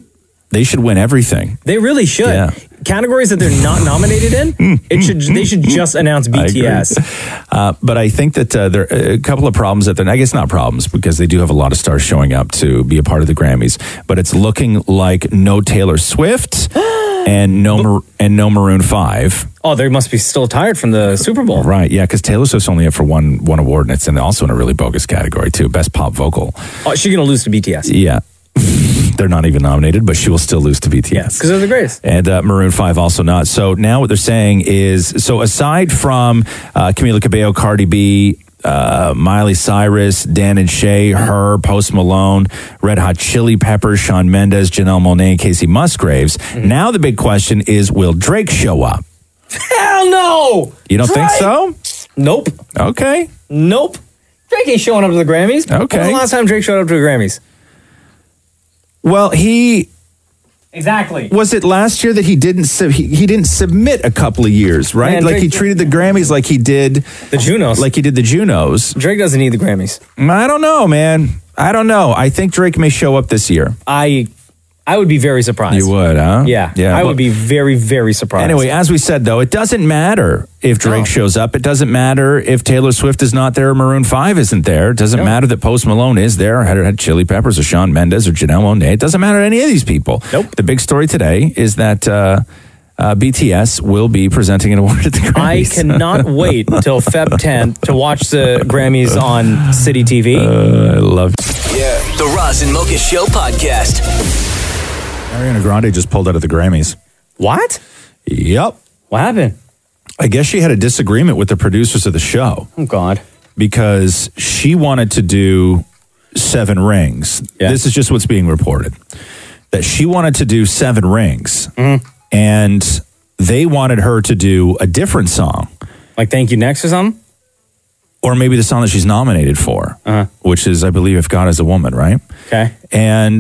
They should win everything. They really should. Yeah. Categories that they're not nominated in, it should they should just announce B T S. I uh, but I think that uh, there are a couple of problems that they're, I guess not problems, because they do have a lot of stars showing up to be a part of the Grammys. But it's looking like no Taylor Swift and no Mar- and no Maroon five. Oh, they must be still tired from the Super Bowl. Right, yeah, because Taylor Swift's only up for one one award, and it's in, also in a really bogus category, too. Best pop vocal. Oh, she's going to lose to B T S. Yeah. They're not even nominated, but she will still lose to B T S. Because they're the greatest. And uh, Maroon five also not. So now what they're saying is, so aside from uh, Camila Cabello, Cardi B, uh, Miley Cyrus, Dan and Shay, Her, Post Malone, Red Hot Chili Peppers, Shawn Mendes, Janelle Monáe, and Casey Musgraves. Mm-hmm. Now the big question is, will Drake show up? Hell no! You don't Drake? think so? Nope. Okay. Nope. Drake ain't showing up to the Grammys. Okay. When was the last time Drake showed up to the Grammys? Well, he... Exactly. Was it last year that he didn't sub- he, he didn't submit a couple of years, right? Man, like Drake- he treated the Grammys like he did the Junos. Like he did the Junos. Drake doesn't need the Grammys. I don't know, man. I don't know. I think Drake may show up this year. I I would be very surprised. You would, huh? Yeah. Yeah. I but- would be very, very surprised. Anyway, as we said, though, it doesn't matter if Drake No. shows up. It doesn't matter if Taylor Swift is not there or Maroon five isn't there. It doesn't matter that Post Malone is there, or Red Hot Chili Peppers, or Shawn Mendes, or Janelle Monáe. It doesn't matter to any of these people. Nope. The big story today is that uh, uh, B T S will be presenting an award at the I Grammys. cannot wait until February tenth to watch the Grammys on City T V. Uh, I love it. Yeah. The Roz and Mocha Show podcast. Ariana Grande just pulled out of the Grammys. What? Yep. What happened? I guess she had a disagreement with the producers of the show. Oh, God. Because she wanted to do Seven Rings. This is just what's being reported. That she wanted to do Seven Rings. Mm-hmm. And they wanted her to do a different song. Like Thank You Next or something? Or maybe the song that she's nominated for. Uh-huh. Which is, I believe, If God Is a Woman, right? Okay. And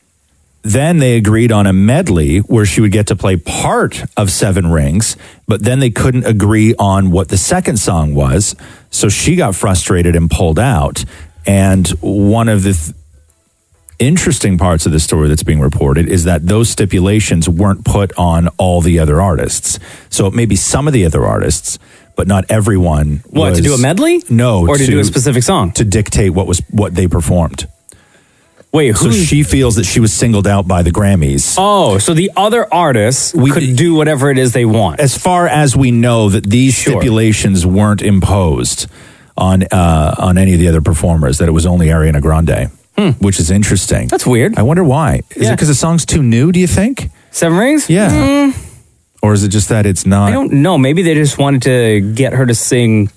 then they agreed on a medley where she would get to play part of Seven Rings, but then they couldn't agree on what the second song was. So she got frustrated and pulled out. And one of the th- interesting parts of the story that's being reported is that those stipulations weren't put on all the other artists. So it may be some of the other artists, but not everyone. What, was, to do a medley? No. Or to do a specific song? To dictate what was what they performed. Wait, so who? she feels that she was singled out by the Grammys. Oh, so the other artists could do whatever it is they want. As far as we know, that these stipulations weren't imposed on uh, on any of the other performers. That it was only Ariana Grande, which is interesting. That's weird. I wonder why. Is Yeah. it because the song's too new? Do you think? Seven Rings? Yeah. Mm, Or is it just that it's not? I don't know. Maybe they just wanted to get her to sing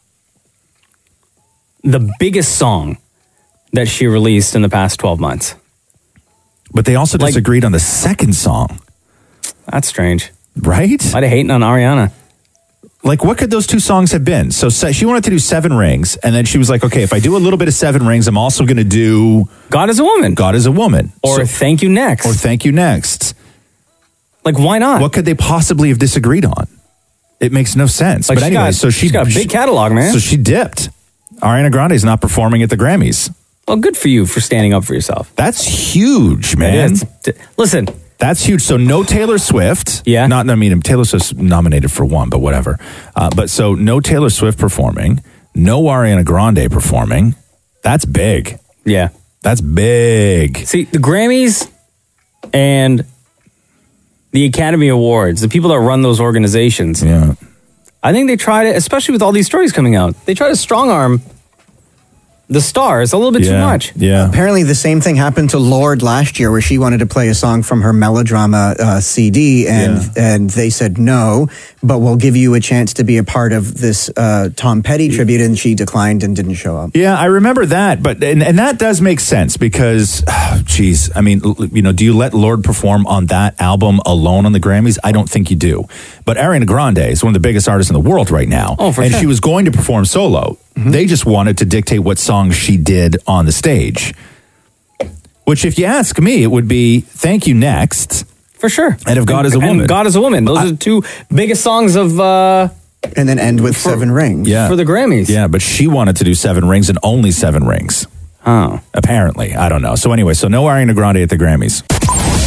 the biggest song that she released in the past twelve months. But they also Like- disagreed on the second song, That's strange. right? Why they hating on Ariana? Like, what could those two songs have been? So se- she wanted to do Seven Rings, and then she was like, okay, if I do a little bit of Seven Rings, I'm also going to do God Is a Woman. God Is a Woman. Or So- Thank You Next. or Thank You Next. Like, why not? What could they possibly have disagreed on? It makes no sense. Like, but she anyway, got- so she she's got a big catalog, man. So she dipped. Ariana Grande is not performing at the Grammys. Well, good for you for standing up for yourself. That's huge, man. It is. Listen, That's huge. So no Taylor Swift. Yeah. Not, I mean, Taylor Swift's nominated for one, but whatever. Uh, but so no Taylor Swift performing, no Ariana Grande performing. That's big. yeah. That's big. See, the Grammys and the Academy Awards, the people that run those organizations, Yeah. I think they try to, especially with all these stories coming out, they try to strong arm the stars a little bit too Yeah. much. Yeah. Apparently, the same thing happened to Lorde last year, where she wanted to play a song from her melodrama uh, C D, and and they said no, but we'll give you a chance to be a part of this uh, Tom Petty tribute, and she declined and didn't show up. Yeah, I remember that, but and, and that does make sense because, geez, I mean, l- you know, do you let Lorde perform on that album alone on the Grammys? I don't think you do. But Ariana Grande is one of the biggest artists in the world right now, Oh, for and sure. she was going to perform solo. They just wanted to dictate what songs she did on the stage. Which, if you ask me, it would be "Thank You Next" For sure. and "If God Is a And Woman." God Is a Woman. Those are the two biggest songs of uh, And then end with Seven Rings. Yeah. for the Grammys. Yeah, but she wanted to do Seven Rings and only Seven Rings. Oh. Apparently, I don't know. So anyway, so no Ariana Grande at the Grammys.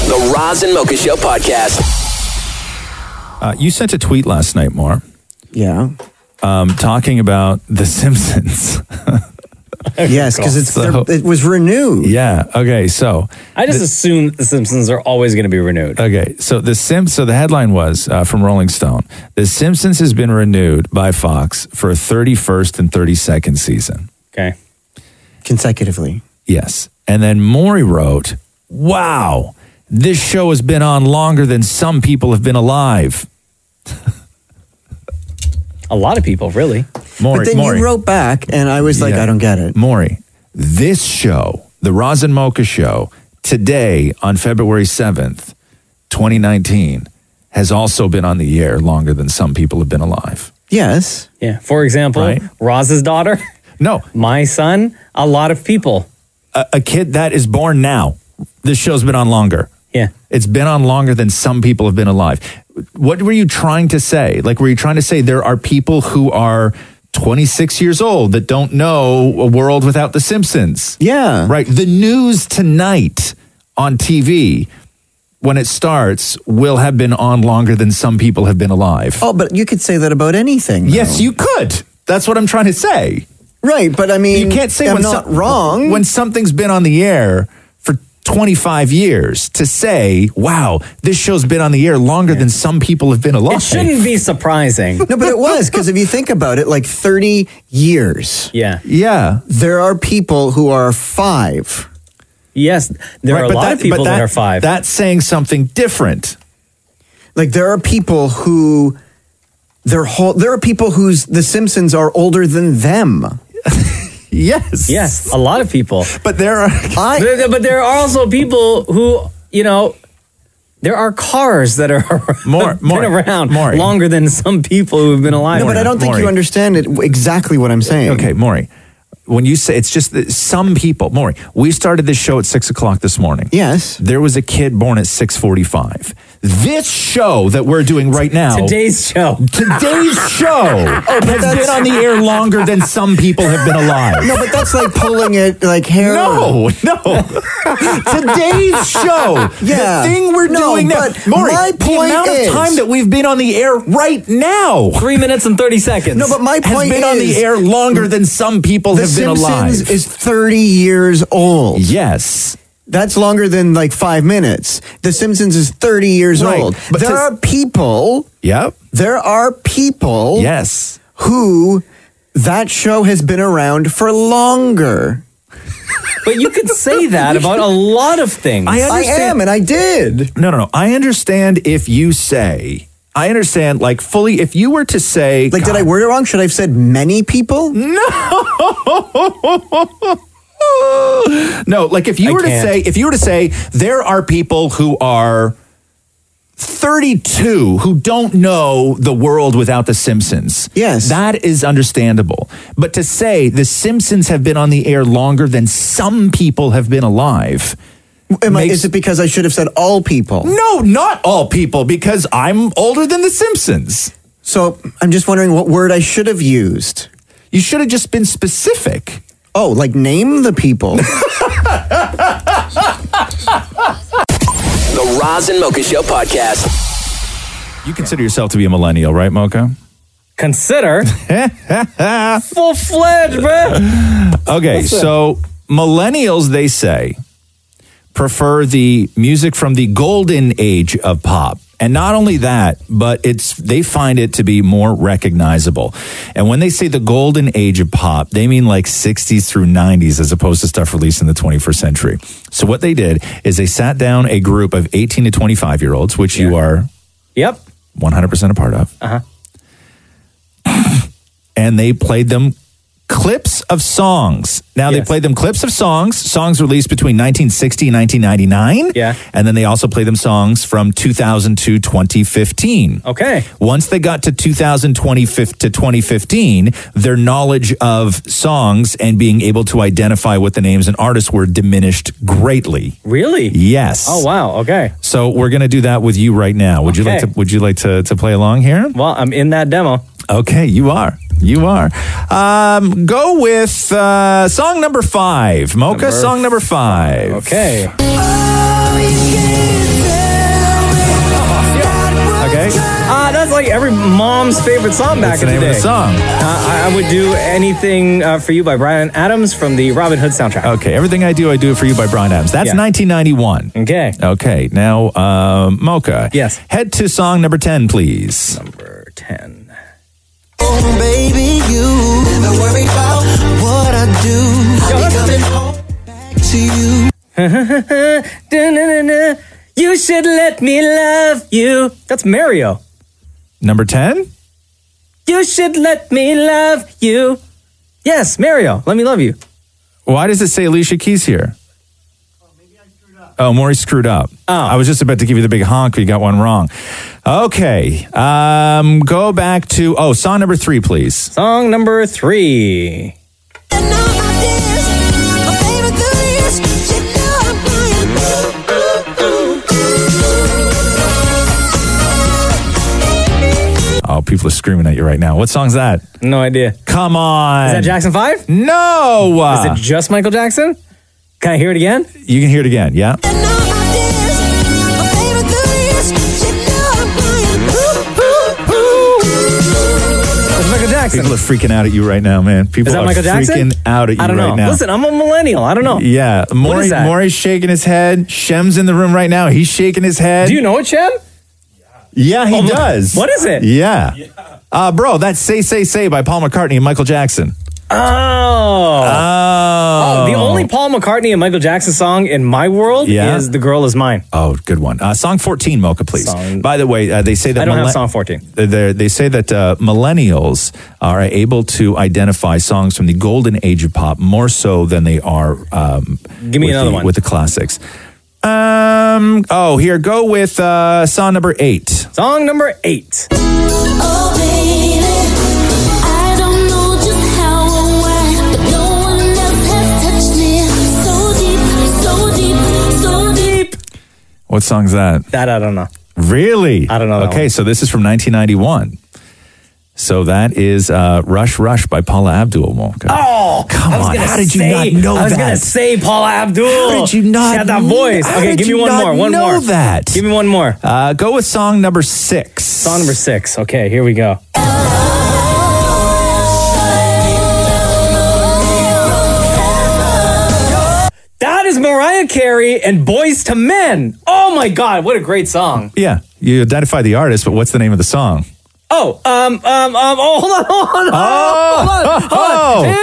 The Roz and Mocha Show podcast. Uh, you sent a tweet last night, Moore. Yeah. Um, talking about The Simpsons. Yes, because it's So- it was renewed. Yeah. Okay. So I just assume The Simpsons are always going to be renewed. Okay, so the Sim. So the headline was uh, from Rolling Stone: The Simpsons has been renewed by Fox for a thirty-first and thirty-second season. Okay, consecutively. Yes, and then Maury wrote, "Wow, this show has been on longer than some people have been alive." A lot of people, really. Maury, but then Maury. you wrote back, and I was like, Yeah. I don't get it. Maury, this show, the Roz and Mocha Show, today on February seventh, twenty nineteen, has also been on the air longer than some people have been alive. Yes. Yeah. For example, Right. Roz's daughter. No. My son. A lot of people. A, a kid that is born now. This show's been on longer. Yeah. It's been on longer than some people have been alive. What were you trying to say? Like, were you trying to say there are people who are twenty-six years old that don't know a world without The Simpsons? Yeah. Right. The news tonight on T V, when it starts, will have been on longer than some people have been alive. Oh, but you could say that about anything. though. Yes, you could. That's what I'm trying to say. Right, but I mean, You can't say I'm when not some- wrong. when something's been on the air for twenty-five years to say, wow, this show's been on the air longer than some people have been alive. It shouldn't be surprising. No, but it was, because if you think about it, like thirty years. Yeah. Yeah. There are people who are five. Yes, there Right, are a but lot that- of people but that, are five. That's saying something different. Like there are people who their whole there are people whose The Simpsons are older than them. Yes. Yes, a lot of people. But there are I, But, but there are also people who, you know, there are cars that are More- been more- around more. longer than some people who have been alive. no, but I don't think Maury. you understand it exactly what I'm saying. Okay, Maury, when you say it's just that some people, Maury, we started this show at six o'clock this morning. Yes. There was a kid born at six forty-five. This show that we're doing right now, Today's show. today's show Oh, but has that's- been on the air longer than some people have been alive. No, but that's like pulling it like hair. No, no. Today's show, Yeah. the thing we're No, doing now, but Maury, my the point amount is- of time that we've been on the air right now Three minutes and thirty seconds. No, but my has point been is on the air longer than some people The have been Simpsons alive. is thirty years old. Yes. That's longer than like five minutes. The Simpsons is thirty years Right, old. but there to- are people, Yep. there are people Yes. who that show has been around for longer. But you could say that about a lot of things. I I understand. am, and I did. No, no, no. I understand if you say, I understand, like, fully, if you were to say, Like, did I word it wrong? Should I have said many people? No, like if you I were to can't. say, if you were to say, there are people who are thirty-two who don't know the world without The Simpsons. Yes. That is understandable. But to say The Simpsons have been on the air longer than some people have been alive. Am I, makes- is it because I should have said all people? No, not all people, because I'm older than The Simpsons. So I'm just wondering what word I should have used. You should have just been specific. Oh, like name the people. The Roz and Mocha Show podcast. You consider yourself to be a millennial, right, Mocha? Consider full fledged, bro. Okay, Listen. so millennials, they say, prefer the music from the golden age of pop. And not only that, but it's they find it to be more recognizable. And when they say the golden age of pop, they mean like sixties through nineties as opposed to stuff released in the twenty-first century. So what they did is they sat down a group of eighteen to twenty-five year olds, which you are Yep. one hundred percent a part of. Uh-huh. And they played them clips of songs. Now, they Yes. played them clips of songs, songs released between nineteen sixty and nineteen ninety-nine. Yeah. And then they also played them songs from two thousand to twenty fifteen. Okay. Once they got to two thousand twenty to twenty fifteen, their knowledge of songs and being able to identify what the names and artists were diminished greatly. Really? Yes. Oh wow. Okay. So we're going to do that with you right now. Would you like Okay. to would you like to to play along here? Well, I'm in that demo. Okay, you are. You are. Um, go with uh, song number five. Mocha, Number song number five. Okay. Okay. Uh, that's like every mom's favorite song back What's in the the, name day. of the song? Uh, I, I would do Anything uh, for You by Bryan Adams from the Robin Hood soundtrack. Okay, Everything I Do, I Do It For You by Bryan Adams. That's Yeah. nineteen ninety-one. Okay. Okay, now, um, Mocha. Yes. Head to song number ten, please. Number ten. Oh, baby, you never worry about what I do. I'll be coming home back to you. Da-na-na-na. You should let me love you. That's Mario. Number ten? You should let me love you. Yes, Mario. Let me love you. Why does it say Alicia Keys here? Oh, Maury screwed up. Oh. I was just about to give you the big honk, but you got one wrong. Okay. Um, go back to, oh, song number three, please. Song number three. Oh, people are screaming at you right now. What song's that? No idea. Come on. Is that Jackson five? No. Is it just Michael Jackson? Can I hear it again? You can hear it again, yeah? It's Michael Jackson. People are freaking out at you right now, man. People Is that are Michael Jackson? freaking out at you I don't know. right now. Listen, I'm a millennial. I don't know. Yeah. What Maury, is that? Maury's shaking his head. Shem's in the room right now. He's shaking his head. Do you know it, Shem? Yeah, he Oh, look. does. What is it? Yeah. Uh, bro, that's Say, Say, Say by Paul McCartney and Michael Jackson. Oh. Oh. Oh, the only Paul McCartney and Michael Jackson song in my world Yeah? is The Girl Is Mine. Oh, good one. Uh, song fourteen, Mocha, please. Song- By the way, uh, they say that I don't have millen- song fourteen. They they say that uh, millennials are able to identify songs from the golden age of pop more so than they are. Um, Give me with another the, one. with the classics. Um. Oh, here, go with uh, song number eight. Song number eight. What song's that? That I don't know. Really? I don't know that Okay, one. so this is from nineteen ninety-one. So that is uh, Rush Rush by Paula Abdul. Mocha. Oh, come I was on! gonna How did you say- not know I was that? gonna say Paula Abdul. How did you not She had that kn- voice. how Okay, did give me you one not more. One know more. that? Give me one more. Uh, go with song number six. Song number six. Okay, here we go. That is Mariah Carey and Boys to Men. Oh my God, what a great song. Yeah, you identify the artist, but what's the name of the song? Oh, um, um, um, oh, hold on, hold on, Oh, hold on,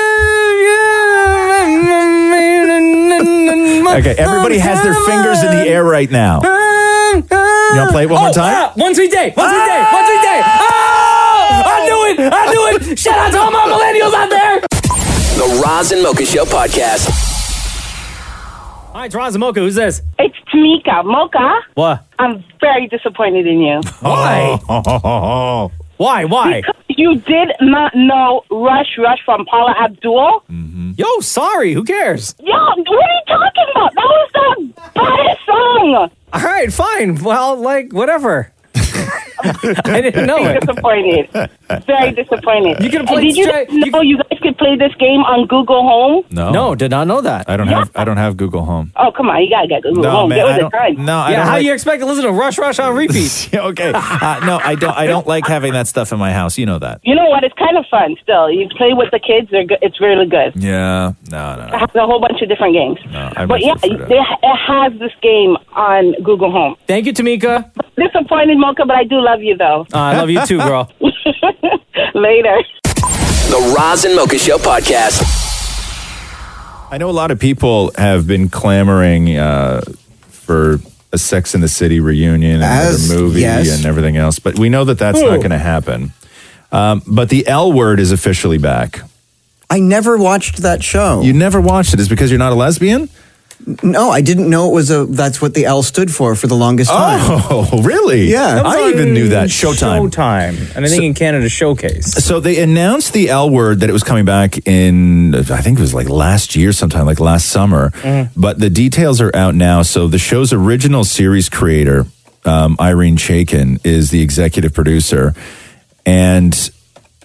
hold on. Okay, everybody has their fingers in the air right now. You want to play it one more Oh, time? ah, one sweet day, one sweet day, one sweet day. Oh, I knew it, I knew it. Shout out to all my millennials out there. The Roz and Mocha Show podcast. Hi, it's Roz and Mocha. Who's this? It's Tamika. Mocha, What? I'm very disappointed in you. Why? Why? Why? Because you did not know Rush Rush from Paula Abdul. Yo, sorry. Who cares? Yo, what are you talking about? That was the baddest song. All right, fine. Well, like, whatever. I didn't know Very it. disappointed. Very disappointed. You could have And played Did you straight- know you guys could play this game on Google Home? No, No, did not know that. I don't have. I don't have Google Home. Oh, come on. You got to get Google No, Home. man, Get I with the don't- time. no, I yeah, don't how like- do you expect to listen to Rush Rush on repeat? Okay, uh, no, I don't. I don't like having that stuff in my house. You know that. You know what? It's kind of fun still. You play with the kids. They're good. It's really good. Yeah. No, no, It no. has a whole bunch of different games. no I But much yeah, prefer that. they, it has this game on Google Home. Thank you, Tamika. Disappointed, Mocha, but I do love you, though. Uh, I love you too, girl. Later. The Roz and Mocha Show podcast. I know a lot of people have been clamoring uh, for a Sex and the City reunion and As- another movie yes. and everything else, but we know that that's Ooh. not going to happen. Um, but the L Word is officially back. I never watched that show. You never watched it. Is it because you're not a lesbian? No, I didn't know it was a. That's what the L stood for for the longest time. Oh, really? Yeah. I even knew that. Showtime. Showtime. And I think in Canada, Showcase. So they announced the L Word that it was coming back in, I think it was like last year sometime, like last summer. Mm-hmm. But the details are out now. So the show's original series creator, um, Irene Chaikin, is the executive producer. And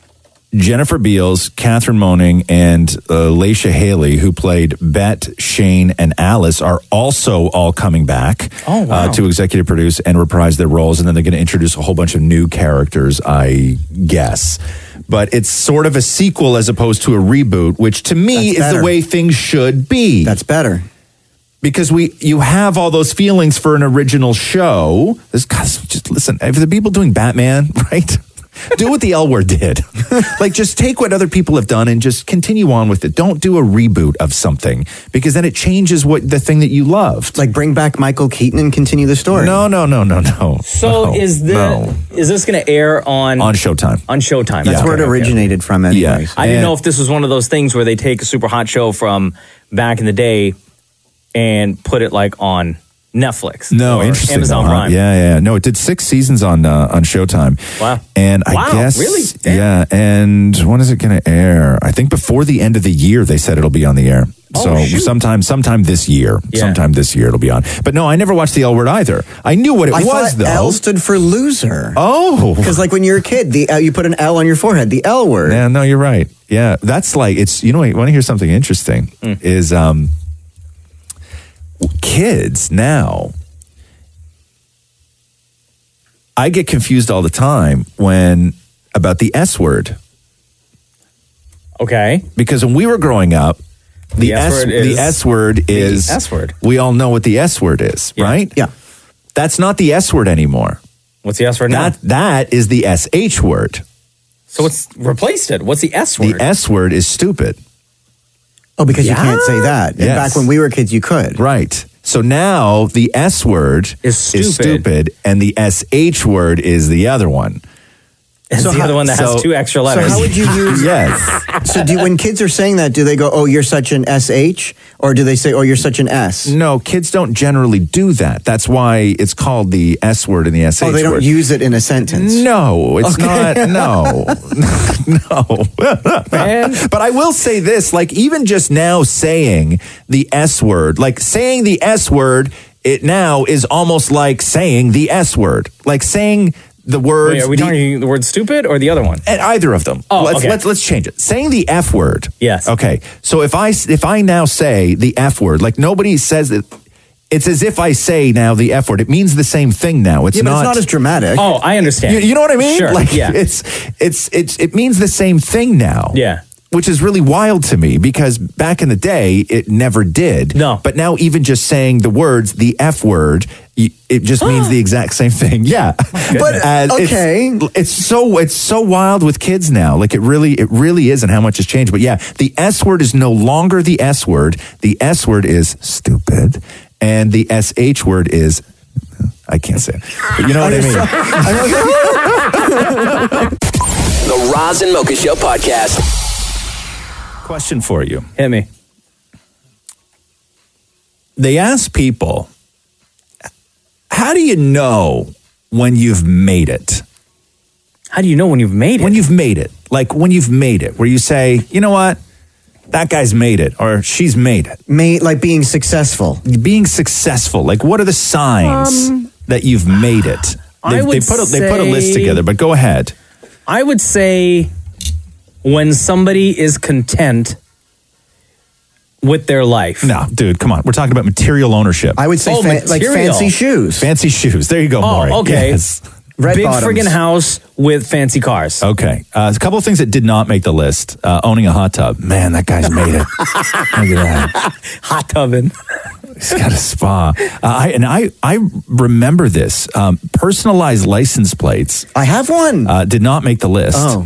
Jennifer Beals, Catherine Moning, and uh, Laisha Haley, who played Bet, Shane, and Alice, are also all coming back Oh, wow. uh, to executive produce and reprise their roles. And then they're going to introduce a whole bunch of new characters, I guess. But it's sort of a sequel as opposed to a reboot, which to me That's is better. the way things should be. That's better. Because we, you have all those feelings for an original show. This, guys, just listen, if the people doing Batman, right? Do what the L Word did. Like, just take what other people have done and just continue on with it. Don't do a reboot of something because then it changes what the thing that you loved. Like, bring back Michael Keaton and continue the story. No, no, no, no, no. So no, is this no. is this going to air on on Showtime? On Showtime. That's Okay, where it okay, originated okay. from anyways. I didn't And- know if this was one of those things where they take a super hot show from back in the day and put it like on Netflix. No, or interesting. Amazon though, huh? Prime. Yeah, yeah. No, it did six seasons on uh, on Showtime. Wow. And I Wow, guess really? Damn. yeah. And when is it going to air? I think before the end of the year they said it'll be on the air. Oh, so shoot. sometime, sometime this year, Yeah. sometime this year it'll be on. But no, I never watched the L Word either. I knew what it I was thought though. L stood for loser. Oh, Because like when you're a kid, the uh, you put an L on your forehead, the L word. Yeah, no, you're right. Yeah, that's like it's. You know, want to hear something interesting? Mm. Is um, kids now. I get confused all the time when about the S word. Okay. Because when we were growing up, the, The S S, word the is S word is the S word. We all know what the S word is, right? Yeah. That's not the S word anymore. What's the S word now? That that is the S H word. So it's replaced it. What's the S word? The S word is stupid. Oh, because you Yeah? can't say that. And Yes. back when we were kids, you could. Right. So now the S word Is stupid. stupid, and the S H word is the other one. It's So the how- other one that so- has two extra So letters. how would you use? Yes. So do when kids are saying that, do they go, "Oh, you're such an S H," or do they say, "Oh, you're such an S"? No, kids don't generally do that. That's why it's called the S word and the S H Oh, they don't word. use it in a sentence. No, it's Okay. not. No, no. Man. But I will say this: like, even just now saying the S word, like saying the S word, it now is almost like saying the S word, like saying the words. Wait, are we the- talking the word stupid or the other one? At either of them. Oh, let's okay. let's let's change it. Saying the F word. Yes. Okay. So if I if I now say the F word, like nobody says it, it's as if I say now the F word. It means the same thing now. It's Yeah, but not. it's not as dramatic. Oh, I understand. you, you know what I mean? Sure. Like yeah. it's it's it's it means the same thing now. Yeah. Which is really wild to me because back in the day it never did. No. But now even just saying the words, the F word, y- it just means the exact same thing. Yeah. But, As it's- okay. It's, so it's so wild with kids now. Like it really it really is, and how much has changed. But yeah, the S word is no longer the S word. The S word is stupid, and the S H word is I can't say it. But you know what I mean. The Roz and Mocha Show podcast. Question for you. Hit me. They ask people, how do you know when you've made it? How do you know when you've made it? When you've made it. Like when you've made it, where you say, you know what? That guy's made it, or she's made it. Made like being successful. Being successful. Like, what are the signs Um, that you've made it? I They, would they put a, they put a list say- together, but go ahead. I would say when somebody is content with their life. No, dude, come on. We're talking about material ownership. I would say Oh, fa- like material. fancy shoes. Fancy shoes. There you go, Oh, Maury. okay. Yes. Red Big bottoms. friggin' house with fancy cars. Okay. Uh, a couple of things that did not make the list. Uh, owning a hot tub. Man, that guy's made it. Look at that. Hot tubbing. He's got a spa. Uh, I, and I, I remember this. Um, personalized license plates I have one. uh, did not make the list. Oh.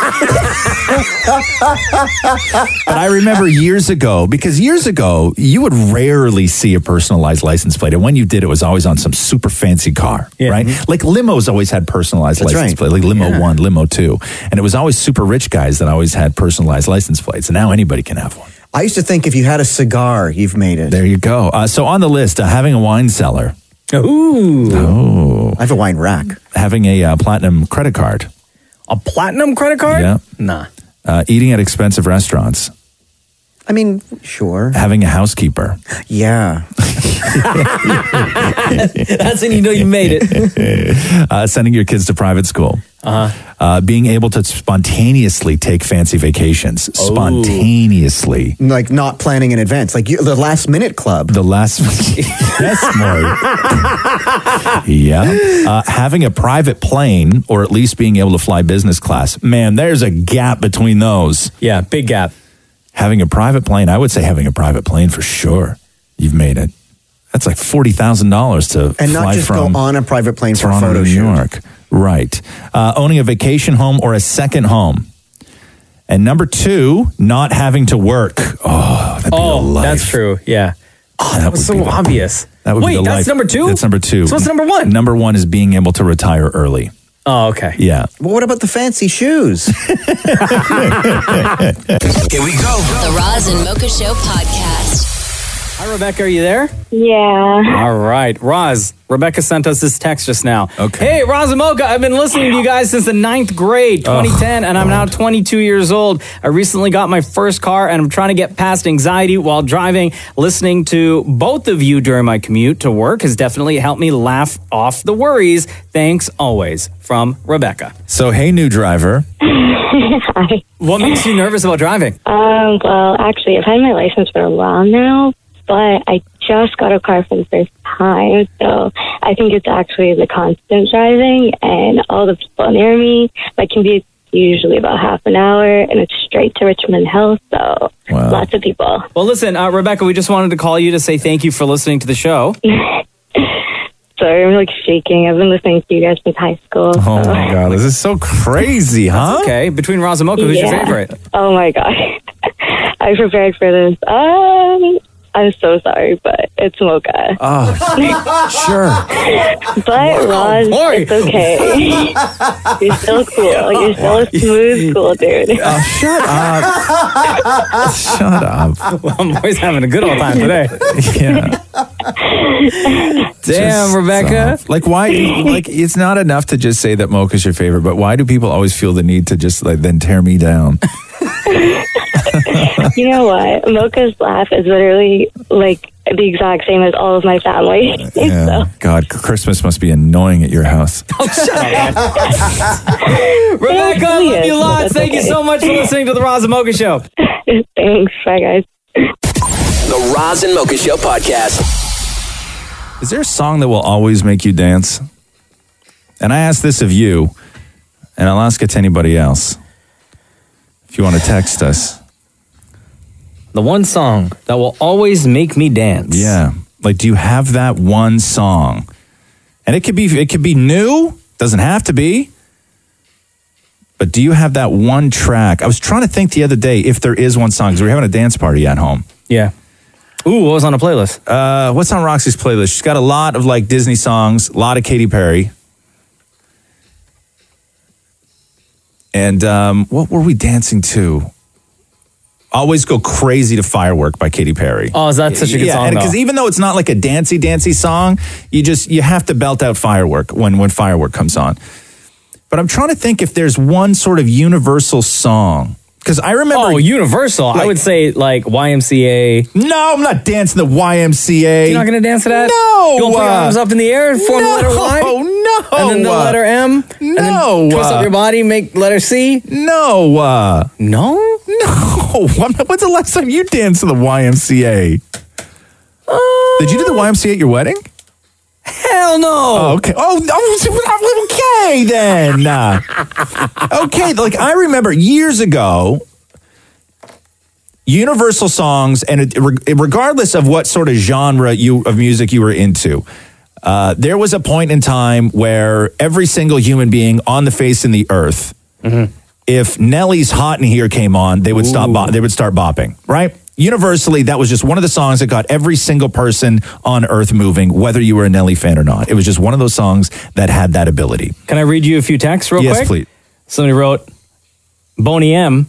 But I remember years ago, because years ago, you would rarely see a personalized license plate. And when you did, it was always on some super fancy car, Yeah. right? Like limos always had personalized That's license right. plates, like limo Yeah. one, limo two. And it was always super rich guys that always had personalized license plates. And now anybody can have one. I used to think if you had a cigar, you've made it. There you go. Uh, so on the list, uh, having a wine cellar. Ooh. Oh. I have a wine rack. Having a uh, platinum credit card. A platinum credit card? Yeah. Nah. Uh, eating at expensive restaurants. I mean, sure. Having a housekeeper. Yeah. That's when you know you made it. uh, sending your kids to private school. Uh-huh. Uh, being able to spontaneously take fancy vacations. Oh. Spontaneously. Like not planning in advance. Like you, the last minute club. The last Yes, Maury. Yeah. Uh, having a private plane, or at least being able to fly business class. Man, there's a gap between those. Yeah, big gap. Having a private plane, I would say having a private plane for sure. You've made it. That's like forty thousand dollars to And fly not just from go on a private plane for a Toronto photo to New shoot. York. Right. Uh, owning a vacation home or a second home. And number two, not having to work. Oh, that'd be Oh, a life. that's true. Yeah. Oh, that was so obvious. That would Wait, be the that's life. number two? That's number two. So what's number one? Number one is being able to retire early. Oh, okay. Yeah. Well, what about the fancy shoes? Here we go. The Roz and Mocha Show podcast. Hi, Rebecca. Are you there? Yeah. All right. Roz, Rebecca sent us this text just now. Okay. Hey, Roz and Mocha, I've been listening to you guys since the ninth grade, twenty ten, and I'm now twenty-two years old. I recently got my first car, and I'm trying to get past anxiety while driving. Listening to both of you during my commute to work has definitely helped me laugh off the worries. Thanks always. From Rebecca. So, hey, new driver. Hi. What makes you nervous about driving? Um, well, actually, I've had my license for a while now, but I just got a car for the first time, so I think it's actually the constant driving and all the people near me. My commute's usually about half an hour, and it's straight to Richmond Hill, so lots of people. Well, listen, uh, Rebecca, we just wanted to call you to say thank you for listening to the show. Sorry, I'm like shaking. I've been listening to you guys since high school. Oh, so- my God. This is so crazy, huh? That's okay. Between Roz and Mocha, who's your Yeah. favorite? Oh my god. I prepared for this. Um I'm so sorry, but it's Mocha. Oh, sure. But Roz, it's okay. You're still cool. You're still a smooth, cool dude. Oh, shut up. Shut up. Well, I'm always having a good old time today. Yeah. Damn, Just Rebecca. stop. Like, why? Like, it's not enough to just say that Mocha's your favorite, but why do people always feel the need to just like then tear me down? You know what? Mocha's laugh is literally like the exact same as all of my family. Yeah. God, Christmas must be annoying at your house. Rebecca, I love you lots. Thank you so much for listening to the Roz and Mocha Show. Thanks. Bye, guys. The Roz and Mocha Show podcast. Is there a song that will always make you dance? And I ask this of you, and I'll ask it to anybody else. If you want to text us. The one song that will always make me dance. Yeah. Like, do you have that one song? And it could be it could be new. Doesn't have to be. But do you have that one track? I was trying to think the other day if there is one song, because we're having a dance party at home. Yeah. Ooh, what was on the playlist? Uh, what's on Roxy's playlist? She's got a lot of like Disney songs, a lot of Katy Perry. And um, what were we dancing to? Always Go Crazy to Firework by Katy Perry. Oh, is that such a good yeah, song, because though? even though it's not like a dancey, dancey song, you just, you have to belt out Firework when, when Firework comes on. But I'm trying to think if there's one sort of universal song. Because I remember... Oh, universal. I like- would say like Y M C A. No, I'm not dancing the Y M C A. You're not going to dance to that? No. You want to put your uh, arms up in the air, form no, the letter Y? no. And then the uh, letter M? No. And then twist uh, up your body, make letter C? No. Uh, no? No. When's the last time you danced to the Y M C A? Uh, Did you do the Y M C A at your wedding? Hell no. Oh, okay. Oh, oh okay then. Uh, okay, like I remember years ago, universal songs, and it, regardless of what sort of genre you of music you were into, uh, there was a point in time where every single human being on the face of the earth, mm-hmm. if Nelly's "Hot in Here" came on, they would stop. Bo- they would start bopping. Right. Universally, that was just one of the songs that got every single person on earth moving, whether you were a Nelly fan or not. It was just one of those songs that had that ability. Can I read you a few texts real yes, quick? Yes, please. Somebody wrote, Boney M.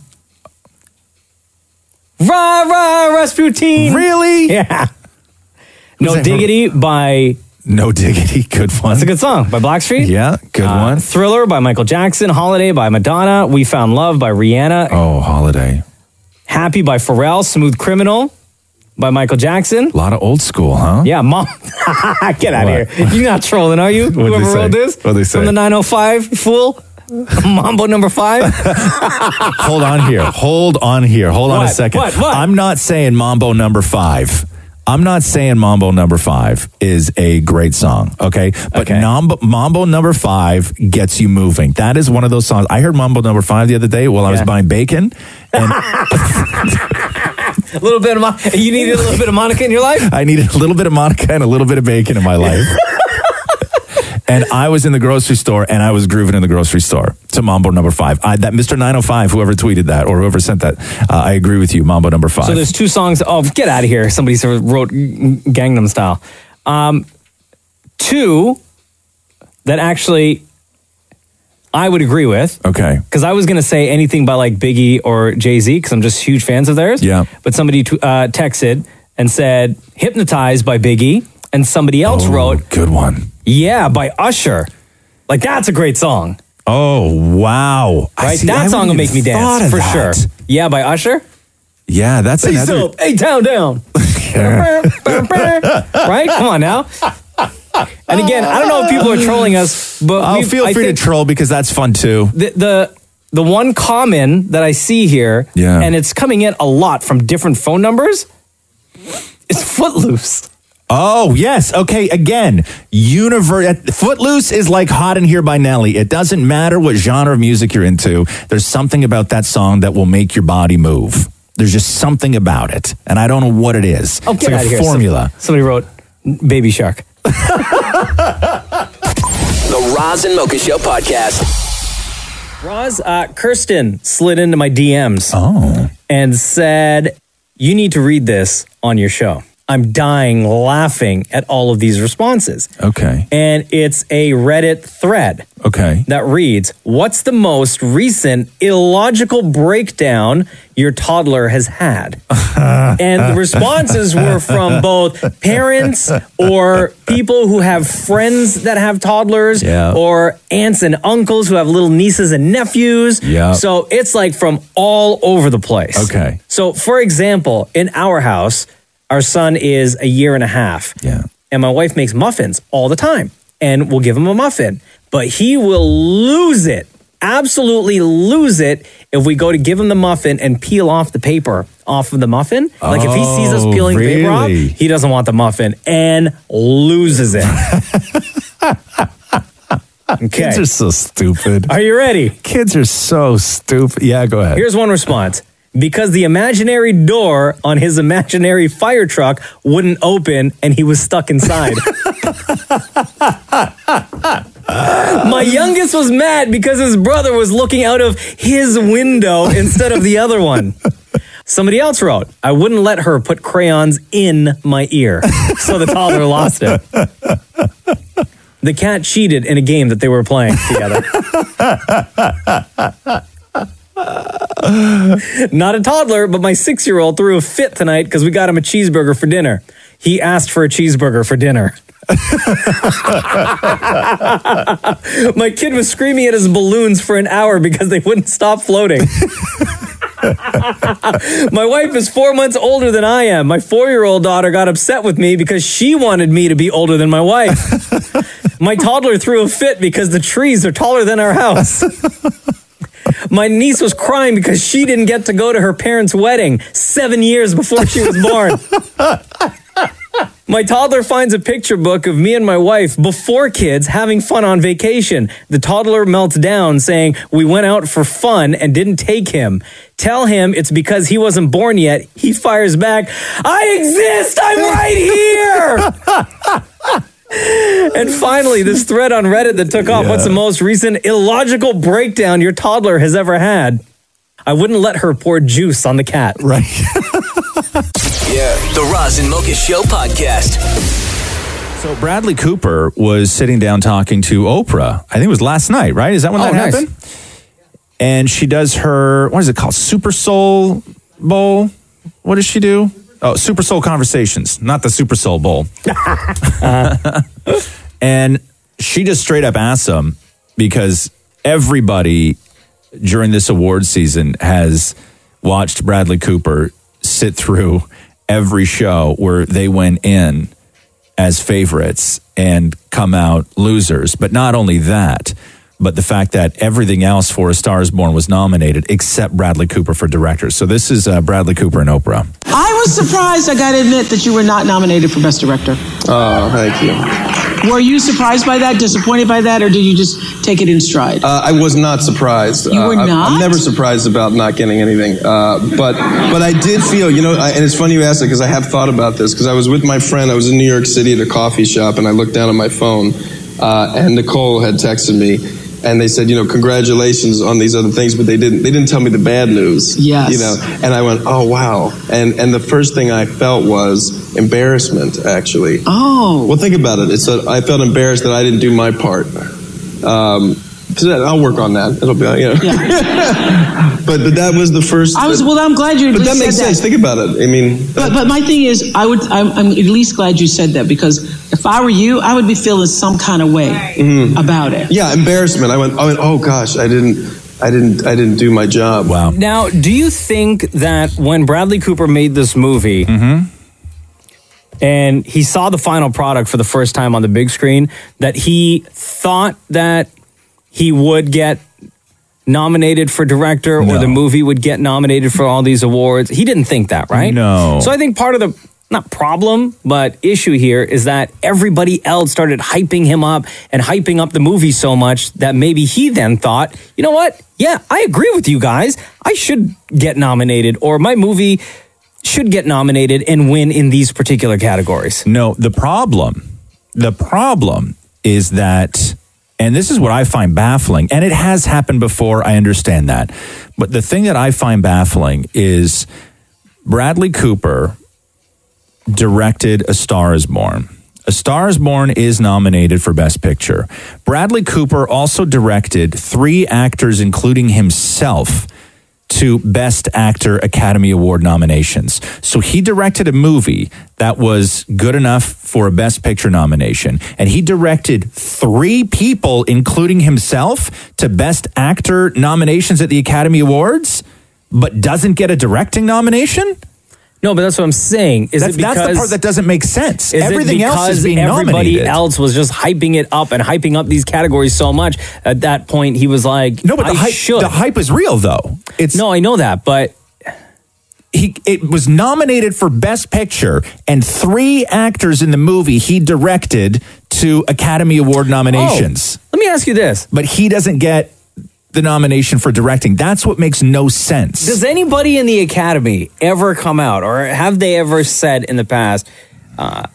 Rah, rah, Rasputin. Really? Yeah. No that Diggity by... No Diggity, good one. That's a good song. By Blackstreet. Yeah, good Uh, one. Thriller by Michael Jackson. Holiday by Madonna. We Found Love by Rihanna. Oh, Holiday. Happy by Pharrell. Smooth Criminal by Michael Jackson. A lot of old school, huh? Yeah, Mom. Get out of here. You're not trolling, are you? What'd Whoever they say? wrote this? What'd they say? From the nine oh five, fool. Mambo number five. Hold on here. Hold on here. Hold on a What? second. What? What? I'm not saying Mambo number five. I'm not saying Mambo number five is a great song, okay? But Okay. Mambo, Mambo number five gets you moving. That is one of those songs. I heard Mambo number five the other day while I was Yeah. buying bacon. And A little bit of Mon- you needed a little bit of Monica in your life? I needed a little bit of Monica and a little bit of bacon in my life. And I was in the grocery store and I was grooving in the grocery store to Mambo number five. I, that Mister nine oh five, whoever tweeted that or whoever sent that, uh, I agree with you, Mambo number five. So there's two songs. Oh, get out of here. Somebody sort of wrote Gangnam Style. Um, two that actually I would agree with. Okay. Because I was going to say anything by like Biggie or Jay-Z because I'm just huge fans of theirs. Yeah. But somebody t- uh, texted and said Hypnotized by Biggie. And somebody else Oh, wrote good one. Yeah by Usher. Like that's a great song. Oh, wow. I Right? see, I that song will wouldn't make me even thought dance of for that. sure. Yeah by Usher. Yeah, that's Hey, another. so, hey, down, down. Right? Come on now. And again, I don't know if people are trolling us, but Oh, we've- feel I free think to troll because that's fun too. The, the the one common that I see here, Yeah. and it's coming in a lot from different phone numbers, is Footloose. Oh, yes. Okay, again, universe. Footloose is like Hot in Here by Nelly. It doesn't matter what genre of music you're into. There's something about that song that will make your body move. There's just something about it. And I don't know what it is. Oh, it's get like out a of here. formula. Some- somebody wrote Baby Shark. The Roz and Mocha Show podcast. Roz, uh, Kirsten slid into my D Ms oh. and said, you need to read this on your show. I'm dying laughing at all of these responses. Okay. And it's a Reddit thread Okay. that reads, what's the most recent illogical breakdown your toddler has had? And the responses were from both parents or people who have friends that have toddlers Yeah. or aunts and uncles who have little nieces and nephews. Yeah. So it's like from all over the place. Okay. So for example, in our house, our son is a year and a half. Yeah. And my wife makes muffins all the time. And we'll give him a muffin. But he will lose it, absolutely lose it, if we go to give him the muffin and peel off the paper off of the muffin. Like if he sees us Oh, peeling the paper off, really? he doesn't want the muffin and loses it. Okay. Kids are so stupid. Are you ready? Kids are so stupid. Yeah, go ahead. Here's one response. Because the imaginary door on his imaginary fire truck wouldn't open and he was stuck inside. My youngest was mad because his brother was looking out of his window instead of the other one. Somebody else wrote, I wouldn't let her put crayons in my ear. So the toddler lost it. The cat cheated in a game that they were playing together. Not a toddler, but my six-year-old threw a fit tonight because we got him a cheeseburger for dinner. He asked for a cheeseburger for dinner. My kid was screaming at his balloons for an hour because they wouldn't stop floating. My wife is four months older than I am. My four-year-old daughter got upset with me because she wanted me to be older than my wife. My toddler threw a fit because the trees are taller than our house. My niece was crying because she didn't get to go to her parents' wedding seven years before she was born. My toddler finds a picture book of me and my wife before kids having fun on vacation. The toddler melts down saying, we went out for fun and didn't take him. Tell him it's because he wasn't born yet. He fires back, I exist! I'm right here! And finally, this thread on Reddit that took off, Yeah. what's the most recent illogical breakdown your toddler has ever had? I wouldn't let her pour juice on the cat. Right. Yeah. The Roz and Mocha Show podcast. So Bradley Cooper was sitting down talking to Oprah. I think it was last night, right? Is that when Oh, that nice. happened? And she does her, what is it called? Super Soul Bowl? What does she do? Oh, Super Soul Conversations, not the Super Soul Bowl. And she just straight up asked him, because everybody during this award season has watched Bradley Cooper sit through every show where they went in as favorites and come out losers. But not only that, but the fact that everything else for A Star Is Born was nominated except Bradley Cooper for director. So this is uh, Bradley Cooper and Oprah. I was surprised, I gotta admit, that you were not nominated for Best Director. Oh, thank you. Were you surprised by that, disappointed by that, or did you just take it in stride? Uh, I was not surprised. You were uh, not? I'm never surprised about not getting anything. Uh, but but I did feel, you know, I, and it's funny you asked it because I have thought about this because I was with my friend. I was in New York City at a coffee shop and I looked down at my phone uh, and Nicole had texted me. And they said, you know, congratulations on these other things, but they didn't. They didn't tell me the bad news. Yes. You know, and I went, oh wow. And and the first thing I felt was embarrassment. Actually. Oh. Well, think about it. It's a, I felt embarrassed that I didn't do my part. Um, so that, I'll work on that. It'll be, you know. Yeah. but, but that was the first. I was well. I'm glad you. At But least that makes said sense. That. Think about it. I mean. But but my thing is, I would. I'm, I'm at least glad you said that because if I were you, I would be feeling some kind of way Mhm. about it. Yeah, embarrassment. I went, I went, oh gosh, I didn't, I didn't, I didn't do my job. Wow. Now, do you think that when Bradley Cooper made this movie and he saw the final product for the first time on the big screen, that he thought that he would get nominated for director or No. the movie would get nominated for all these awards? He didn't think that, right? No. So I think part of the, not problem, but issue here is that everybody else started hyping him up and hyping up the movie so much that maybe he then thought, you know what? Yeah, I agree with you guys. I should get nominated, or my movie should get nominated and win in these particular categories. No, the problem, the problem is that, and this is what I find baffling, and it has happened before, I understand that. But the thing that I find baffling is Bradley Cooper directed A Star Is Born. A Star Is Born is nominated for Best Picture. Bradley Cooper also directed three actors, including himself, to Best Actor Academy Award nominations. So he directed a movie that was good enough for a Best Picture nomination, and he directed three people, including himself, to Best Actor nominations at the Academy Awards, but doesn't get a directing nomination? No, but that's what I'm saying. Is that's, it because, that's the part that doesn't make sense. Is Everything it because else is being everybody nominated. else was just hyping it up and hyping up these categories so much? At that point, he was like, No, but the I hype, should. the hype is real, though. It's no, I know that, but he it was nominated for Best Picture, and three actors in the movie he directed to Academy Award nominations. Oh, let me ask you this. But he doesn't get the nomination for directing. That's what makes no sense. Does anybody in the Academy ever come out, or have they ever said in the past, uh,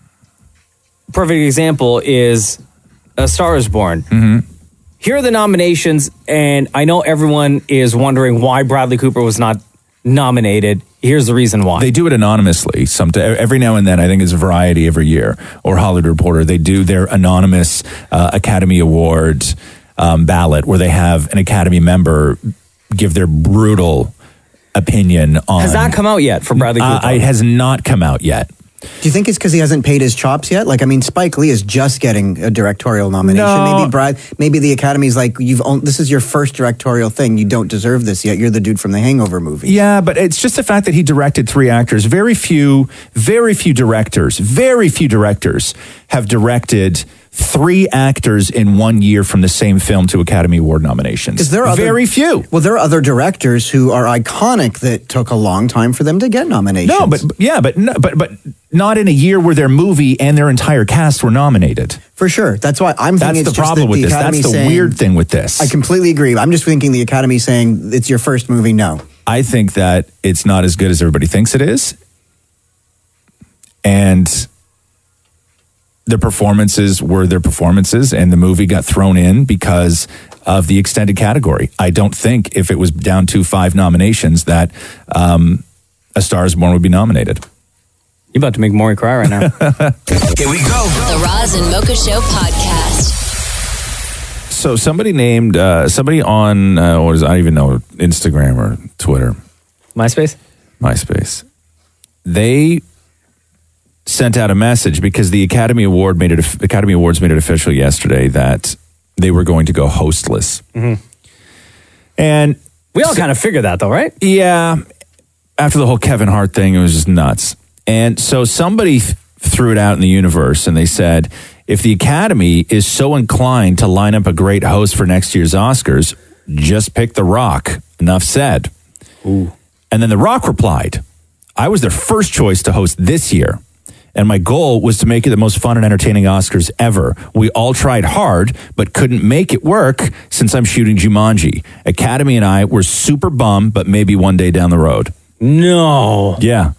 perfect example is A Star Is Born. Mm-hmm. Here are the nominations, and I know everyone is wondering why Bradley Cooper was not nominated. Here's the reason why. They do it anonymously. Some every now and then. I think it's Variety every year or Hollywood Reporter. They do their anonymous uh, Academy Award um, ballot where they have an Academy member give their brutal opinion on. Has that come out yet for Bradley Cooper? Uh, it has not come out yet. Do you think it's because he hasn't paid his chops yet? Like, I mean, Spike Lee is just getting a directorial nomination. No. Maybe Brad, maybe the Academy's like, you've owned, this is your first directorial thing. You don't deserve this yet. You're the dude from the Hangover movie. Yeah, but it's just the fact that he directed three actors. Very few, very few directors, very few directors have directed three actors in one year from the same film to Academy Award nominations. Is there other, very few? Well, there are other directors who are iconic that took a long time for them to get nominations. No, but but- yeah, but no, but but not in a year where their movie and their entire cast were nominated. For sure. That's why I'm That's thinking the it's just problem that with the this. Academy That's the saying- weird thing with this. I completely agree. I'm just thinking the Academy saying it's your first movie. No. I think that it's not as good as everybody thinks it is. And the performances were their performances, and the movie got thrown in because of the extended category. I don't think if it was down to five nominations that um, A Star Is Born would be nominated. You're about to make Maury cry right now. Here we go. The Roz and Mocha Show podcast. So somebody named, uh, somebody on, uh, what is it? I don't even know, Instagram or Twitter. MySpace? MySpace. They sent out a message because the Academy Award made it, Academy Awards made it official yesterday that they were going to go hostless. Mm-hmm. And we all kind of figured that, though, right? Yeah, after the whole Kevin Hart thing, it was just nuts. And so somebody th- threw it out in the universe and they said, if the Academy is so inclined to line up a great host for next year's Oscars, just pick The Rock. Enough said. Ooh. And then The Rock replied, I was their first choice to host this year, and my goal was to make it the most fun and entertaining Oscars ever. We all tried hard, but couldn't make it work since I'm shooting Jumanji. Academy and I were super bummed, but maybe one day down the road. No. Yeah.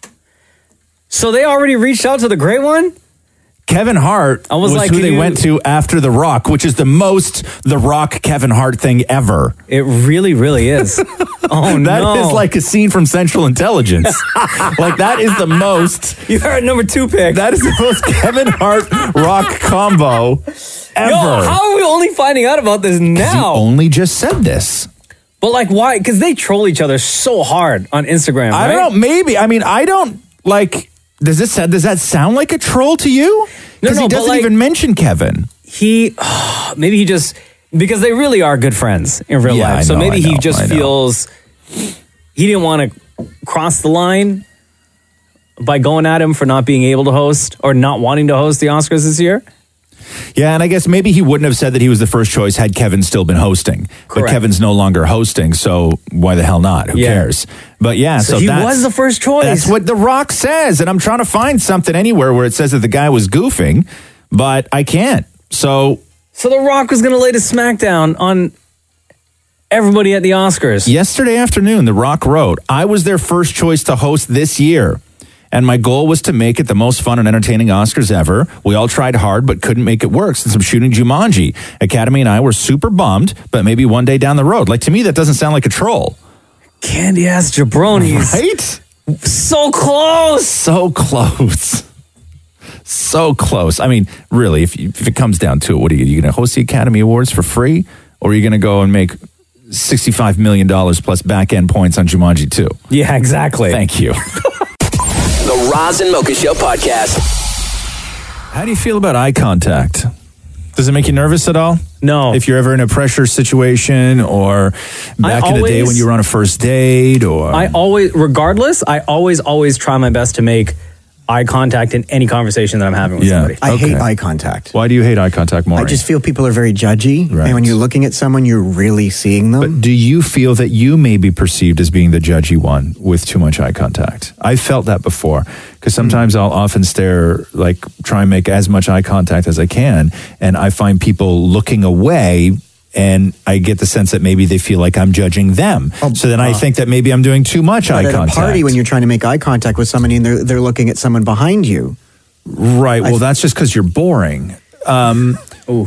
So they already reached out to the great one? Kevin Hart I was, was like, who can they you- went to after The Rock, which is the most The Rock Kevin Hart thing ever. It really, really is. Oh, That no. is like a scene from Central Intelligence. Like, that is the most. You heard number two pick. That is the most Kevin Hart Rock combo ever. Yo, how are we only finding out about this now? He only just said this. But like, why? Because they troll each other so hard on Instagram, I right? don't know. Maybe. I mean, I don't like. Does this does that sound like a troll to you? No, Because no, he but, doesn't like- even mention Kevin. He, maybe he just, because they really are good friends in real Yeah, life. I So know, maybe I he know, just I know. feels he didn't want to cross the line by going at him for not being able to host or not wanting to host the Oscars this year. Yeah, and I guess maybe he wouldn't have said that he was the first choice had Kevin still been hosting. But Correct. Kevin's no longer hosting, so why the hell not? Who Yeah. cares? But yeah, so, So he that's, was the first choice. That's what The Rock says, and I'm trying to find something anywhere where it says that the guy was goofing, but I can't. So So The Rock was going to lay the smackdown on everybody at the Oscars. yesterday afternoon, The Rock wrote, I was their first choice to host this year, and my goal was to make it the most fun and entertaining Oscars ever. We all tried hard, but couldn't make it work since I'm shooting Jumanji. Academy and I were super bummed, but maybe one day down the road. Like, to me, that doesn't sound like a troll. Candy ass jabronis. Right? So close. So close. So close. I mean, really, if, you, if it comes down to it, what are you, you going to host the Academy Awards for free? Or are you going to go and make sixty-five million dollars plus back end points on Jumanji two? Yeah, exactly. Thank you. The Roz and Mocha Show podcast. How do you feel about eye contact? Does it make you nervous at all? No. If you're ever in a pressure situation or back I in the day always- when you were on a first date or... I always, regardless, I always, always try my best to make eye contact in any conversation that I'm having with Yeah. somebody. I hate Okay. eye contact. Why do you hate eye contact more? I just feel people are very judgy. Right. And when you're looking at someone, you're really seeing them. But do you feel that you may be perceived as being the judgy one with too much eye contact? I've felt that before because sometimes I'll often stare, like try and make as much eye contact as I can. And I find people looking away and I get the sense that maybe they feel like I'm judging them. so then I think that maybe I'm doing too much But eye at contact. a party, when you're trying to make eye contact with somebody and they're, they're looking at someone behind you. Right. Well, that's just because you're boring. Um, Ooh.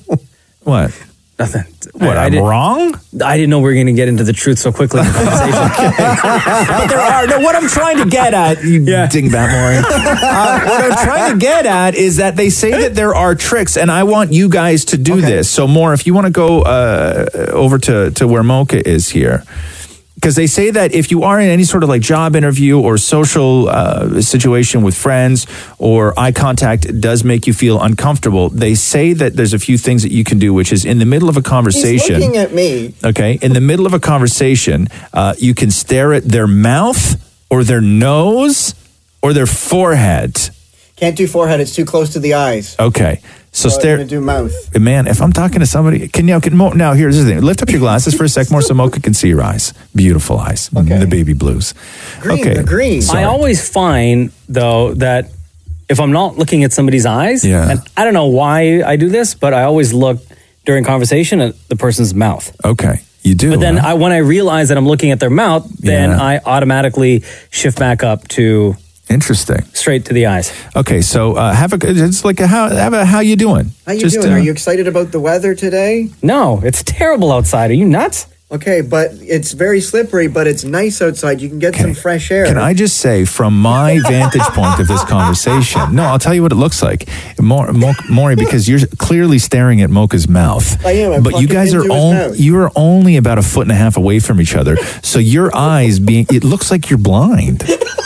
What? Nothing. What, I, I I'm didn't- wrong? I didn't know we were going to get into the truth so quickly in the conversation. But there are, no, what I'm trying to get at, you dingbat Maury. Uh, what I'm trying to get at is that they say that there are tricks, and I want you guys to do this. So, more, if you want to go uh, over to, to where Mocha is here, because they say that if you are in any sort of like job interview or social uh, situation with friends or eye contact does make you feel uncomfortable, they say that there's a few things that you can do, which is in the middle of a conversation. He's looking at me. Okay, in the middle of a conversation, uh, you can stare at their mouth or their nose or their forehead. Can't do forehead. It's too close to the eyes. Okay, so, So I'm stare. gonna do mouth. Man, if I'm talking to somebody, can you can Mo, now? Here's the thing: lift up your glasses for a sec more, so Mocha can see your eyes. Beautiful eyes, the baby blues. Green, okay, the green. Sorry. I always find, though, that if I'm not looking at somebody's eyes, Yeah. and I don't know why I do this, but I always look during conversation at the person's mouth. Okay, you do. But then huh? I, when I realize that I'm looking at their mouth, then Yeah. I automatically shift back up to Interesting. straight to the eyes. Okay, so uh, have a it's like a how have a how you doing? How you Just, doing? uh, Are you excited about the weather today? No, it's terrible outside. Are you nuts? Okay, but it's very slippery, but it's nice outside. You can get some fresh air. Can I just say, from my vantage point of this conversation, no, I'll tell you what it looks like, More, Mo, Maury, because you're clearly staring at Mocha's mouth. I am. I'm but you fucking guys are into his on, mouth. you are only about a foot and a half away from each other, so your eyes being, it looks like you're blind.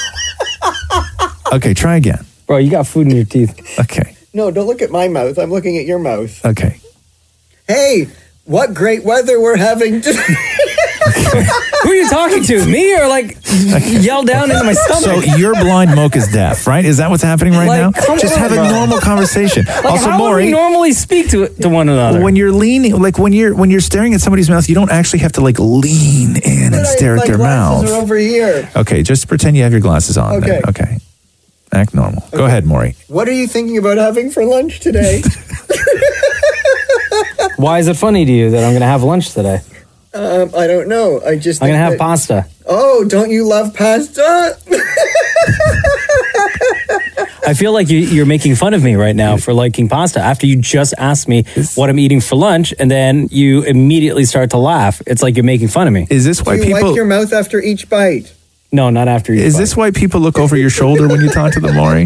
Okay, try again. Bro, you got food in your teeth. Okay, No, don't look at my mouth. I'm looking at your mouth. okay. Hey, what great weather we're having today. Who are you talking to? Me or like yell down into my stomach? So your blind Mocha's deaf, right? Is that what's happening right Like, now? come Just on, have a bro. normal conversation. Like, also, how would Maury, we normally speak to to one another? when you're leaning, like when you're when you're staring at somebody's mouth, you don't actually have to like lean in and stare at their mouth. Are over here. Okay, just pretend you have your glasses on. Okay. Then. Okay. Act normal. Go ahead, Maury. What are you thinking about having for lunch today? Why is it funny to you that I'm going to have lunch today? um, I don't know. I just I'm going think to have that- pasta. Oh, don't you love pasta? I feel like you, you're making fun of me right now for liking pasta after you just asked me what I'm eating for lunch, and then you immediately start to laugh. It's like you're making fun of me. Is this Do you wipe your mouth after each bite? No, not after each Is bite. this why people look over your shoulder when you talk to them, Maury?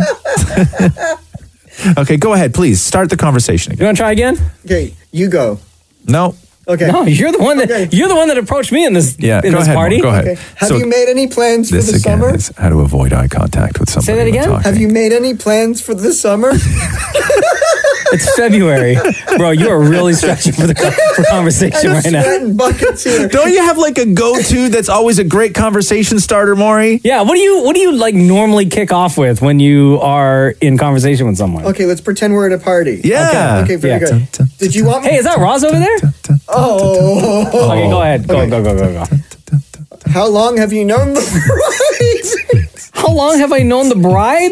Okay, go ahead, please. Start the conversation again. You want to try again? Okay, you go. No. Okay. No, you're the one that you're the one that approached me in this Yeah, in go this ahead, party. Mo, go ahead. Okay. Have So you made any plans for This the again summer? is how to avoid eye contact with somebody. Say that when again? talking. Have you made any plans for the summer? It's February, bro. You are really stretching for the for conversation I'm right now. sweating buckets here. Don't you have like a go-to that's always a great conversation starter, Maury? Yeah. What do you What do you like normally kick off with when you are in conversation with someone? Okay, let's pretend we're at a party. Yeah. Okay, very Yeah. good. Did you want me? Hey, is that Roz over there? Oh. Okay, go ahead. Go, Okay. go, go, go, go. How long have you known the bride? How long have I known the bride?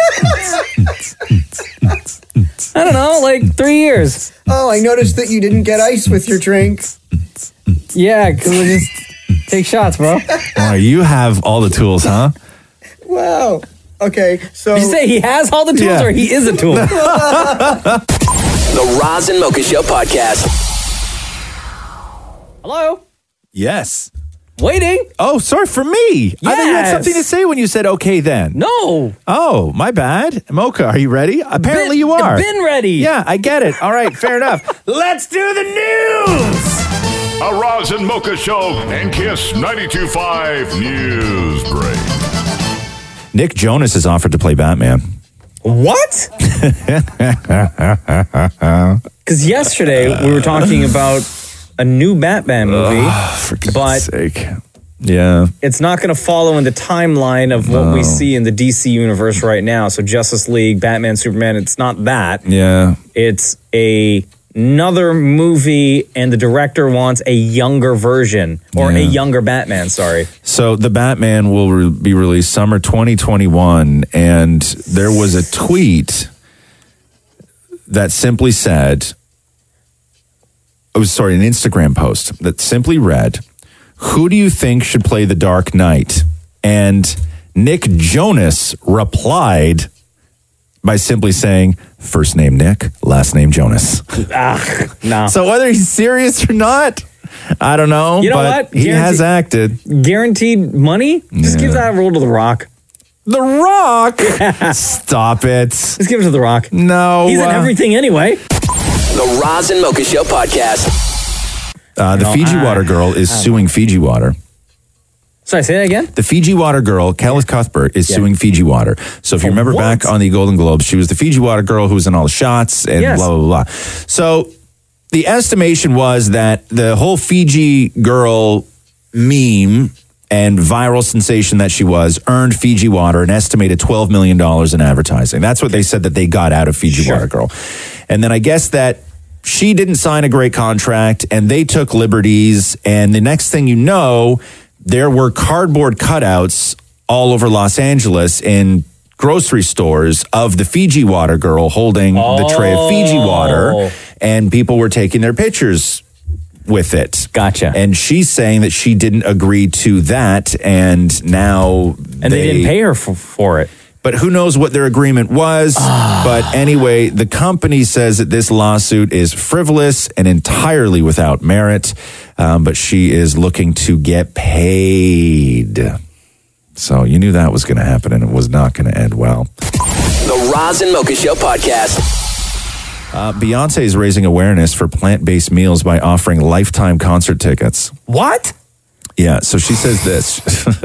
I don't know, like three years. Oh, I noticed that you didn't get ice with your drink. Yeah, because we just take shots, bro. Maury, you have all the tools, huh? Wow. Okay, so Did you say he has all the tools Yeah. or he is a tool? The Roz and Mocha Show podcast. Hello? Yes. Waiting? Oh, sorry, for me. I thought you had Yes. something to say when you said okay then. No. Oh, my bad. Mocha, are you ready? Apparently Been- you are. Been ready. Yeah, I get it. All right, fair enough. Let's do the news. A Roz and Mocha Show and Kiss ninety-two point five News Break. Nick Jonas has offered to play Batman. What? Because yesterday we were talking about a new Batman movie, For goodness but sake. Yeah. it's not going to follow in the timeline of what we see in the D C universe right now. So Justice League, Batman, Superman, it's not that. Yeah. It's a another movie, and the director wants a younger version or a Yeah. younger Batman. Sorry. So the Batman will re- be released summer twenty twenty-one, and there was a tweet that simply said, oh, sorry, an Instagram post that simply read, "Who do you think should play the Dark Knight?" And Nick Jonas replied by simply saying, first name Nick, last name Jonas. Ah, no. So whether he's serious or not, I don't know. You know but what? He Guarantee- has acted. Guaranteed money? Just Yeah. give that role to The Rock. The Rock? Stop it. Just give it to The Rock. No. He's in uh, everything anyway. The Roz and Mocha Show podcast. Uh, the No, Fiji I- Water girl is I don't suing Fiji Water. Sorry, say that again? The Fiji Water girl, Kelly Cuthbert, is Yeah. suing Fiji Water. So if you For remember what? back on the Golden Globes, she was the Fiji Water girl who was in all the shots and Yes. blah, blah, blah. So the estimation was that the whole Fiji girl meme and viral sensation that she was earned Fiji Water an estimated twelve million dollars in advertising. That's what they said that they got out of Fiji Sure. Water girl. And then I guess that she didn't sign a great contract and they took liberties. And the next thing you know, there were cardboard cutouts all over Los Angeles in grocery stores of the Fiji Water girl holding the tray of Fiji water, Oh. and people were taking their pictures with it. Gotcha. And she's saying that she didn't agree to that, and now And they, didn't pay her for, for it. But who knows what their agreement was. But anyway, the company says that this lawsuit is frivolous and entirely without merit. Um, but she is looking to get paid. So you knew that was going to happen, and it was not going to end well. The Roz and Mocha Show podcast. Uh, Beyonce is raising awareness for plant-based meals by offering lifetime concert tickets. What? Yeah, so she says this.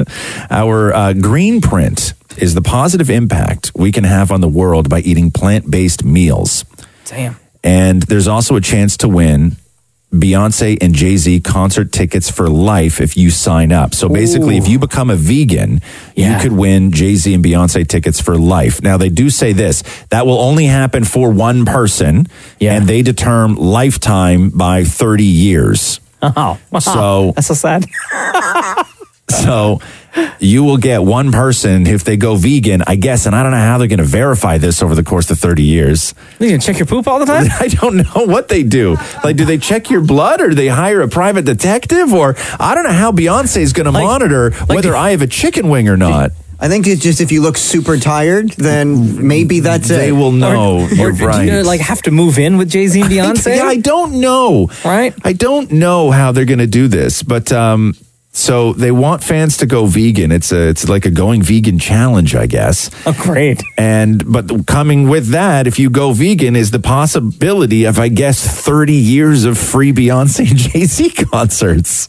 Our uh, green print is the positive impact we can have on the world by eating plant-based meals. Damn. And there's also a chance to win Beyonce and Jay-Z concert tickets for life if you sign up. So basically, Ooh. if you become a vegan, Yeah. you could win Jay-Z and Beyonce tickets for life. Now, they do say this, that will only happen for one person, and they determine lifetime by thirty years. Oh, wow. So that's so sad. So you will get one person if they go vegan, I guess, and I don't know how they're going to verify this over the course of thirty years. They're going to check your poop all the time? I don't know what they do. Like, do they check your blood, or do they hire a private detective? Or I don't know how Beyonce is going to monitor whether I have a chicken wing or not. I think it's just if you look super tired, then maybe that's They it. will know. Or You're do right. you like have to move in with Jay-Z and Beyonce? Yeah, I don't know. Right? I don't know how they're going to do this, but um, so they want fans to go vegan. It's a, it's like a going vegan challenge, I guess. Oh, great. And but coming with that, if you go vegan, is the possibility of, I guess, thirty years of free Beyonce and Jay-Z concerts.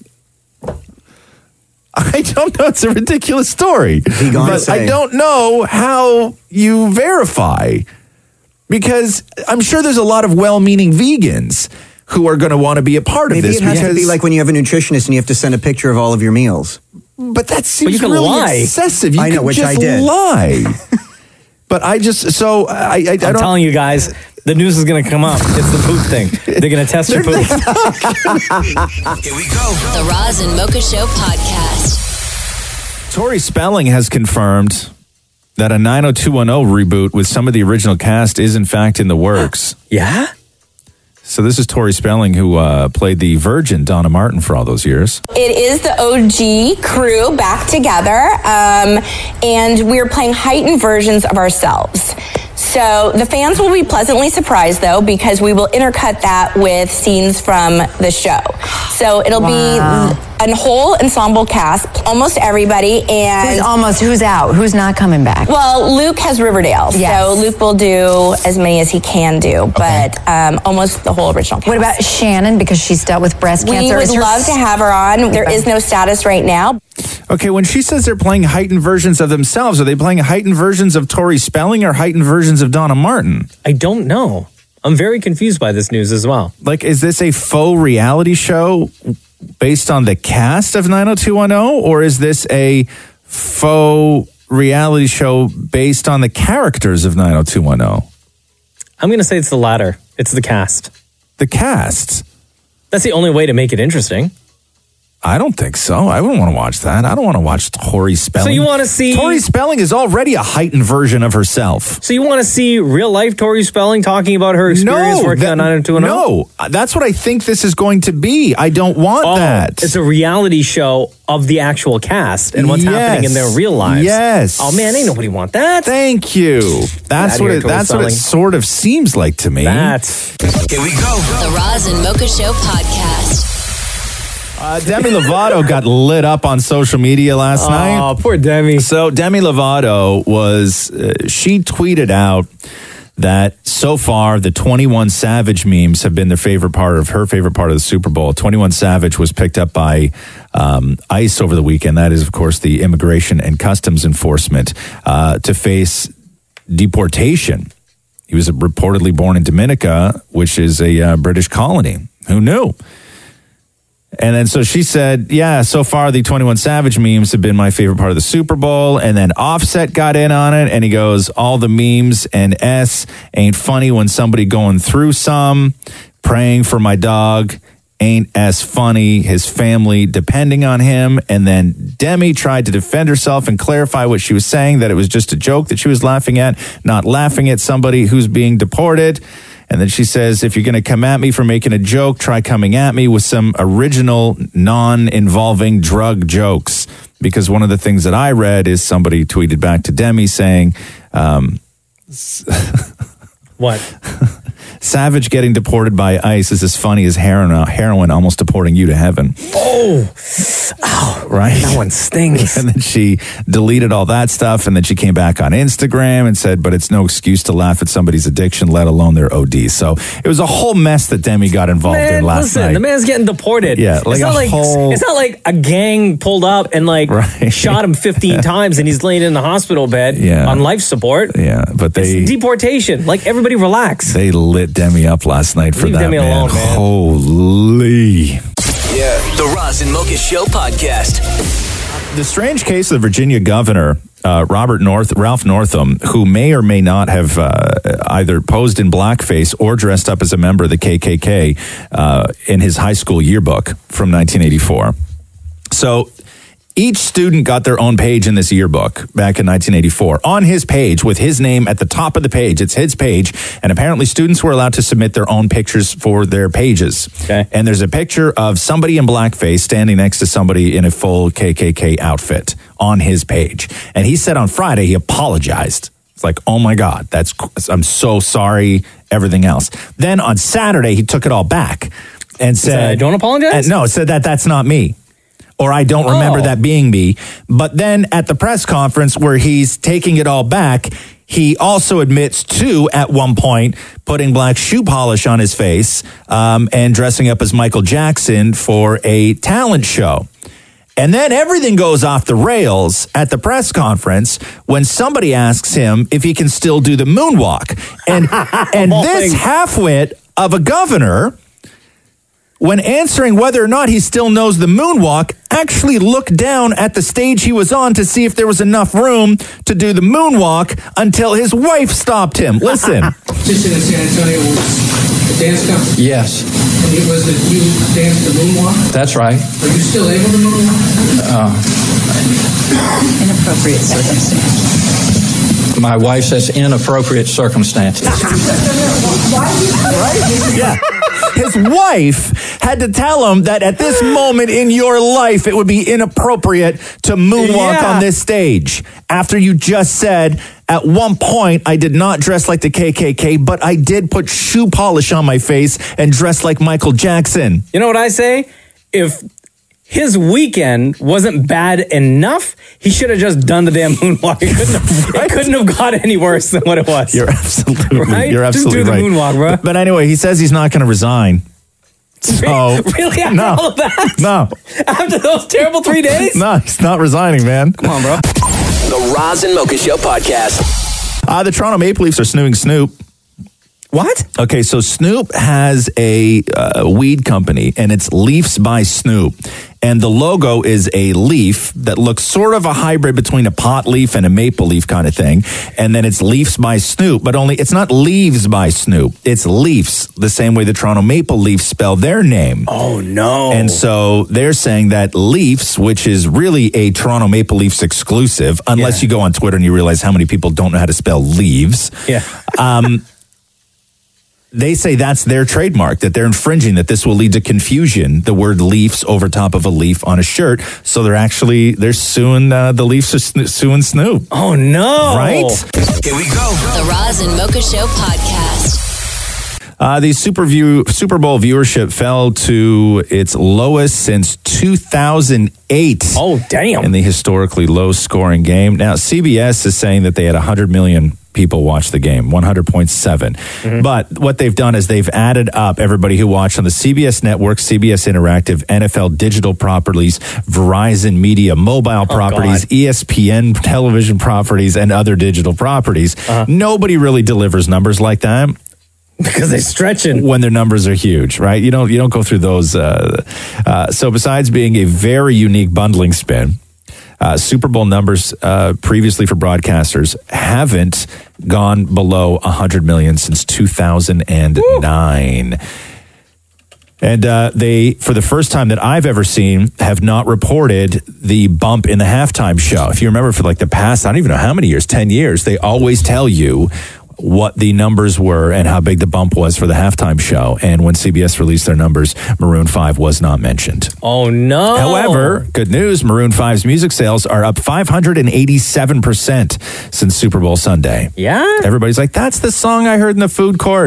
I don't know. It's a ridiculous story. But I don't know how you verify, because I'm sure there's a lot of well-meaning vegans who are going to want to be a part Maybe of this. it has to because- be like when you have a nutritionist and you have to send a picture of all of your meals. But that seems you can really lie. excessive. You I know, can which just I did. lie. But I just, so I, I, I I'm don't. telling you guys, the news is going to come up. It's the poop thing. They're going to test your poop. Here we go. The Roz and Mocha Show podcast. Tori Spelling has confirmed that a nine oh two one oh reboot with some of the original cast is in fact in the works. Yeah? So this is Tori Spelling, who uh, played the Virgin Donna Martin for all those years. It is the O G crew back together, um, and we're playing heightened versions of ourselves. So the fans will be pleasantly surprised, though, because we will intercut that with scenes from the show. So it'll Wow. be a whole ensemble cast, almost everybody, and Who's almost, who's out? Who's not coming back? well, Luke has Riverdale, Yes. so Luke will do as many as he can do, but um, almost the whole original cast. What about Shannon, because she's dealt with breast We cancer? would Is her- love to have her on. There is no status right now. Okay, when she says they're playing heightened versions of themselves, are they playing heightened versions of Tori Spelling or heightened versions of Donna Martin? I don't know. I'm very confused by this news as well. Like, is this a faux reality show based on the cast of nine oh two one oh, or is this a faux reality show based on the characters of nine oh two one oh? I'm going to say it's the latter. It's the cast. The cast? That's the only way to make it interesting. I don't think so. I wouldn't want to watch that. I don't want to watch Tori Spelling. So you want to see... Tori Spelling is already a heightened version of herself. So you want to see real life Tori Spelling talking about her experience working that- on nine oh two one oh? No, that's what I think this is going to be. I don't want Oh, that. it's a reality show of the actual cast and what's Yes. happening in their real lives. Yes. Oh man, ain't nobody want that. Thank you. That's outta what here, it, Tori that's what it Spelling. sort of seems like to me. That's Here we go. The Roz and Mocha Show podcast. Uh, Demi Lovato got lit up on social media last Oh, night. poor Demi. So Demi Lovato was, uh, she tweeted out that so far the twenty-one Savage memes have been their favorite part of her favorite part of the Super Bowl. twenty-one Savage was picked up by um, ICE over the weekend. That is, of course, the Immigration and Customs Enforcement uh, to face deportation. He was reportedly born in Dominica, which is a uh, British colony. Who knew? And then so she said, yeah, so far the twenty-one Savage memes have been my favorite part of the Super Bowl. And then Offset got in on it and he goes, all the memes and S ain't funny when somebody going through some. Praying for my dog ain't as funny. His family depending on him. And then Demi tried to defend herself and clarify what she was saying, that it was just a joke that she was laughing at, not laughing at somebody who's being deported. And then she says, if you're going to come at me for making a joke, try coming at me with some original, non-involving drug jokes. Because one of the things that I read is somebody tweeted back to Demi saying, um, what? Savage getting deported by ICE is as funny as heroin, heroin almost deporting you to heaven. Oh, Oh, right? That one stings. And then she deleted all that stuff, and then she came back on Instagram and said, but it's no excuse to laugh at somebody's addiction, let alone their O D. So it was a whole mess that Demi got involved Man, in last listen, night. the man's getting deported. Yeah, like it's a not like whole- it's not like a gang pulled up and like shot him fifteen times and he's laying in the hospital bed Yeah. on life support. Yeah, but they It's deportation. Like, everybody relax. they lit Demi up last night for Leave that, Demi man. alone, man. Holy. Yeah. The Roz and Mocha Show podcast. The strange case of the Virginia governor, uh, Robert North, Ralph Northam, who may or may not have uh, either posed in blackface or dressed up as a member of the K K K uh, in his high school yearbook from nineteen eighty-four. So each student got their own page in this yearbook back in nineteen eighty-four. On his page, with his name at the top of the page, it's his page, and apparently students were allowed to submit their own pictures for their pages. Okay. And there's a picture of somebody in blackface standing next to somebody in a full K K K outfit on his page. And he said on Friday he apologized. It's like, oh my God, that's I'm so sorry, everything else. Then on Saturday, he took it all back and said, said, "I don't apologize?" Uh, no, said that that's not me. Or I don't remember Oh. that being me. But then at the press conference where he's taking it all back, he also admits to, at one point, putting black shoe polish on his face um, and dressing up as Michael Jackson for a talent show. And then everything goes off the rails at the press conference when somebody asks him if he can still do the moonwalk. And, and all this things. halfwit of a governor, when answering whether or not he still knows the moonwalk, actually looked down at the stage he was on to see if there was enough room to do the moonwalk until his wife stopped him. Listen. Competition in San Antonio was a dance competition. Yes, And it was that you danced the moonwalk. that's right. Are you still able to moonwalk? Uh, Inappropriate circumstance. my wife says inappropriate circumstances. Yeah. His wife had to tell him that at this moment in your life, it would be inappropriate to moonwalk Yeah. on this stage. After you just said, at one point, I did not dress like the K K K, but I did put shoe polish on my face and dress like Michael Jackson. You know what I say? If his weekend wasn't bad enough, he should have just done the damn moonwalk. It couldn't have, it couldn't have got any worse than what it was. You're absolutely Right? You're absolutely Just do the right. moonwalk, bro. But, but anyway, he says he's not going to resign. So Really? After no, all of that? no, After those terrible three days? no, he's not resigning, man. Come on, bro. The Roz and Mocha Show podcast. Uh, the Toronto Maple Leafs are snooing Snoop. What? Okay, so Snoop has a uh, weed company, and it's Leafs by Snoop. And the logo is a leaf that looks sort of a hybrid between a pot leaf and a maple leaf kind of thing. And then it's Leafs by Snoop, but only it's not Leaves by Snoop. It's Leafs, the same way the Toronto Maple Leafs spell their name. Oh, no. And so they're saying that Leafs, which is really a Toronto Maple Leafs exclusive, unless you go on Twitter and you realize how many people don't know how to spell leaves. Yeah. Um, they say that's their trademark, that they're infringing, that this will lead to confusion, the word Leafs over top of a leaf on a shirt. So they're actually, they're suing, uh, the Leafs are sno- suing Snoop. Oh, no. Right? Here we go. The Roz and Mocha Show podcast. Uh, the Super, view, Super Bowl viewership fell to its lowest since two thousand eight. Oh, damn. In the historically low scoring game. Now, C B S is saying that they had one hundred million people watch the game, one hundred point seven. Mm-hmm. But what they've done is they've added up everybody who watched on the C B S network, C B S Interactive, N F L digital properties, Verizon Media mobile properties, God. E S P N television properties, and other digital properties. Uh-huh. Nobody really delivers numbers like that. Because they're stretching when their numbers are huge, right? You don't you don't go through those. Uh, uh, so besides being a very unique bundling spin, uh, Super Bowl numbers uh, previously for broadcasters haven't gone below one hundred million since two thousand nine. Woo. And uh, they, for the first time that I've ever seen, have not reported the bump in the halftime show. If you remember, for like the past, I don't even know how many years, ten years, they always tell you what the numbers were and how big the bump was for the halftime show. And when C B S released their numbers, Maroon five was not mentioned. Oh, no. However, good news, Maroon five's music sales are up five hundred eighty-seven percent since Super Bowl Sunday. Yeah? Everybody's like, that's the song I heard in the food court.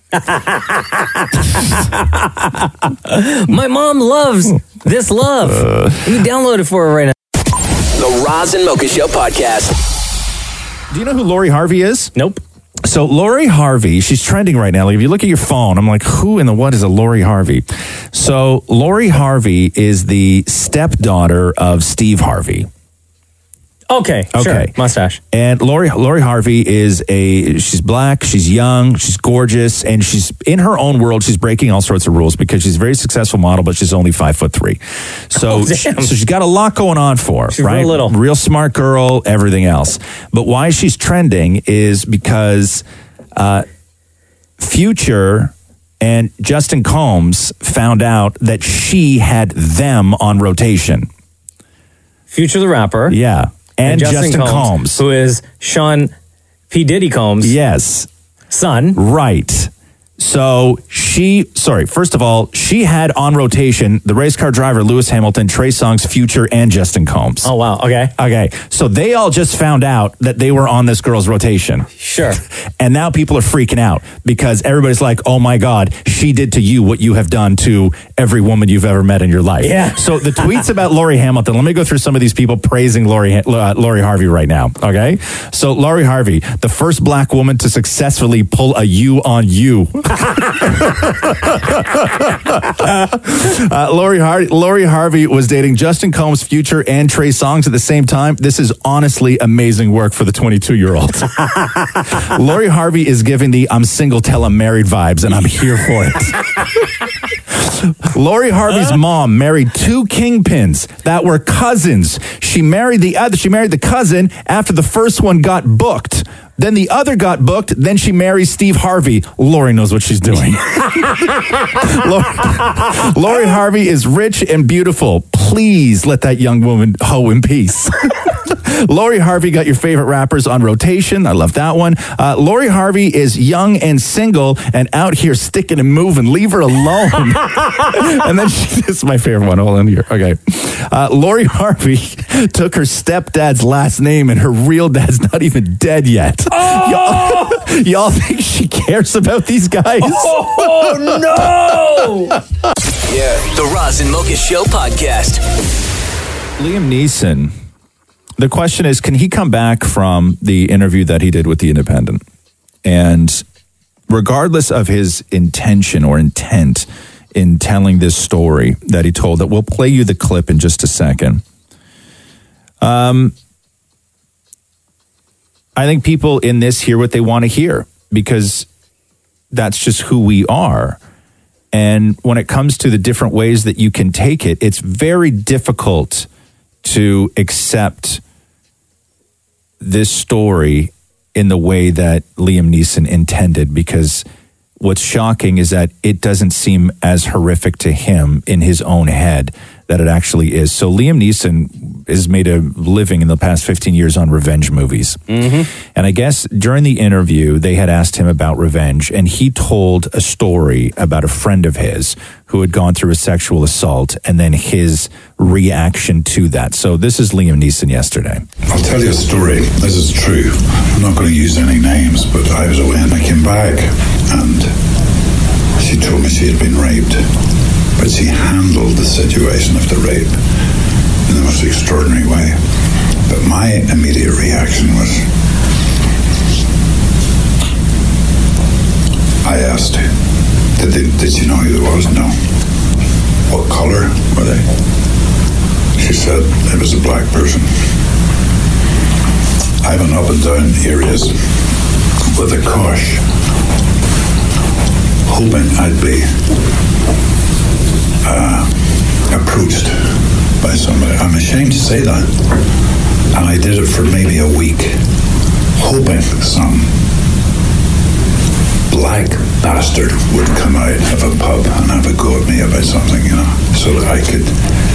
My mom loves this love. Let me download it for her right now. The Roz and Mocha Show podcast. Do you know who Lori Harvey is? Nope. So Lori Harvey, she's trending right now. Like if you look at your phone, I'm like, who in the what is a Lori Harvey? So Lori Harvey is the stepdaughter of Steve Harvey. Okay, Okay. sure. Mustache. And Lori Lori Harvey is a she's black, she's young, she's gorgeous, and she's in her own world. She's breaking all sorts of rules because she's a very successful model, but she's only five foot three. So, Oh, damn. she- so she's got a lot going on for her, She's right? real little. Real smart girl, everything else. But why she's trending is because uh, Future and Justin Combs found out that she had them on rotation. Future the rapper. Yeah. And, Justin, Combs, who is Sean P. Diddy Combs' yes, son. Right. So she, sorry, first of all, she had on rotation the race car driver Lewis Hamilton, Trey Songz, Future, and Justin Combs. Oh, wow. Okay. Okay. So they all just found out that they were on this girl's rotation. Sure. And now people are freaking out because everybody's like, oh my God, she did to you what you have done to every woman you've ever met in your life. Yeah. So the tweets about Lori Hamilton, let me go through some of these people praising Lori, uh, Lori Harvey right now. Okay. So Lori Harvey, the first black woman to successfully pull a you on you. uh, Lori, Har- Lori Harvey was dating Justin Combs, Future, and Trey Songz at the same time. This is honestly amazing work for the twenty-two-year-old. Lori Harvey is giving the I'm single till I'm married vibes, and I'm here for it. Lori Harvey's mom married two kingpins that were cousins. She married the other. She married the cousin after the first one got booked. Then the other got booked. Then she marries Steve Harvey. Lori knows what she's doing. Lori, Lori Harvey is rich and beautiful. Please let that young woman hoe in peace. Lori Harvey got your favorite rappers on rotation. I love that one. Uh, Lori Harvey is young and single and out here sticking and moving. Leave her alone. And then she, this is my favorite one. Hold on here. Okay. Uh, Lori Harvey took her stepdad's last name and her real dad's not even dead yet. Oh! Y'all, y'all think she cares about these guys? Oh, no! Yeah. The Roz and Mocha Show podcast. Liam Neeson. The question is, can he come back from the interview that he did with The Independent? And regardless of his intention or intent in telling this story that he told, that we'll play you the clip in just a second. Um, I think people in this hear what they want to hear because that's just who we are. And when it comes to the different ways that you can take it, it's very difficult to accept this story in the way that Liam Neeson intended, because what's shocking is that it doesn't seem as horrific to him in his own head that it actually is. So Liam Neeson has made a living in the past fifteen years on revenge movies. Mm-hmm. And I guess during the interview, they had asked him about revenge, and he told a story about a friend of his who had gone through a sexual assault and then his reaction to that. So this is Liam Neeson yesterday. I'll tell you a story. This is true. I'm not going to use any names, but I was away and I came back and she told me she had been raped, but she handled the situation of the rape in the most extraordinary way. But my immediate reaction was, I asked her, did, they, did she know who it was? No. What colour were they? She said it was a black person. I went up and down areas with a cosh, hoping I'd be uh, approached by somebody. I'm ashamed to say that. And I did it for maybe a week, hoping some black bastard would come out of a pub and have a go at me about something, you know, so that I could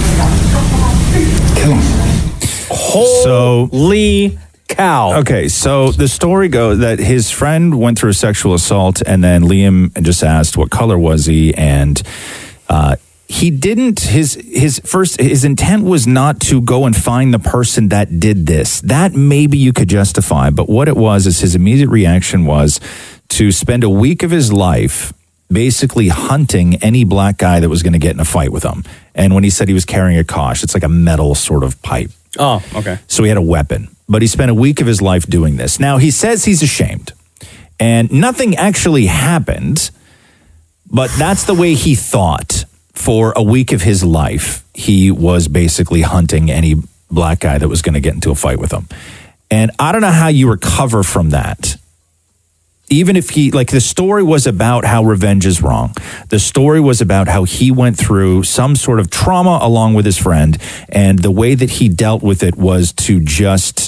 kill him. Holy cow. Okay, so the story goes that his friend went through a sexual assault, and then Liam just asked what color was he, and uh, he didn't, his his first, his intent was not to go and find the person that did this. That maybe you could justify, but what it was is his immediate reaction was to spend a week of his life basically hunting any black guy that was going to get in a fight with him. And when he said he was carrying a kosh, it's like a metal sort of pipe. Oh, okay. So he had a weapon, but he spent a week of his life doing this. Now, he says he's ashamed, and nothing actually happened, but that's the way he thought. For a week of his life, he was basically hunting any black guy that was going to get into a fight with him. And I don't know how you recover from that. Even if he, like, the story was about how revenge is wrong. The story was about how he went through some sort of trauma along with his friend, and the way that he dealt with it was to just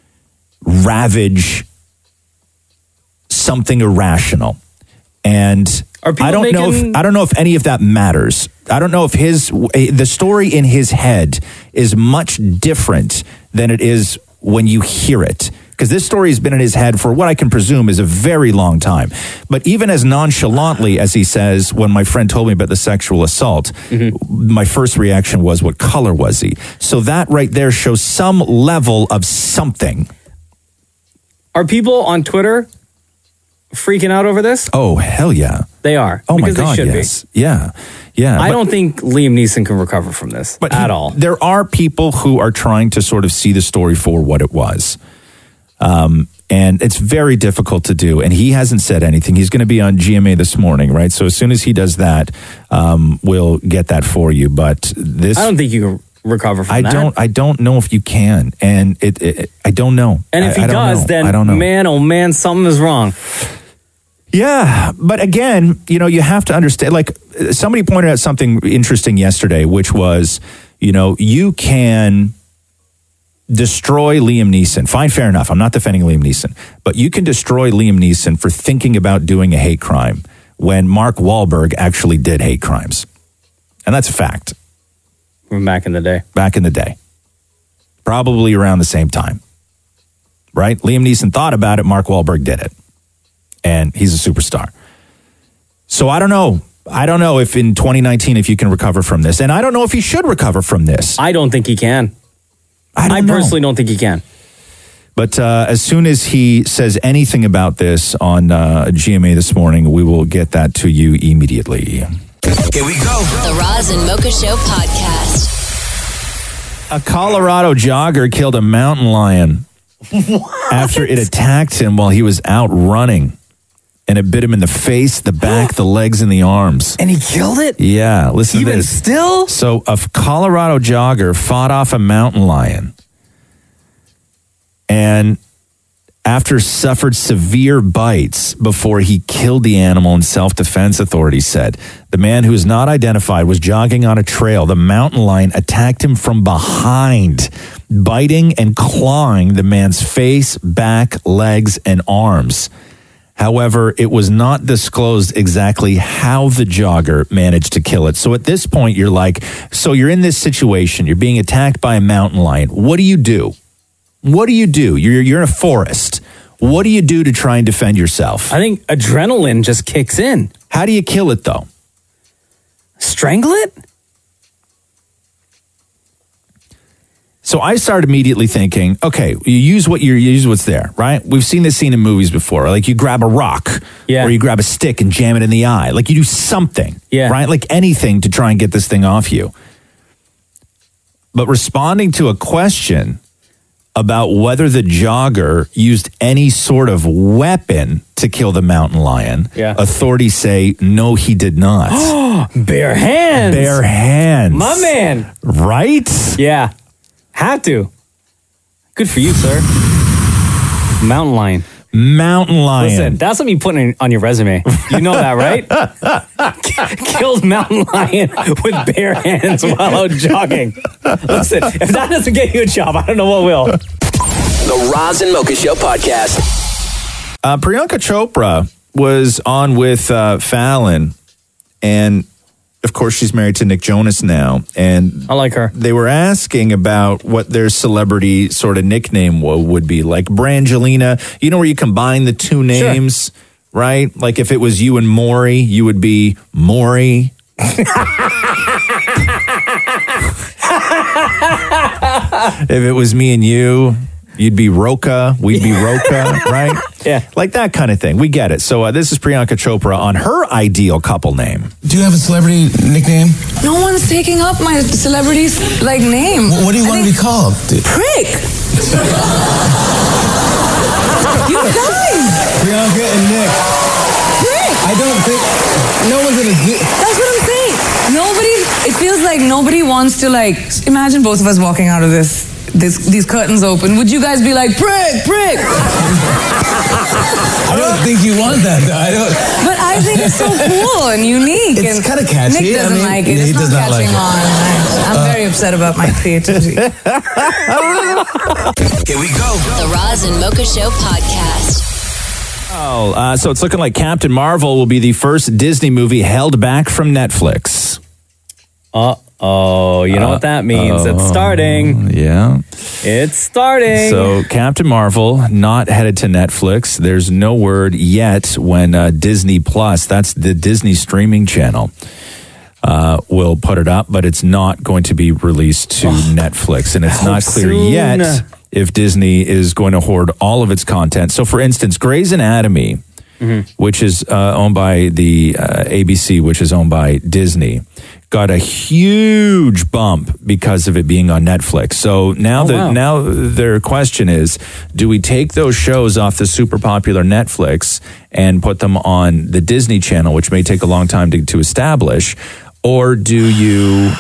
ravage something irrational. And I don't making- know if I don't know if any of that matters. I don't know if his the story in his head is much different than it is when you hear it. Because this story has been in his head for what I can presume is a very long time. But even as nonchalantly as he says, when my friend told me about the sexual assault, mm-hmm. my first reaction was, what color was he? So that right there shows some level of something. Are people on Twitter freaking out over this? Oh, hell yeah. They are. Oh, because my God, they should yes. Be. Yeah, yeah. I but, don't think Liam Neeson can recover from this but at he, all. There are people who are trying to sort of see the story for what it was. Um, and it's very difficult to do. And he hasn't said anything. He's going to be on G M A this morning, right? So as soon as he does that, um, we'll get that for you. But this, I don't think you can recover from I that. don't. I don't know if you can. And it. it I don't know. And if I, he I don't does, know. then I don't know. man, oh man, something is wrong. Yeah, but again, you know, you have to understand, like, somebody pointed out something interesting yesterday, which was, you know, you can destroy Liam Neeson. Fine, fair enough. I'm not defending Liam Neeson. But you can destroy Liam Neeson for thinking about doing a hate crime when Mark Wahlberg actually did hate crimes. And that's a fact. From back in the day. Back in the day. Probably around the same time. Right? Liam Neeson thought about it. Mark Wahlberg did it. And he's a superstar. So I don't know. I don't know if in twenty nineteen, if you can recover from this. And I don't know if he should recover from this. I don't think he can. I, don't I know. personally don't think he can. But uh, as soon as he says anything about this on uh, G M A this morning, we will get that to you immediately. Here we go. The Roz and Mocha Show podcast. A Colorado jogger killed a mountain lion after it attacked him while he was out running. And it bit him in the face, the back, the legs, and the arms. And he killed it? Yeah, listen Even to this. still? So a Colorado jogger fought off a mountain lion and after suffered severe bites before he killed the animal in self-defense, authorities said. The man, who is not identified, was jogging on a trail. The mountain lion attacked him from behind, biting and clawing the man's face, back, legs, and arms. However, it was not disclosed exactly how the jogger managed to kill it. So at this point, you're like, so you're in this situation. You're being attacked by a mountain lion. What do you do? What do you do? You're, you're in a forest. What do you do to try and defend yourself? I think adrenaline just kicks in. How do you kill it, though? Strangle it? So I started immediately thinking, okay, you use what you use what's there, right? We've seen this scene in movies before. Like you grab a rock, yeah. or you grab a stick and jam it in the eye. Like you do something, yeah. right? Like anything to try and get this thing off you. But responding to a question about whether the jogger used any sort of weapon to kill the mountain lion, yeah. authorities say, no, he did not. Bare hands. Bare hands. My man. Right? Yeah. Had to. Good for you, sir. Mountain lion. Mountain lion. Listen, that's something you put in, on your resume. You know that, right? Killed mountain lion with bare hands while out jogging. Listen, if that doesn't get you a job, I don't know what will. The Roz and Mocha Show podcast. Uh, Priyanka Chopra was on with uh, Fallon, and of course, she's married to Nick Jonas now, and I like her. They were asking about what their celebrity sort of nickname w- would be, like Brangelina. You know, where you combine the two names, sure. right? Like if it was you and Maury, you would be Maury. If it was me and you, you'd be Roca. We'd be Roca, right? Yeah. Like that kind of thing. We get it. So uh, this is Priyanka Chopra on her ideal couple name. Do you have a celebrity nickname? No one's taking up my celebrity's like name. What, what do you want to be called? Prick. You guys. Priyanka and Nick. Prick. I don't think no one's gonna do. That's what I'm saying. Nobody. It feels like nobody wants to like. Imagine both of us walking out of this. This, these curtains open. Would you guys be like prick, prick? I don't think you want that. Though. I don't. But I think it's so cool and unique. It's and kind of catchy. Nick doesn't I mean, like it. he It's does not not like catching it. on. I'm Uh, very upset about my creativity. Here we go. The Roz and Mocha Show podcast. Oh, uh, so it's looking like Captain Marvel will be the first Disney movie held back from Netflix. Uh-oh, you know Uh, what that means. It's oh, starting. Yeah. It's starting. So Captain Marvel not headed to Netflix. There's no word yet when uh, Disney Plus, that's the Disney streaming channel, uh, will put it up, but it's not going to be released to Netflix. And it's How not clear soon? yet if Disney is going to hoard all of its content. So for instance, Grey's Anatomy, Mhm. which is uh, owned by the uh, A B C, which is owned by Disney, got a huge bump because of it being on Netflix. So now Oh, the wow. now their question is, do we take those shows off the super popular Netflix and put them on the Disney Channel, which may take a long time to, to establish, or do you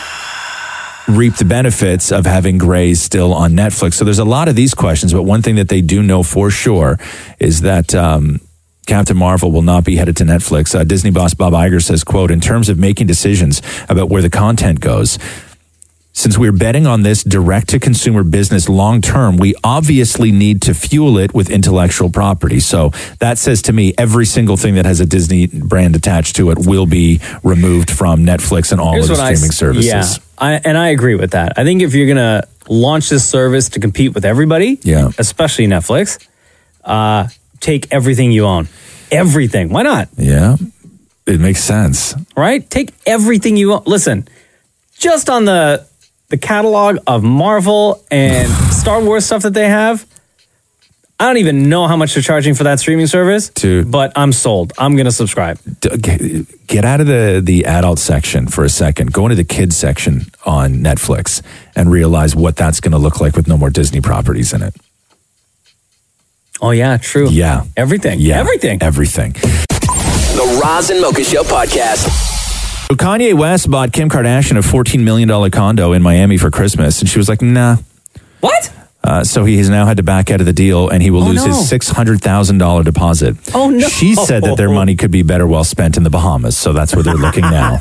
reap the benefits of having Grey still on Netflix? So there's a lot of these questions, but one thing that they do know for sure is that um, Captain Marvel will not be headed to Netflix. Uh, Disney boss Bob Iger says, quote, in terms of making decisions about where the content goes, since we're betting on this direct-to-consumer business long-term, we obviously need to fuel it with intellectual property. So that says to me, every single thing that has a Disney brand attached to it will be removed from Netflix and all Here's of the what I streaming s- services. Yeah, I, and I agree with that. I think if you're going to launch this service to compete with everybody, yeah. especially Netflix, uh, take everything you own. Everything. Why not? Yeah, it makes sense. Right? Take everything you own. Listen, just on the the catalog of Marvel and Star Wars stuff that they have, I don't even know how much they're charging for that streaming service, Dude. but I'm sold. I'm going to subscribe. D- Get get out of the, the adult section for a second. Go into the kids section on Netflix and realize what that's going to look like with no more Disney properties in it. Oh, yeah, true. Yeah. Everything. Yeah. Everything. Everything. The Roz and Mocha Show podcast. So Kanye West bought Kim Kardashian a fourteen million dollars condo in Miami for Christmas, and she was like, nah. What? Uh, so he has now had to back out of the deal, and he will Oh, lose no. his six hundred thousand dollars deposit. Oh, no. She said that their money could be better well spent in the Bahamas, so that's where they're looking now.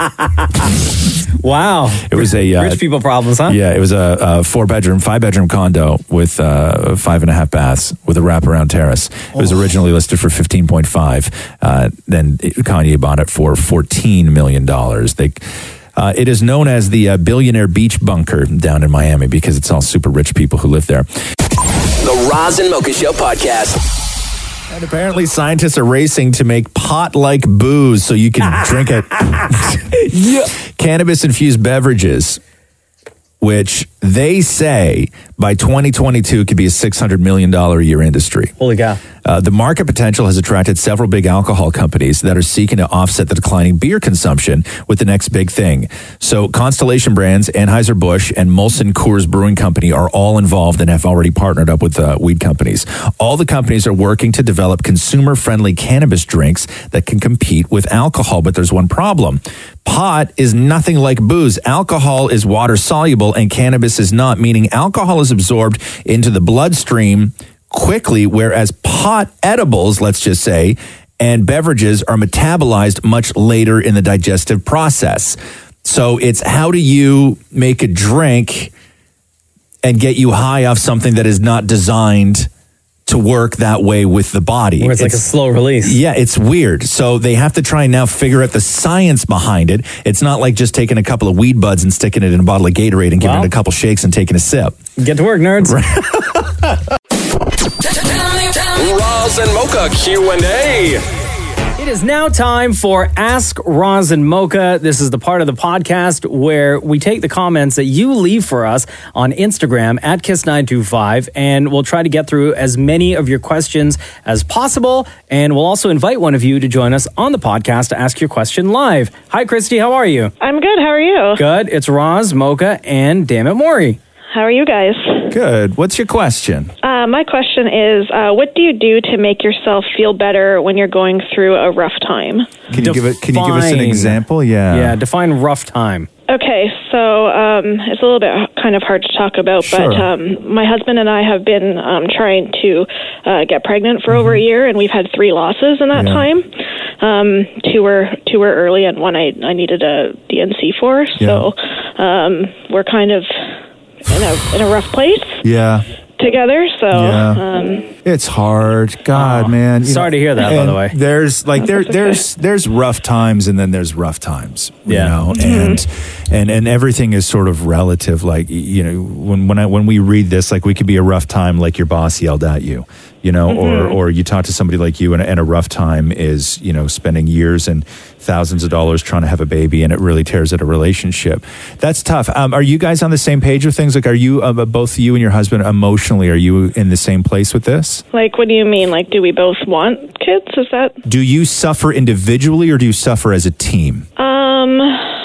Wow. It was a uh, Rich people problems, huh? Yeah, it was a, a four bedroom, five bedroom condo with uh, five and a half baths with a wraparound terrace. It was originally listed for fifteen point five. Uh, then Kanye bought it for fourteen million dollars. They. Uh, it is known as the uh, Billionaire Beach Bunker down in Miami because it's all super rich people who live there. The Roz and Mocha Show podcast. And apparently scientists are racing to make pot-like booze so you can drink it. Yeah. Cannabis-infused beverages, which they say by twenty twenty-two could be a six hundred million dollars a year industry. Holy cow. Uh, the market potential has attracted several big alcohol companies that are seeking to offset the declining beer consumption with the next big thing. So Constellation Brands, Anheuser-Busch, and Molson Coors Brewing Company are all involved and have already partnered up with uh, weed companies. All the companies are working to develop consumer-friendly cannabis drinks that can compete with alcohol, but there's one problem. Pot is nothing like booze. Alcohol is water-soluble and cannabis is not, meaning alcohol is absorbed into the bloodstream quickly, whereas pot edibles, let's just say, and beverages are metabolized much later in the digestive process. So it's how do you make a drink and get you high off something that is not designed to work that way with the body. Where it's, like a slow release. Yeah, it's weird. So they have to try and now figure out the science behind it. It's not like just taking a couple of weed buds and sticking it in a bottle of Gatorade and giving Well, it a couple shakes and taking a sip. Get to work, nerds. Roz and Mocha Q and A. It is now time for Ask Roz and Mocha. This is the part of the podcast where we take the comments that you leave for us on Instagram at Kiss nine two five, and we'll try to get through as many of your questions as possible. And we'll also invite one of you to join us on the podcast to ask your question live. Hi, Christy. How are you? I'm good. How are you? Good. It's Roz, Mocha, and Dammit Maury. How are you guys? Good. What's your question? Uh, my question is, uh, what do you do to make yourself feel better when you're going through a rough time? Can you give it? Can you give us an Define. example? Yeah. Yeah, define rough time. Okay, so um, it's a little bit kind of hard to talk about, Sure. but um, my husband and I have been um, trying to uh, get pregnant for over a year, and we've had three losses in that Yeah. time. Um, two were two were early, and one I, I needed a D N C for. So um, we're kind of in a in a rough place Yeah. together. So Yeah. um, It's hard. God, man. You sorry to hear that, by and the way. There's like there there's there's rough times and then there's rough times. You Yeah. know, Mhm. and and and everything is sort of relative. Like you know, when when I when we read this, like we could be a rough time like your boss yelled at you. You know, or Mhm. or you talk to somebody like you, and, and a rough time is, you know, spending years and thousands of dollars trying to have a baby, and it really tears at a relationship. That's tough. Um, are you guys on the same page with things? Like, are you uh, both you and your husband emotionally? Are you in the same place with this? like, what do you mean? Like, do we both want kids? Is that? Do you suffer individually, or do you suffer as a team? Um,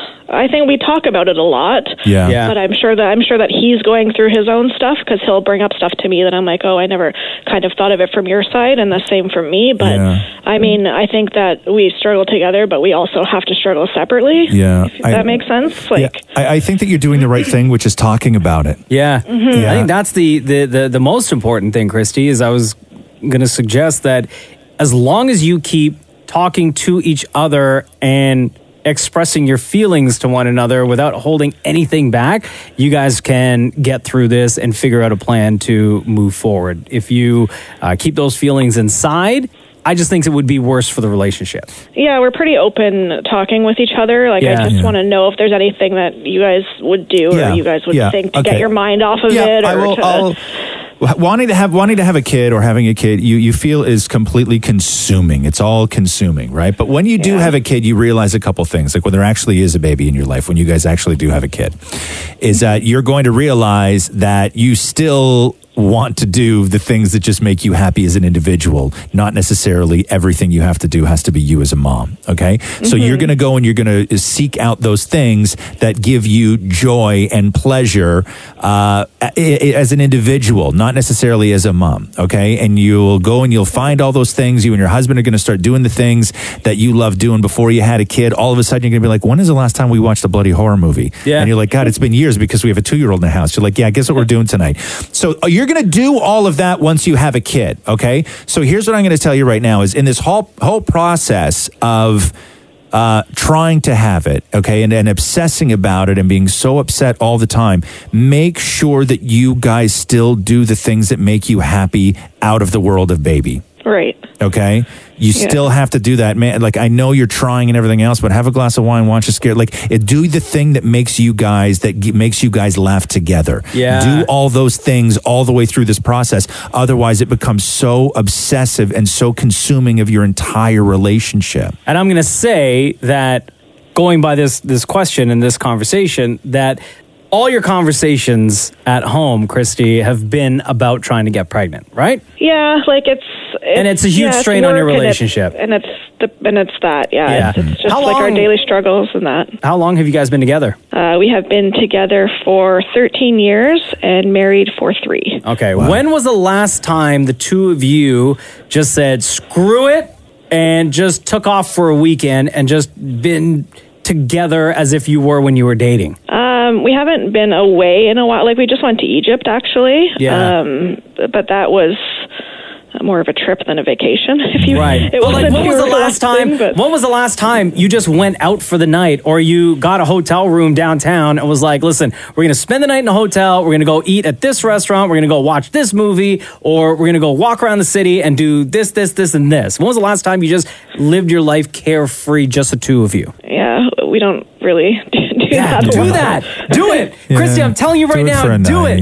I think we talk about it a lot. Yeah. Yeah. But I'm sure that I'm sure that he's going through his own stuff because he'll bring up stuff to me that I'm like, oh, I never kind of thought of it from your side, and the same for me. But Yeah. I mean, I think that we struggle together, but we also have to struggle separately. Yeah. If that makes sense. Like, I, I think that you're doing the right thing, which is talking about it. Yeah. Mhm. I think that's the, the, the, the most important thing, Christy, is I was going to suggest that as long as you keep talking to each other and expressing your feelings to one another without holding anything back, you guys can get through this and figure out a plan to move forward. If you uh, keep those feelings inside, I just think it would be worse for the relationship. yeah, we're pretty open talking with each other. Like, Yeah. I just Yeah. want to know if there's anything that you guys would do Yeah. or you guys would Yeah. think to Okay. get your mind off of Yeah, it. Or I will- to, I'll- wanting to have wanting to have a kid or having a kid you you feel is completely consuming. It's all consuming, right? But when you do have a kid, you realize a couple things. Like when there actually is a baby in your life, when you guys actually do have a kid, is that you're going to realize that you still want to do the things that just make you happy as an individual. Not necessarily everything you have to do has to be you as a mom. Okay. So Mhm. you're going to go and you're going to seek out those things that give you joy and pleasure uh, a- a- as an individual, not necessarily as a mom. Okay. And you'll go and you'll find all those things. You and your husband are going to start doing the things that you love doing before you had a kid. All of a sudden you're going to be like, when is the last time we watched a bloody horror movie? Yeah. And you're like, God, it's been years because we have a two-year-old in the house. You're like, yeah, guess what we're doing tonight? So uh, you're going to do all of that once you have a kid. Okay. So here's what I'm going to tell you right now is in this whole, whole process of uh, trying to have it, okay, and, and obsessing about it and being so upset all the time, make sure that you guys still do the things that make you happy out of the world of baby. right. Okay, you Yeah. still have to do that, man. Like I know you're trying and everything else, but have a glass of wine. Watch a scare. Like it, do the thing that makes you guys that g- makes you guys laugh together. Yeah. Do all those things all the way through this process. Otherwise, it becomes so obsessive and so consuming of your entire relationship. And I'm going to say that going by this this question and this conversation, that all your conversations at home, Christy, have been about trying to get pregnant, right? Yeah, like it's, it's And it's a huge yeah, strain on your work and relationship. it's- and it's the and it's that yeah, Yeah. It's, it's just How like our long- daily struggles and that. How long have you guys been together? Uh, we have been together for thirteen years and married for three. Okay. When was the last time the two of you just said, screw it, and just took off for a weekend and just been together as if you were when you were dating? Um, we haven't been away in a while. Like we just went to Egypt actually. Yeah. Um, but that was more of a trip than a vacation. If you Right. it But like, wasn't when was too the last relaxing, time? but- When was the last time you just went out for the night, or you got a hotel room downtown and was like, "Listen, we're going to spend the night in a hotel. We're going to go eat at this restaurant. We're going to go watch this movie, or we're going to go walk around the city and do this, this, this, and this." When was the last time you just lived your life carefree, just the two of you? Yeah, we don't really do Yeah, that. a do lot. that. Do it, Yeah. Christy. I'm telling you right Do it now, for a do night. it.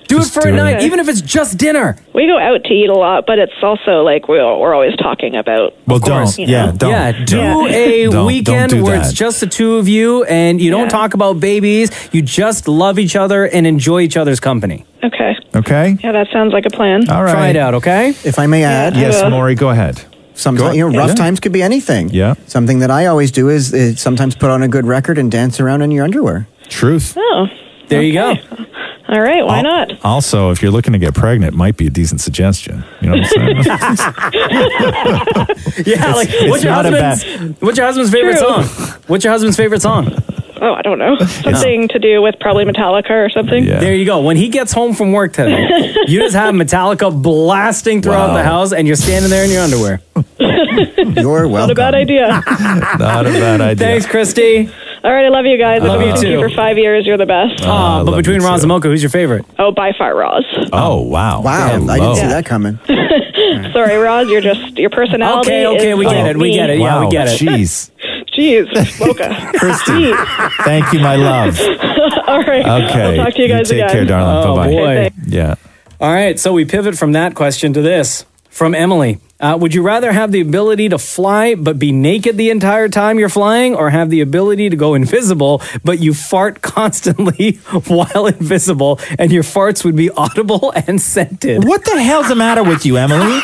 Do it for a night, even if it's just dinner. We go out to eat a lot, but it's also like we're, we're always talking about. Well, of course, don't. you know. Yeah, don't. Yeah, do Don't. a Don't- weekend don't do where that. it's just the two of you and you don't talk about babies. You just love each other and enjoy each other's company. Okay. Okay. Yeah, that sounds like a plan. All right. Try it out, okay? If I may add. Yeah, I Yes, will. Maury, go ahead. Sometimes, Go- you know, rough yeah. times could be anything. Yeah. Something that I always do is, is sometimes put on a good record and dance around in your underwear. Truth. Oh. There you go. All right, why not? Also, if you're looking to get pregnant, it might be a decent suggestion. You know what I'm saying? Yeah, like It's- what's it's your not a husband's what's your husband's favorite True. song? What's your husband's favorite song? Oh, I don't know. Something to do with probably Metallica or something. There you go. When he gets home from work today, you just have Metallica blasting throughout Wow. the house and you're standing there in your underwear. You're Not a bad idea. Not a bad idea. Thanks, Christy. All right, I love you guys. I love I've you been too. with for five years. You're the best. Uh, but between Roz and Mocha, who's your favorite? Oh, by far, Roz. Oh, wow. Wow, Hello. I didn't see that coming. Sorry, Roz. You're just your personality. Okay, okay, is we get like it. We me. get it. Yeah, we Wow, get it. Jeez. Jeez, Mocha. Christy, Jeez. thank you, my love. All right. Okay. I'll talk to you guys take again. care, darling. Oh, Bye-bye. boy. Okay, Yeah. All right, so we pivot from that question to this from Emily. Uh, would you rather have the ability to fly but be naked the entire time you're flying, or have the ability to go invisible but you fart constantly while invisible and your farts would be audible and scented? What the hell's the matter with you, Emily?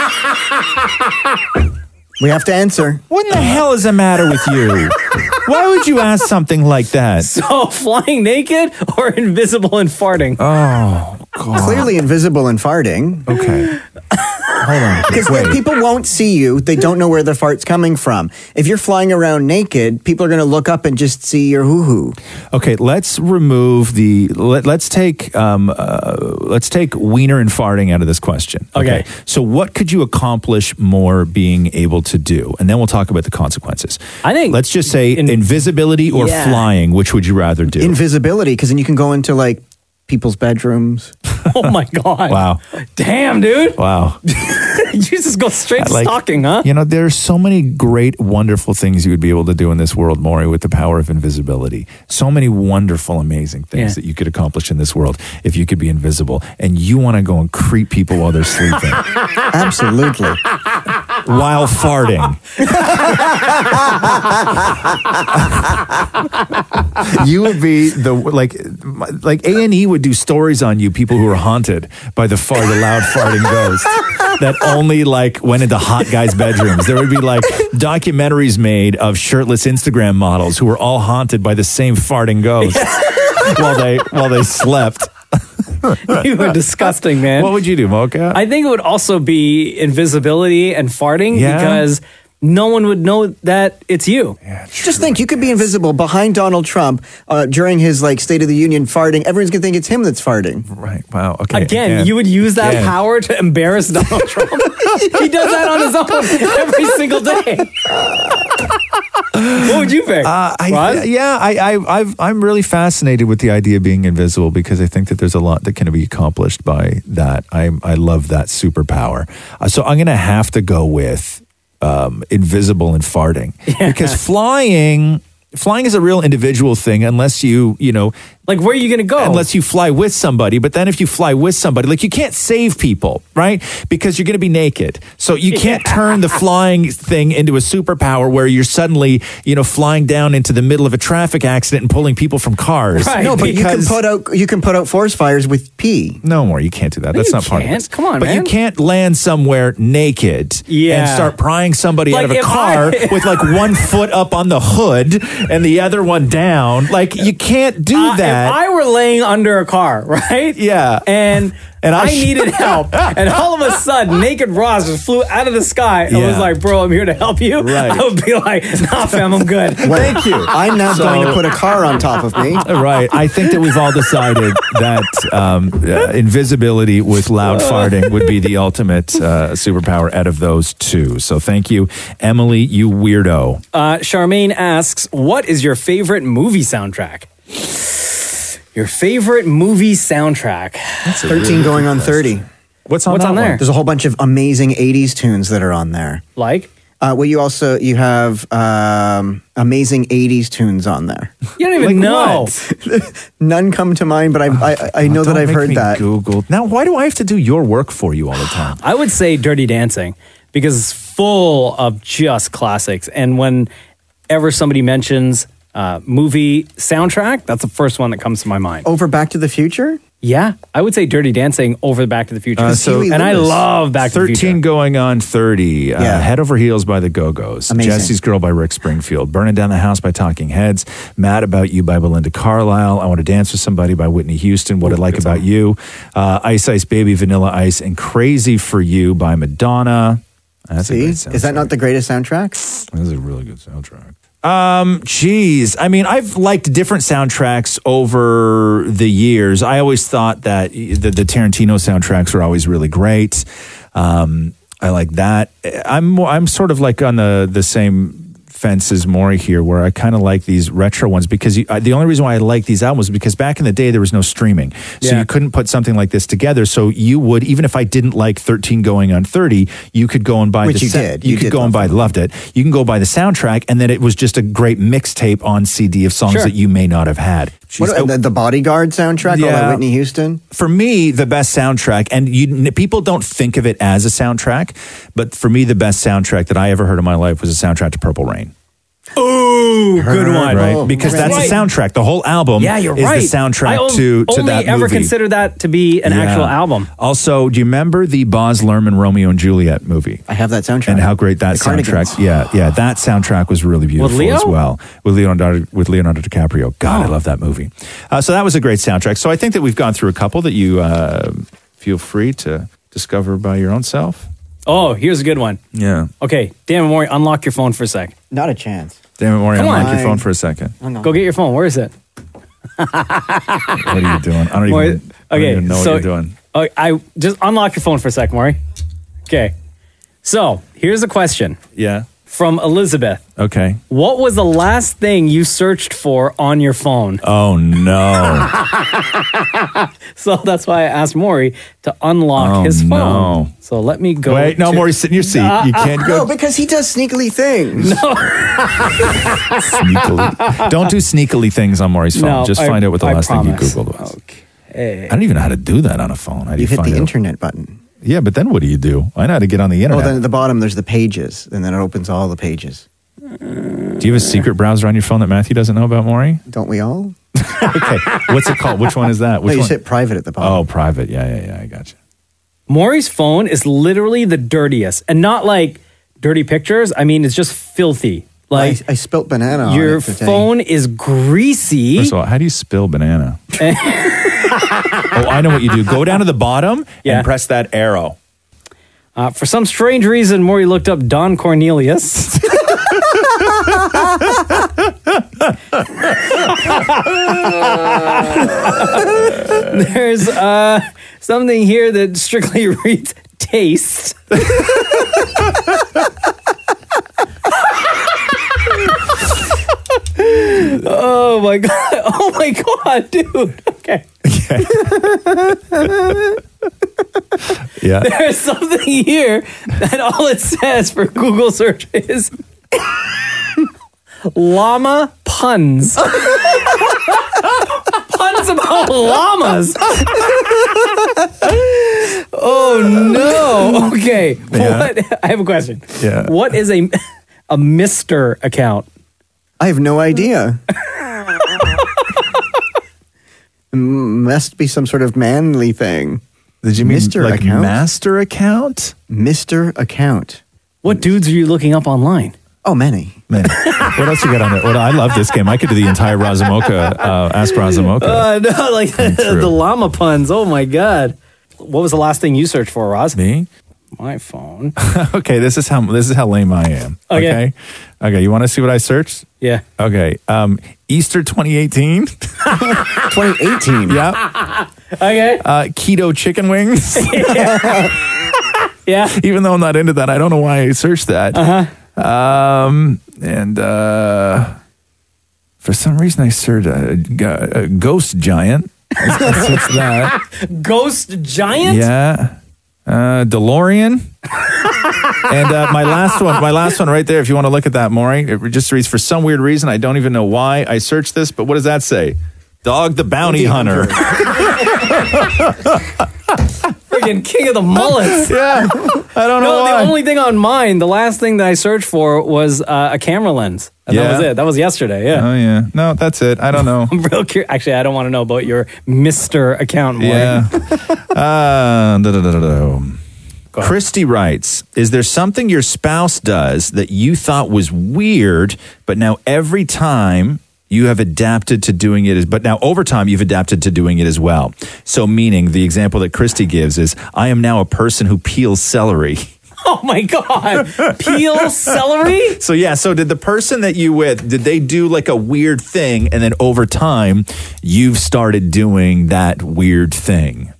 We have to answer. What in the hell is the matter with you? Why would you ask something like that? So flying naked or invisible and farting? Oh, God. Clearly invisible and farting. Okay. Hold on. Because Wait. people won't see you. They don't know where the fart's coming from. If you're flying around naked, people are going to look up and just see your hoo-hoo. Okay, let's remove the. Let, let's take. Um, uh, let's take wiener and farting out of this question. Okay. So, what could you accomplish more being able to do? And then we'll talk about the consequences. I think. Let's just say invisibility or Yeah. flying. Which would you rather do? Invisibility, because then you can go into like people's bedrooms. Oh my God. Wow. Damn, dude. Wow. You just go straight Like, stalking, huh? You know, there's so many great, wonderful things you would be able to do in this world, Maury, with the power of invisibility. So many wonderful, amazing things Yeah. that you could accomplish in this world if you could be invisible. And you want to go and creep people while they're sleeping. Absolutely. While farting. You would be the, like, like A and E would do stories on you, people who are haunted by the fart, the loud farting ghost that only like went into hot guys' bedrooms. There would be like documentaries made of shirtless Instagram models who were all haunted by the same farting ghost while they while they slept. You were disgusting, man. What would you do, Mocha? I think it would also be invisibility and farting Yeah? because no one would know that it's you. Just think, you could be invisible behind Donald Trump uh, during his like State of the Union farting. Everyone's gonna think it's him that's farting. Right. Wow. Okay. Again, you would use that Again. power to embarrass Donald Trump. He does that on his own every single day. What would you pick? Uh, I, Rod? yeah, I, I, I've, I'm really fascinated with the idea of being invisible because I think that there's a lot that can be accomplished by that. I, I love that superpower. Uh, so I'm going to have to go with um, invisible and farting because flying, flying is a real individual thing unless you, you know, like where are you going to go? Unless you fly with somebody. But then if you fly with somebody, like you can't save people, right? Because you're going to be naked. So you can't turn the flying thing into a superpower where you're suddenly, you know, flying down into the middle of a traffic accident and pulling people from cars. No, but you can put out you can put out forest fires with pee. No more. You can't do that. No, That's you not part of can't. it. Come on, but man. you can't land somewhere naked Yeah. and start prying somebody Like out of a if car I- with like one foot up on the hood and the other one down. Like you can't do Uh, that. If I were laying under a car, right? Yeah. And And I I, sh- needed help. And all of a sudden, naked Roz just flew out of the sky and Yeah. was like, bro, I'm here to help you. Right. I would be like, nah, fam, I'm good. Thank you. I'm now So- going to put a car on top of me. Right. I think that we've all decided that um, uh, invisibility with loud farting would be the ultimate uh, superpower out of those two. So thank you, Emily, you weirdo. Uh, Charmaine asks, what is your favorite movie soundtrack? Your favorite movie soundtrack? thirteen going on thirty. What's on What's that on there? one? There's a whole bunch of amazing eighties tunes that are on there. Like? Uh, well, you also you have um, amazing eighties tunes on there. You don't even Like know. what? None come to mind, but I I, I know Don't that I've make heard me that. Google. Now, why do I have to do your work for you all the time? I would say Dirty Dancing because it's full of just classics. And whenever somebody mentions uh, movie soundtrack, that's the first one that comes to my mind. Over Back to the Future? Yeah, I would say Dirty Dancing over Back to the Future. Uh, so- and I love Back to the Future. thirteen going on thirty. Uh, Yeah. Head Over Heels by the Go-Go's. Amazing. Jesse's Girl by Rick Springfield. Burning Down the House by Talking Heads. Mad About You by Belinda Carlisle. I Want to Dance with Somebody by Whitney Houston. What I Like About You. Uh, Ice Ice Baby, Vanilla Ice, and Crazy for You by Madonna. That's a See? great Is soundtrack. that not the greatest soundtrack? That's a really good soundtrack. Um, geez. I mean, I've liked different soundtracks over the years. I always thought that the, the Tarantino soundtracks were always really great. Um, I like that. I'm more, I'm sort of like on the, the same fence as Maury here, where I kind of like these retro ones because you, I, the only reason why I like these albums is because back in the day there was no streaming, so Yeah. you couldn't put something like this together. So you would, even if I didn't like thirteen going on thirty, you could go and buy Which the you sa- did. You, You could did go and love buy, loved it. You can go buy the soundtrack, and then it was just a great mixtape on C D of songs Sure. that you may not have had. What, Jeez, the, the Bodyguard soundtrack, all Yeah. that Whitney Houston? for me, the best soundtrack, and you, people don't think of it as a soundtrack, but for me, the best soundtrack that I ever heard in my life was a soundtrack to Purple Rain. Ooh, good one. Right? Because that's Right. the soundtrack. The whole album Yeah, you're is right. the soundtrack I o- to, to only that ever movie. consider that to be an Yeah. actual album. Also, do you remember the Baz Luhrmann Romeo and Juliet movie? I have that soundtrack. And how great that The Cardigans. soundtrack. Yeah, yeah, that soundtrack was really beautiful Leo? as well. With Leonardo with Leonardo DiCaprio. God, I love that movie. Uh, so that was a great soundtrack. So I think that we've gone through a couple that you uh, feel free to discover by your own self. Oh, here's a good one. Yeah. Okay, Dan Maury, unlock your phone for a sec. Not a chance. Damn it, Maury, Come unlock on. your phone for a second. Go get your phone. Where is it? What are you doing? I don't Maury- even, I don't okay, even know so what you're doing. uh, I just unlock your phone for a sec, Maury. Okay. So here's a question Yeah. from Elizabeth. Okay. What was the last thing you searched for on your phone? Oh, no. So that's why I asked Maury to unlock Oh, his phone. no. So let me go. Wait, no, to- Maury, sit in your seat. You can't No, go because he does sneakily things. sneakily. Don't do sneakily things on Maury's phone. No, Just I- find out what the I last promise. thing you Googled was. Hey. I don't even know how to do that on a phone. How do You you, hit find the out? internet button. Yeah, but then what do you do? I know how to get on the Oh, internet. then at the bottom there's the pages, and then it opens all the pages. do you have a secret browser on your phone that Matthew doesn't know about, Maury? Don't we all? Okay. What's it called? Which one is that? No, Which you one? hit private at the bottom. Oh, private. Yeah, yeah, yeah. I got you. Maury's phone is literally the dirtiest, and not like dirty pictures. I mean, it's just filthy. Like I, I spilt banana on your it today. phone is greasy. First of all, how do you spill banana? Oh, I know what you do. Go down to the bottom Yeah. and press that arrow. Uh, for some strange reason, Maury looked up Don Cornelius. There's uh, something here that strictly reads taste. Oh my god! Oh my god, dude! Okay. Yeah. There's something here that all it says for Google search is llama puns. Puns about llamas. Oh no. Okay. Yeah. What? I have a question. Yeah. What is a a Mister account? I have no idea. M- Must be some sort of manly thing. Did you mean Mister like account? master account? Mister account. What dudes are you looking up online? Oh, many. Man, what else you got on there? Well, I love this game. I could do the entire Razamoka, uh, Ask Razamoka. Uh, no, like through. the llama puns. Oh my god. What was the last thing you searched for, Roz? Me? My phone. Okay, this is how this is how lame I am. Okay. Okay. Okay, you want to see what I searched? Yeah. Okay. Um, Easter twenty eighteen. twenty eighteen. Yeah. Okay. Uh, keto chicken wings. Yeah. Even though I'm not into that, I don't know why I searched that. Uh-huh. Um, and uh, for some reason I searched a, a ghost giant. I searched that. Ghost giant? Yeah. Uh, DeLorean. And uh, my last one, my last one right there, if you want to look at that, Maury, it just reads, for some weird reason, I don't even know why I searched this, but what does that say? Dog the Bounty Hunter. Friggin' king of the mullets. Yeah, I don't know No, why. the only thing on mine, the last thing that I searched for was uh, a camera lens. And Yeah. that was it. That was yesterday, yeah. Oh, yeah. No, that's it. I don't know. I'm real curious. Actually, I don't want to know about your Mister account more. Yeah. uh, da, da, da, da, da. Christy writes, is there something your spouse does that you thought was weird, but now every time you have adapted to doing it, as, but now over time you've adapted to doing it as well? So meaning the example that Christy gives is, I am now a person who peels celery. Oh my God. Peel celery? So yeah, so did the person that you with, did they do like a weird thing, and then over time you've started doing that weird thing?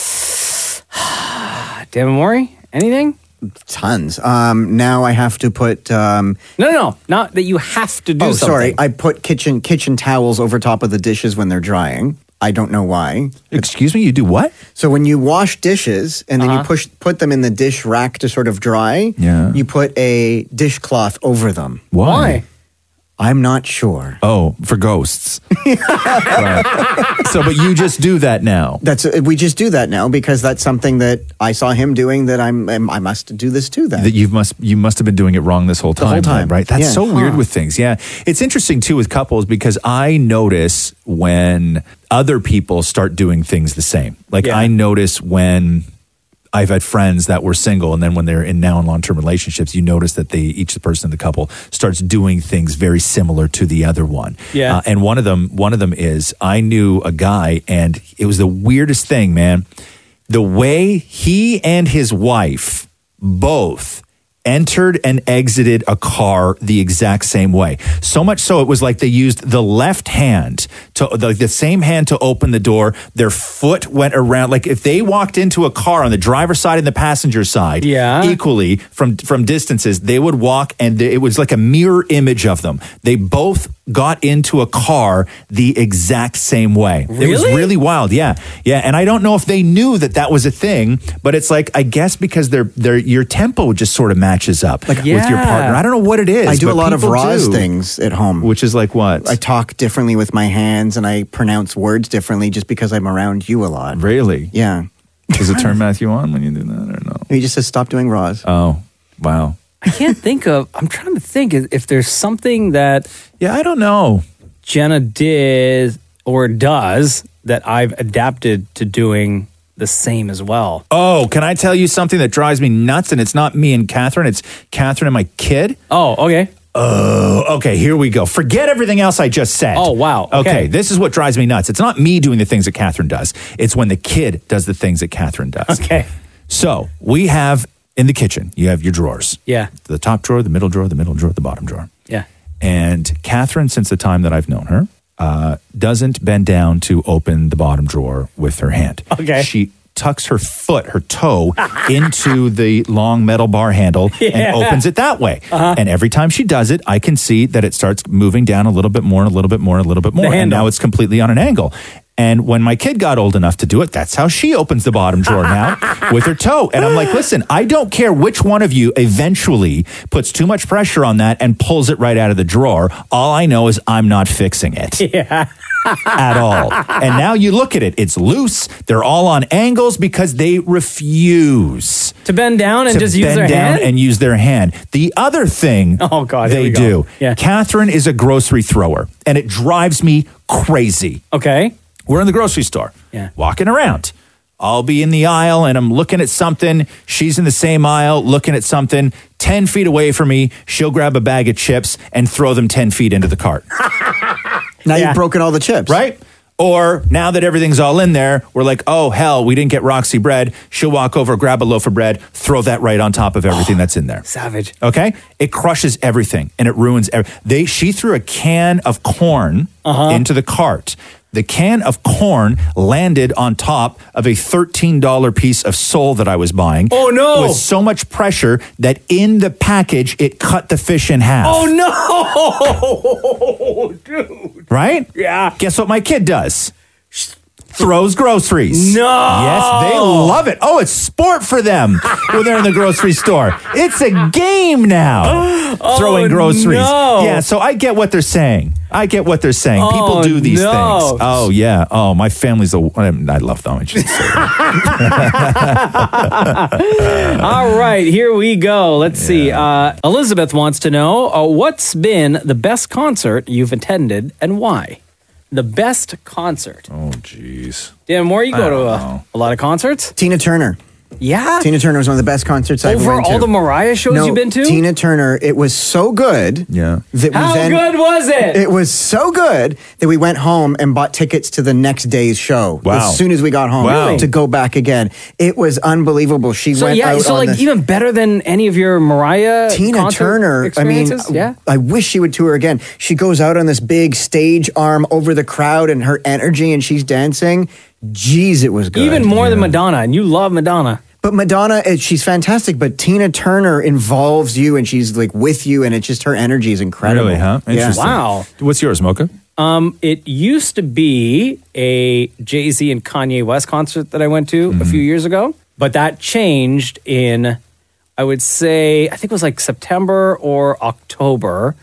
Damn it, Maury, anything? Tons. Um, now I have to put. Um, No, no, no. Not that you have to do oh, something. sorry. I put kitchen kitchen towels over top of the dishes when they're drying. I don't know why. Excuse me, you do what? So when you wash dishes and then Uh-huh. you push put them in the dish rack to sort of dry, Yeah. you put a dishcloth over them. Why? I'm not sure. Oh, for ghosts. Right. So, but you just do that now. That's we just do that now because that's something that I saw him doing that I'm, I'm I must do this too then. That you must you must have been doing it wrong this whole time, whole time. then, right? That's Yeah. so weird Huh. with things. Yeah, it's interesting too with couples because I notice when other people start doing things the same. Like Yeah. I notice when I've had friends that were single, and then when they're in now in long term relationships, you notice that they each person in the couple starts doing things very similar to the other one. Yeah. Uh, and one of them one of them is I knew a guy, and it was the weirdest thing, man. The way he and his wife both entered and exited a car the exact same way. So much so it was like they used the left hand to the, the same hand to open the door. Their foot went around. Like if they walked into a car on the driver's side and the passenger side, Yeah. equally from from distances, they would walk, and it was like a mirror image of them. They both got into a car the exact same way. It was Really? really wild. Yeah. Yeah. And I don't know if they knew that that was a thing, but it's like, I guess because they're, they're, your tempo just sort of matches up like with your Yeah. partner. I don't know what it is. I do but a lot of people Roz do. things at home. Which is like what? I talk differently with my hands and I pronounce words differently just because I'm around you a lot. Really? Yeah. Does it turn Matthew on when you do that or no? He just says, stop doing Roz. Oh, wow. I can't think of, I'm trying to think if if there's something that Yeah, I don't know. Jenna did or does that I've adapted to doing the same as well. Oh, can I tell you something that drives me nuts? And it's not me and Catherine, it's Catherine and my kid. Oh, okay. Oh, okay, here we go. Forget everything else I just said. Oh, wow. Okay. Okay. This is what drives me nuts. It's not me doing the things that Catherine does. It's when the kid does the things that Catherine does. Okay. So we have in the kitchen, you have your drawers. Yeah. The top drawer, the middle drawer, the middle drawer, the bottom drawer. Yeah. And Catherine, since the time that I've known her, uh, doesn't bend down to open the bottom drawer with her hand. Okay. She tucks her foot, her toe, into the long metal bar handle Yeah. and opens it that way. Uh-huh. And every time she does it, I can see that it starts moving down a little bit more, a little bit more, a little bit more. And handle. now it's completely on an angle. And when my kid got old enough to do it, that's how she opens the bottom drawer now with her toe. And I'm like, listen, I don't care which one of you eventually puts too much pressure on that and pulls it right out of the drawer. All I know is I'm not fixing it. Yeah. At all. And now you look at it, it's loose. They're all on angles because they refuse To bend down and to just use bend their down hand? and use their hand. The other thing Oh, God, here they we go. do, Yeah. Catherine is a grocery thrower, and it drives me crazy. Okay. We're in the grocery store, Yeah. walking around. I'll be in the aisle and I'm looking at something. She's in the same aisle looking at something. ten feet away from me, she'll grab a bag of chips and throw them ten feet into the cart. Now Yeah. you've broken all the chips. Right? Or now that everything's all in there, we're like, oh, hell, we didn't get Roxy bread. She'll walk over, grab a loaf of bread, throw that right on top of everything that's in there. Savage. Okay? It crushes everything and it ruins everything. They, she threw a can of corn Uh-huh. into the cart. The can of corn landed on top of a thirteen dollars piece of sole that I was buying. Oh, no. With so much pressure that in the package, it cut the fish in half. Oh, no. Dude. Right? Yeah. Guess what my kid does? throws groceries. No. Yes, they love it. Oh, it's sport for them when they're in the grocery store. It's a game now. Oh, throwing groceries. no. Yeah, so I get what they're saying. I get what they're saying. Oh, People do these no. things. Oh, yeah. Oh, my family's a. I love them. I shouldn't say that. All right, here we go. Let's see. Uh, Elizabeth wants to know uh, what's been the best concert you've attended and why? The best concert. Oh, jeez. Dan Moore, you I go to don't a, know. a lot of concerts? Tina Turner. Yeah? Tina Turner was one of the best concerts I've Over went to. all the Mariah shows no, you've been to? Tina Turner, it was so good. Yeah. That we How then, good was it? It was so good that we went home and bought tickets to the next day's show. Wow. As soon as we got home Wow. to go back again. It was unbelievable. She So went yeah, out so on like the, even better than any of your Mariah Tina concert Turner, I mean, experiences? yeah. I wish she would tour again. She goes out on this big stage arm over the crowd and her energy and she's dancing. Jeez, it was good. Even more than Madonna, and you love Madonna. But Madonna, eh, she's fantastic, but Tina Turner involves you and she's like with you and it's just her energy is incredible. Really, huh? Yeah. Interesting. Wow. What's yours, Mocha? Um, it used to be a Jay-Z and Kanye West concert that I went to Mm-hmm. a few years ago, but that changed in, I would say, I think it was like September or October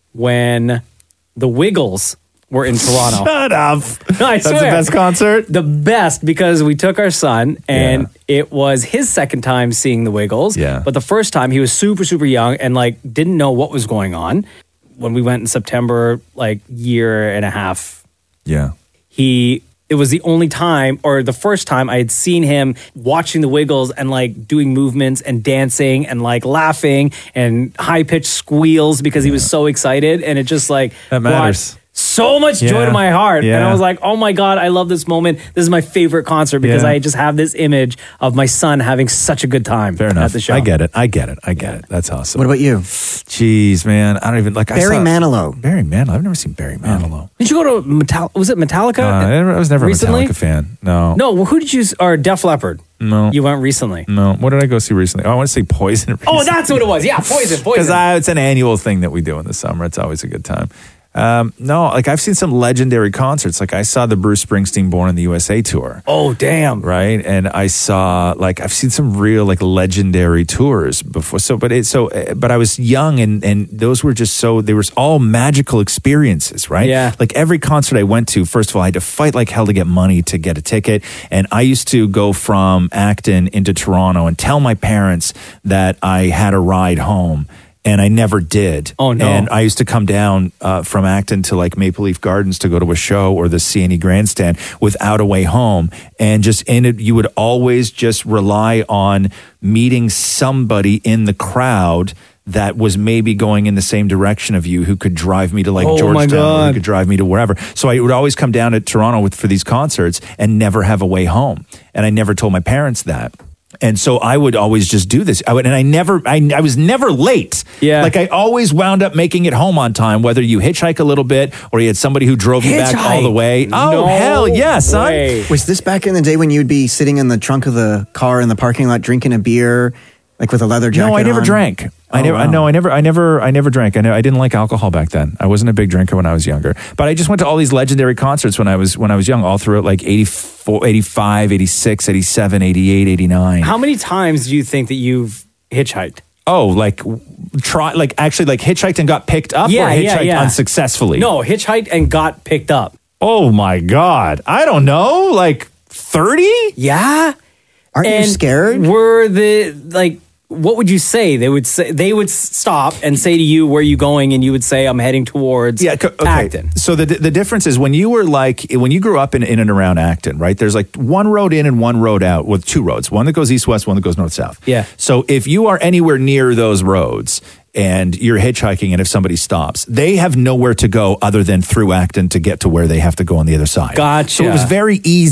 when the Wiggles were in Toronto. Shut up. No, I That's swear. the best concert? The best, because we took our son and it was his second time seeing the Wiggles. Yeah. But the first time he was super, super young and like didn't know what was going on. When we went in September, like year and a half, Yeah. he it was the only time or the first time I had seen him watching the Wiggles and like doing movements and dancing and like laughing and high-pitched squeals because he was so excited, and it just like That brought matters. so much joy Yeah. to my heart. And Yeah. I was like, oh my God, I love this moment. This is my favorite concert because Yeah. I just have this image of my son having such a good time Fair enough. at the show. I get it. I get it. I get it. That's awesome. What about you? Jeez, man. I don't even like. Barry I saw, Manilow. Barry Manilow. I've never seen Barry Manilow. Did you go to Metal? Was it Metallica? Uh, I never- I was never recently? a Metallica fan. No. No, well, who did you, or Def Leppard? No. You went recently. No. What did I go see recently? Oh, I want to see Poison. Oh, that's what it was. Yeah, Poison, Because Poison. it's an annual thing that we do in the summer. It's always a good time. Um, no, like I've seen some legendary concerts. Like I saw the Bruce Springsteen Born in the U S A tour. Oh, damn. Right. And I saw like, I've seen some real like legendary tours before. So, but it, so, uh, but I was young and, and those were just so, they were all magical experiences, right? Yeah. Like every concert I went to, first of all, I had to fight like hell to get money to get a ticket. And I used to go from Acton into Toronto and tell my parents that I had a ride home. And I never did. Oh, no. And I used to come down uh, from Acton to like Maple Leaf Gardens to go to a show or the C N E Grandstand without a way home. And just in it, you would always just rely on meeting somebody in the crowd that was maybe going in the same direction of you who could drive me to like Oh, my Georgetown or God. who could drive me to wherever. So I would always come down to Toronto with, for these concerts and never have a way home. And I never told my parents that. And so I would always just do this. I would, and I never, I, I was never late. Yeah. Like I always wound up making it home on time, whether you hitchhike a little bit or you had somebody who drove you back all the Hitchhike? way. Oh, No hell yeah, son. way. Was this back in the day when you'd be sitting in the trunk of the car in the parking lot drinking a beer, like with a leather jacket No, I never on? drank. I Oh, never, I wow. no, I never, I never, I never drank. I, know, I didn't like alcohol back then. I wasn't a big drinker when I was younger. But I just went to all these legendary concerts when I was when I was young, all throughout like eighty-four, eighty-five, eighty-six, eighty-seven, eighty-eight, eighty-nine. How many times do you think that you've hitchhiked? Oh, like try, like actually, like hitchhiked and got picked up, Yeah, or hitchhiked yeah, yeah. unsuccessfully. No, hitchhiked and got picked up. Oh my God, I don't know, like thirty. Yeah. Aren't And you scared? Were the like? What would you say? They would say they would stop and say to you, "Where are you going?" And you would say, "I'm heading towards Yeah, co- okay. Acton." So the the difference is when you were like when you grew up in, in and around Acton, right? There's like one road in and one road out with two roads, one that goes east west, one that goes north south. Yeah. So if you are anywhere near those roads and you're hitchhiking, and if somebody stops, they have nowhere to go other than through Acton to get to where they have to go on the other side. Gotcha. So it was very easy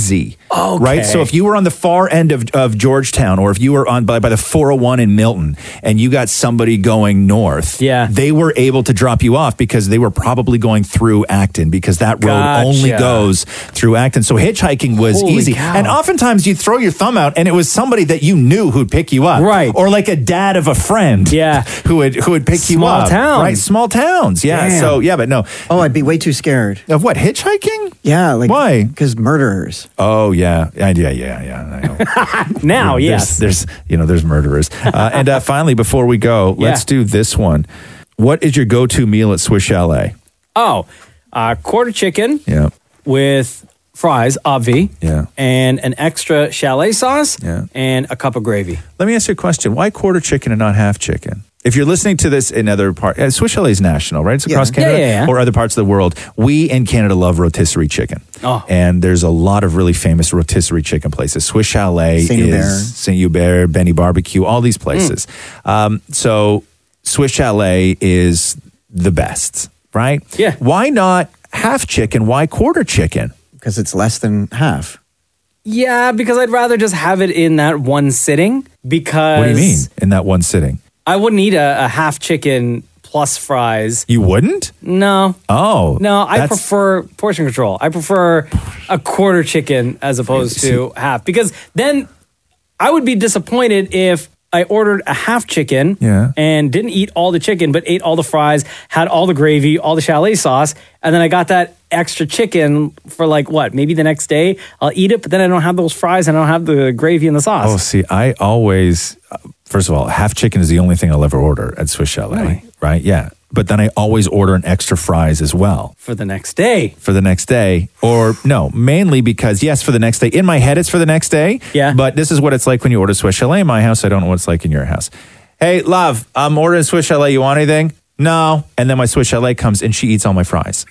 Okay. Right? So if you were on the far end of, of Georgetown, or if you were on by, by the four oh one in Milton, and you got somebody going north, yeah. they were able to drop you off because they were probably going through Acton, because that road Gotcha. only goes through Acton. So hitchhiking was Holy easy. cow. And oftentimes you'd throw your thumb out and it was somebody that you knew who'd pick you up. Right. Or like a dad of a friend. Yeah. Who would who would pick you Small up. towns. Right. Small towns. Yeah. Damn. So yeah, but no. Oh, I'd be way too scared. Of what? Hitchhiking? Yeah. Like, why? Because murderers. Oh yeah. Yeah, yeah, yeah, yeah. I know. Now, there's, yes. There's, you know, there's murderers. Uh, and uh, finally, before we go, Yeah. let's do this one. What is your go-to meal at Swiss Chalet? Oh, uh, quarter chicken Yeah. with fries, obvi, Yeah. and an extra chalet sauce Yeah. and a cup of gravy. Let me ask you a question. Why quarter chicken and not half chicken? If you're listening to this in other parts, uh, Swiss Chalet is national, right? It's across Yeah. Canada Yeah, yeah, yeah. or other parts of the world. We in Canada love rotisserie chicken. Oh. And there's a lot of really famous rotisserie chicken places. Swiss Chalet Saint Hubert. is Saint Hubert, Benny Barbecue, all these places. Um, so Swiss Chalet is the best, right? Yeah. Why not half chicken? Why quarter chicken? Because it's less than half. Yeah, because I'd rather just have it in that one sitting because... What do you mean in that one sitting? I wouldn't eat a, a half chicken plus fries. You wouldn't? No. Oh. No, I that's- prefer portion control. I prefer a quarter chicken as opposed to half. Because then I would be disappointed if I ordered a half chicken Yeah. and didn't eat all the chicken, but ate all the fries, had all the gravy, all the chalet sauce, and then I got that extra chicken for like what? Maybe the next day I'll eat it, but then I don't have those fries and I don't have the gravy and the sauce. Oh, see, I always, uh, first of all, half chicken is the only thing I'll ever order at Swiss Chalet, Really? right? Yeah. But then I always order an extra fries as well For the next day. for the next day. Or no, mainly because, yes, for the next day. In my head, it's for the next day. Yeah. But this is what it's like when you order Swiss Chalet in my house. I don't know what it's like in your house. Hey, love, I'm ordering Swiss Chalet. You want anything? No. And then my Swiss Chalet comes and she eats all my fries.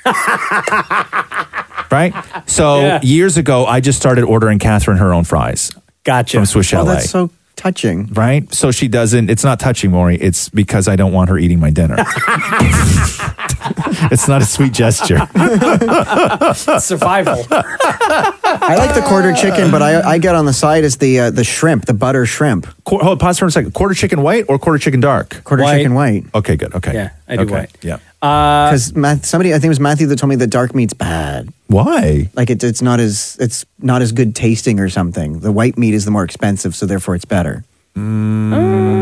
Right? So Yeah. years ago, I just started ordering Catherine her own fries Gotcha. from Swiss Oh, Chalet. that's so touching. Right? So she doesn't, it's not touching, Maury. It's because I don't want her eating my dinner. It's not a sweet gesture. Survival. I like the quarter chicken, but I, I get on the side is the uh, the shrimp, the butter shrimp. Qu- hold, pause for a second. Quarter chicken white or quarter chicken dark? Quarter White. chicken white. Okay, good. Okay. Yeah, I do okay. white. Yeah. Uh, Because somebody, I think it was Matthew that told me that dark meat's bad. Why? Like it, it's not as it's not as good tasting or something. The white meat is the more expensive, so therefore it's better. Uh,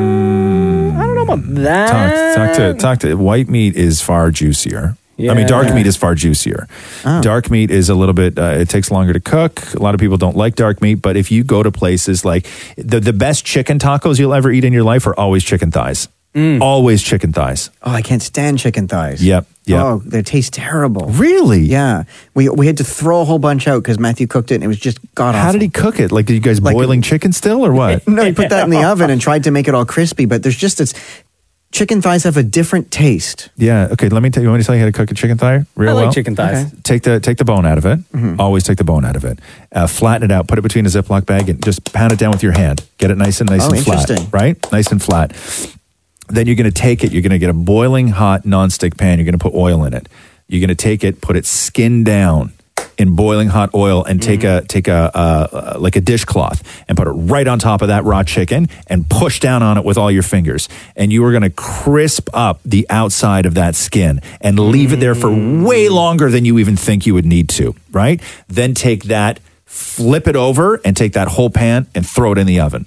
I don't know about that. Talk, talk to talk to white meat is far juicier. I Yeah. mean, dark meat is far juicier. Oh. Dark meat is a little bit. Uh, it takes longer to cook. A lot of people don't like dark meat, but if you go to places like the the best chicken tacos you'll ever eat in your life are always chicken thighs. Always chicken thighs. Oh, I can't stand chicken thighs. Yep. Yep. Oh, they taste terrible. Really? Yeah. We we had to throw a whole bunch out because Matthew cooked it and it was just god awful. How did he cook it? Like, did you guys Like- boiling chicken still or what? No, he put that in the oven and tried to make it all crispy, but there's just this. Chicken thighs have a different taste. Yeah. Okay. Let me tell you. Want me to tell you how to cook a chicken thigh? Real I like well? chicken thighs. Okay. Take the take the bone out of it. Always take the bone out of it. Uh, flatten it out. Put it between a Ziploc bag and just pound it down with your hand. Get it nice and nice Oh, and flat. interesting. Right. Nice and flat. Then you're going to take it. You're going to get a boiling hot nonstick pan. You're going to put oil in it. You're going to take it, put it skin down in boiling hot oil, and take a take a uh, like a dishcloth and put it right on top of that raw chicken and push down on it with all your fingers. And you are going to crisp up the outside of that skin and leave it there for way longer than you even think you would need to. Right? Then take that, flip it over, and take that whole pan and throw it in the oven.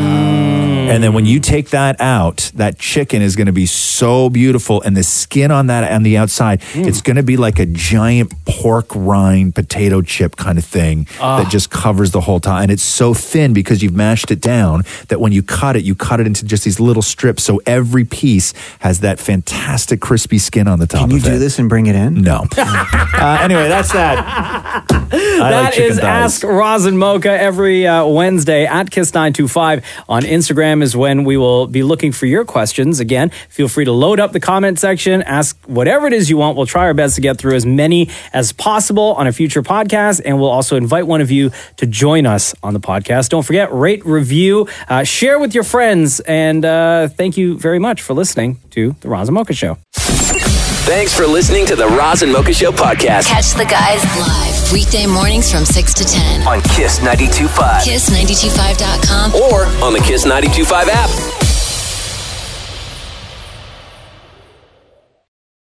And then when you take that out, that chicken is going to be so beautiful, and the skin on that on the outside, it's going to be like a giant pork rind potato chip kind of thing that just covers the whole time. And it's so thin because you've mashed it down that when you cut it, you cut it into just these little strips, so every piece has that fantastic crispy skin on the top. Can you of do it. this and bring it in? No. uh, anyway, that's that. I That like chicken is thighs. Ask Roz and Mocha every uh, Wednesday at Kiss nine two five. On Instagram is when we will be looking for your questions. Again, feel free to load up the comment section, ask whatever it is you want. We'll try our best to get through as many as possible on a future podcast, and we'll also invite one of you to join us on the podcast. Don't forget, rate, review, uh, share with your friends, and uh, thank you very much for listening to The Roz and Mocha Show. Thanks for listening to the Roz and Mocha Show podcast. Catch the guys live weekday mornings from six to ten on Kiss ninety-two point five. Kiss nine two five dot com or on the Kiss ninety-two point five app.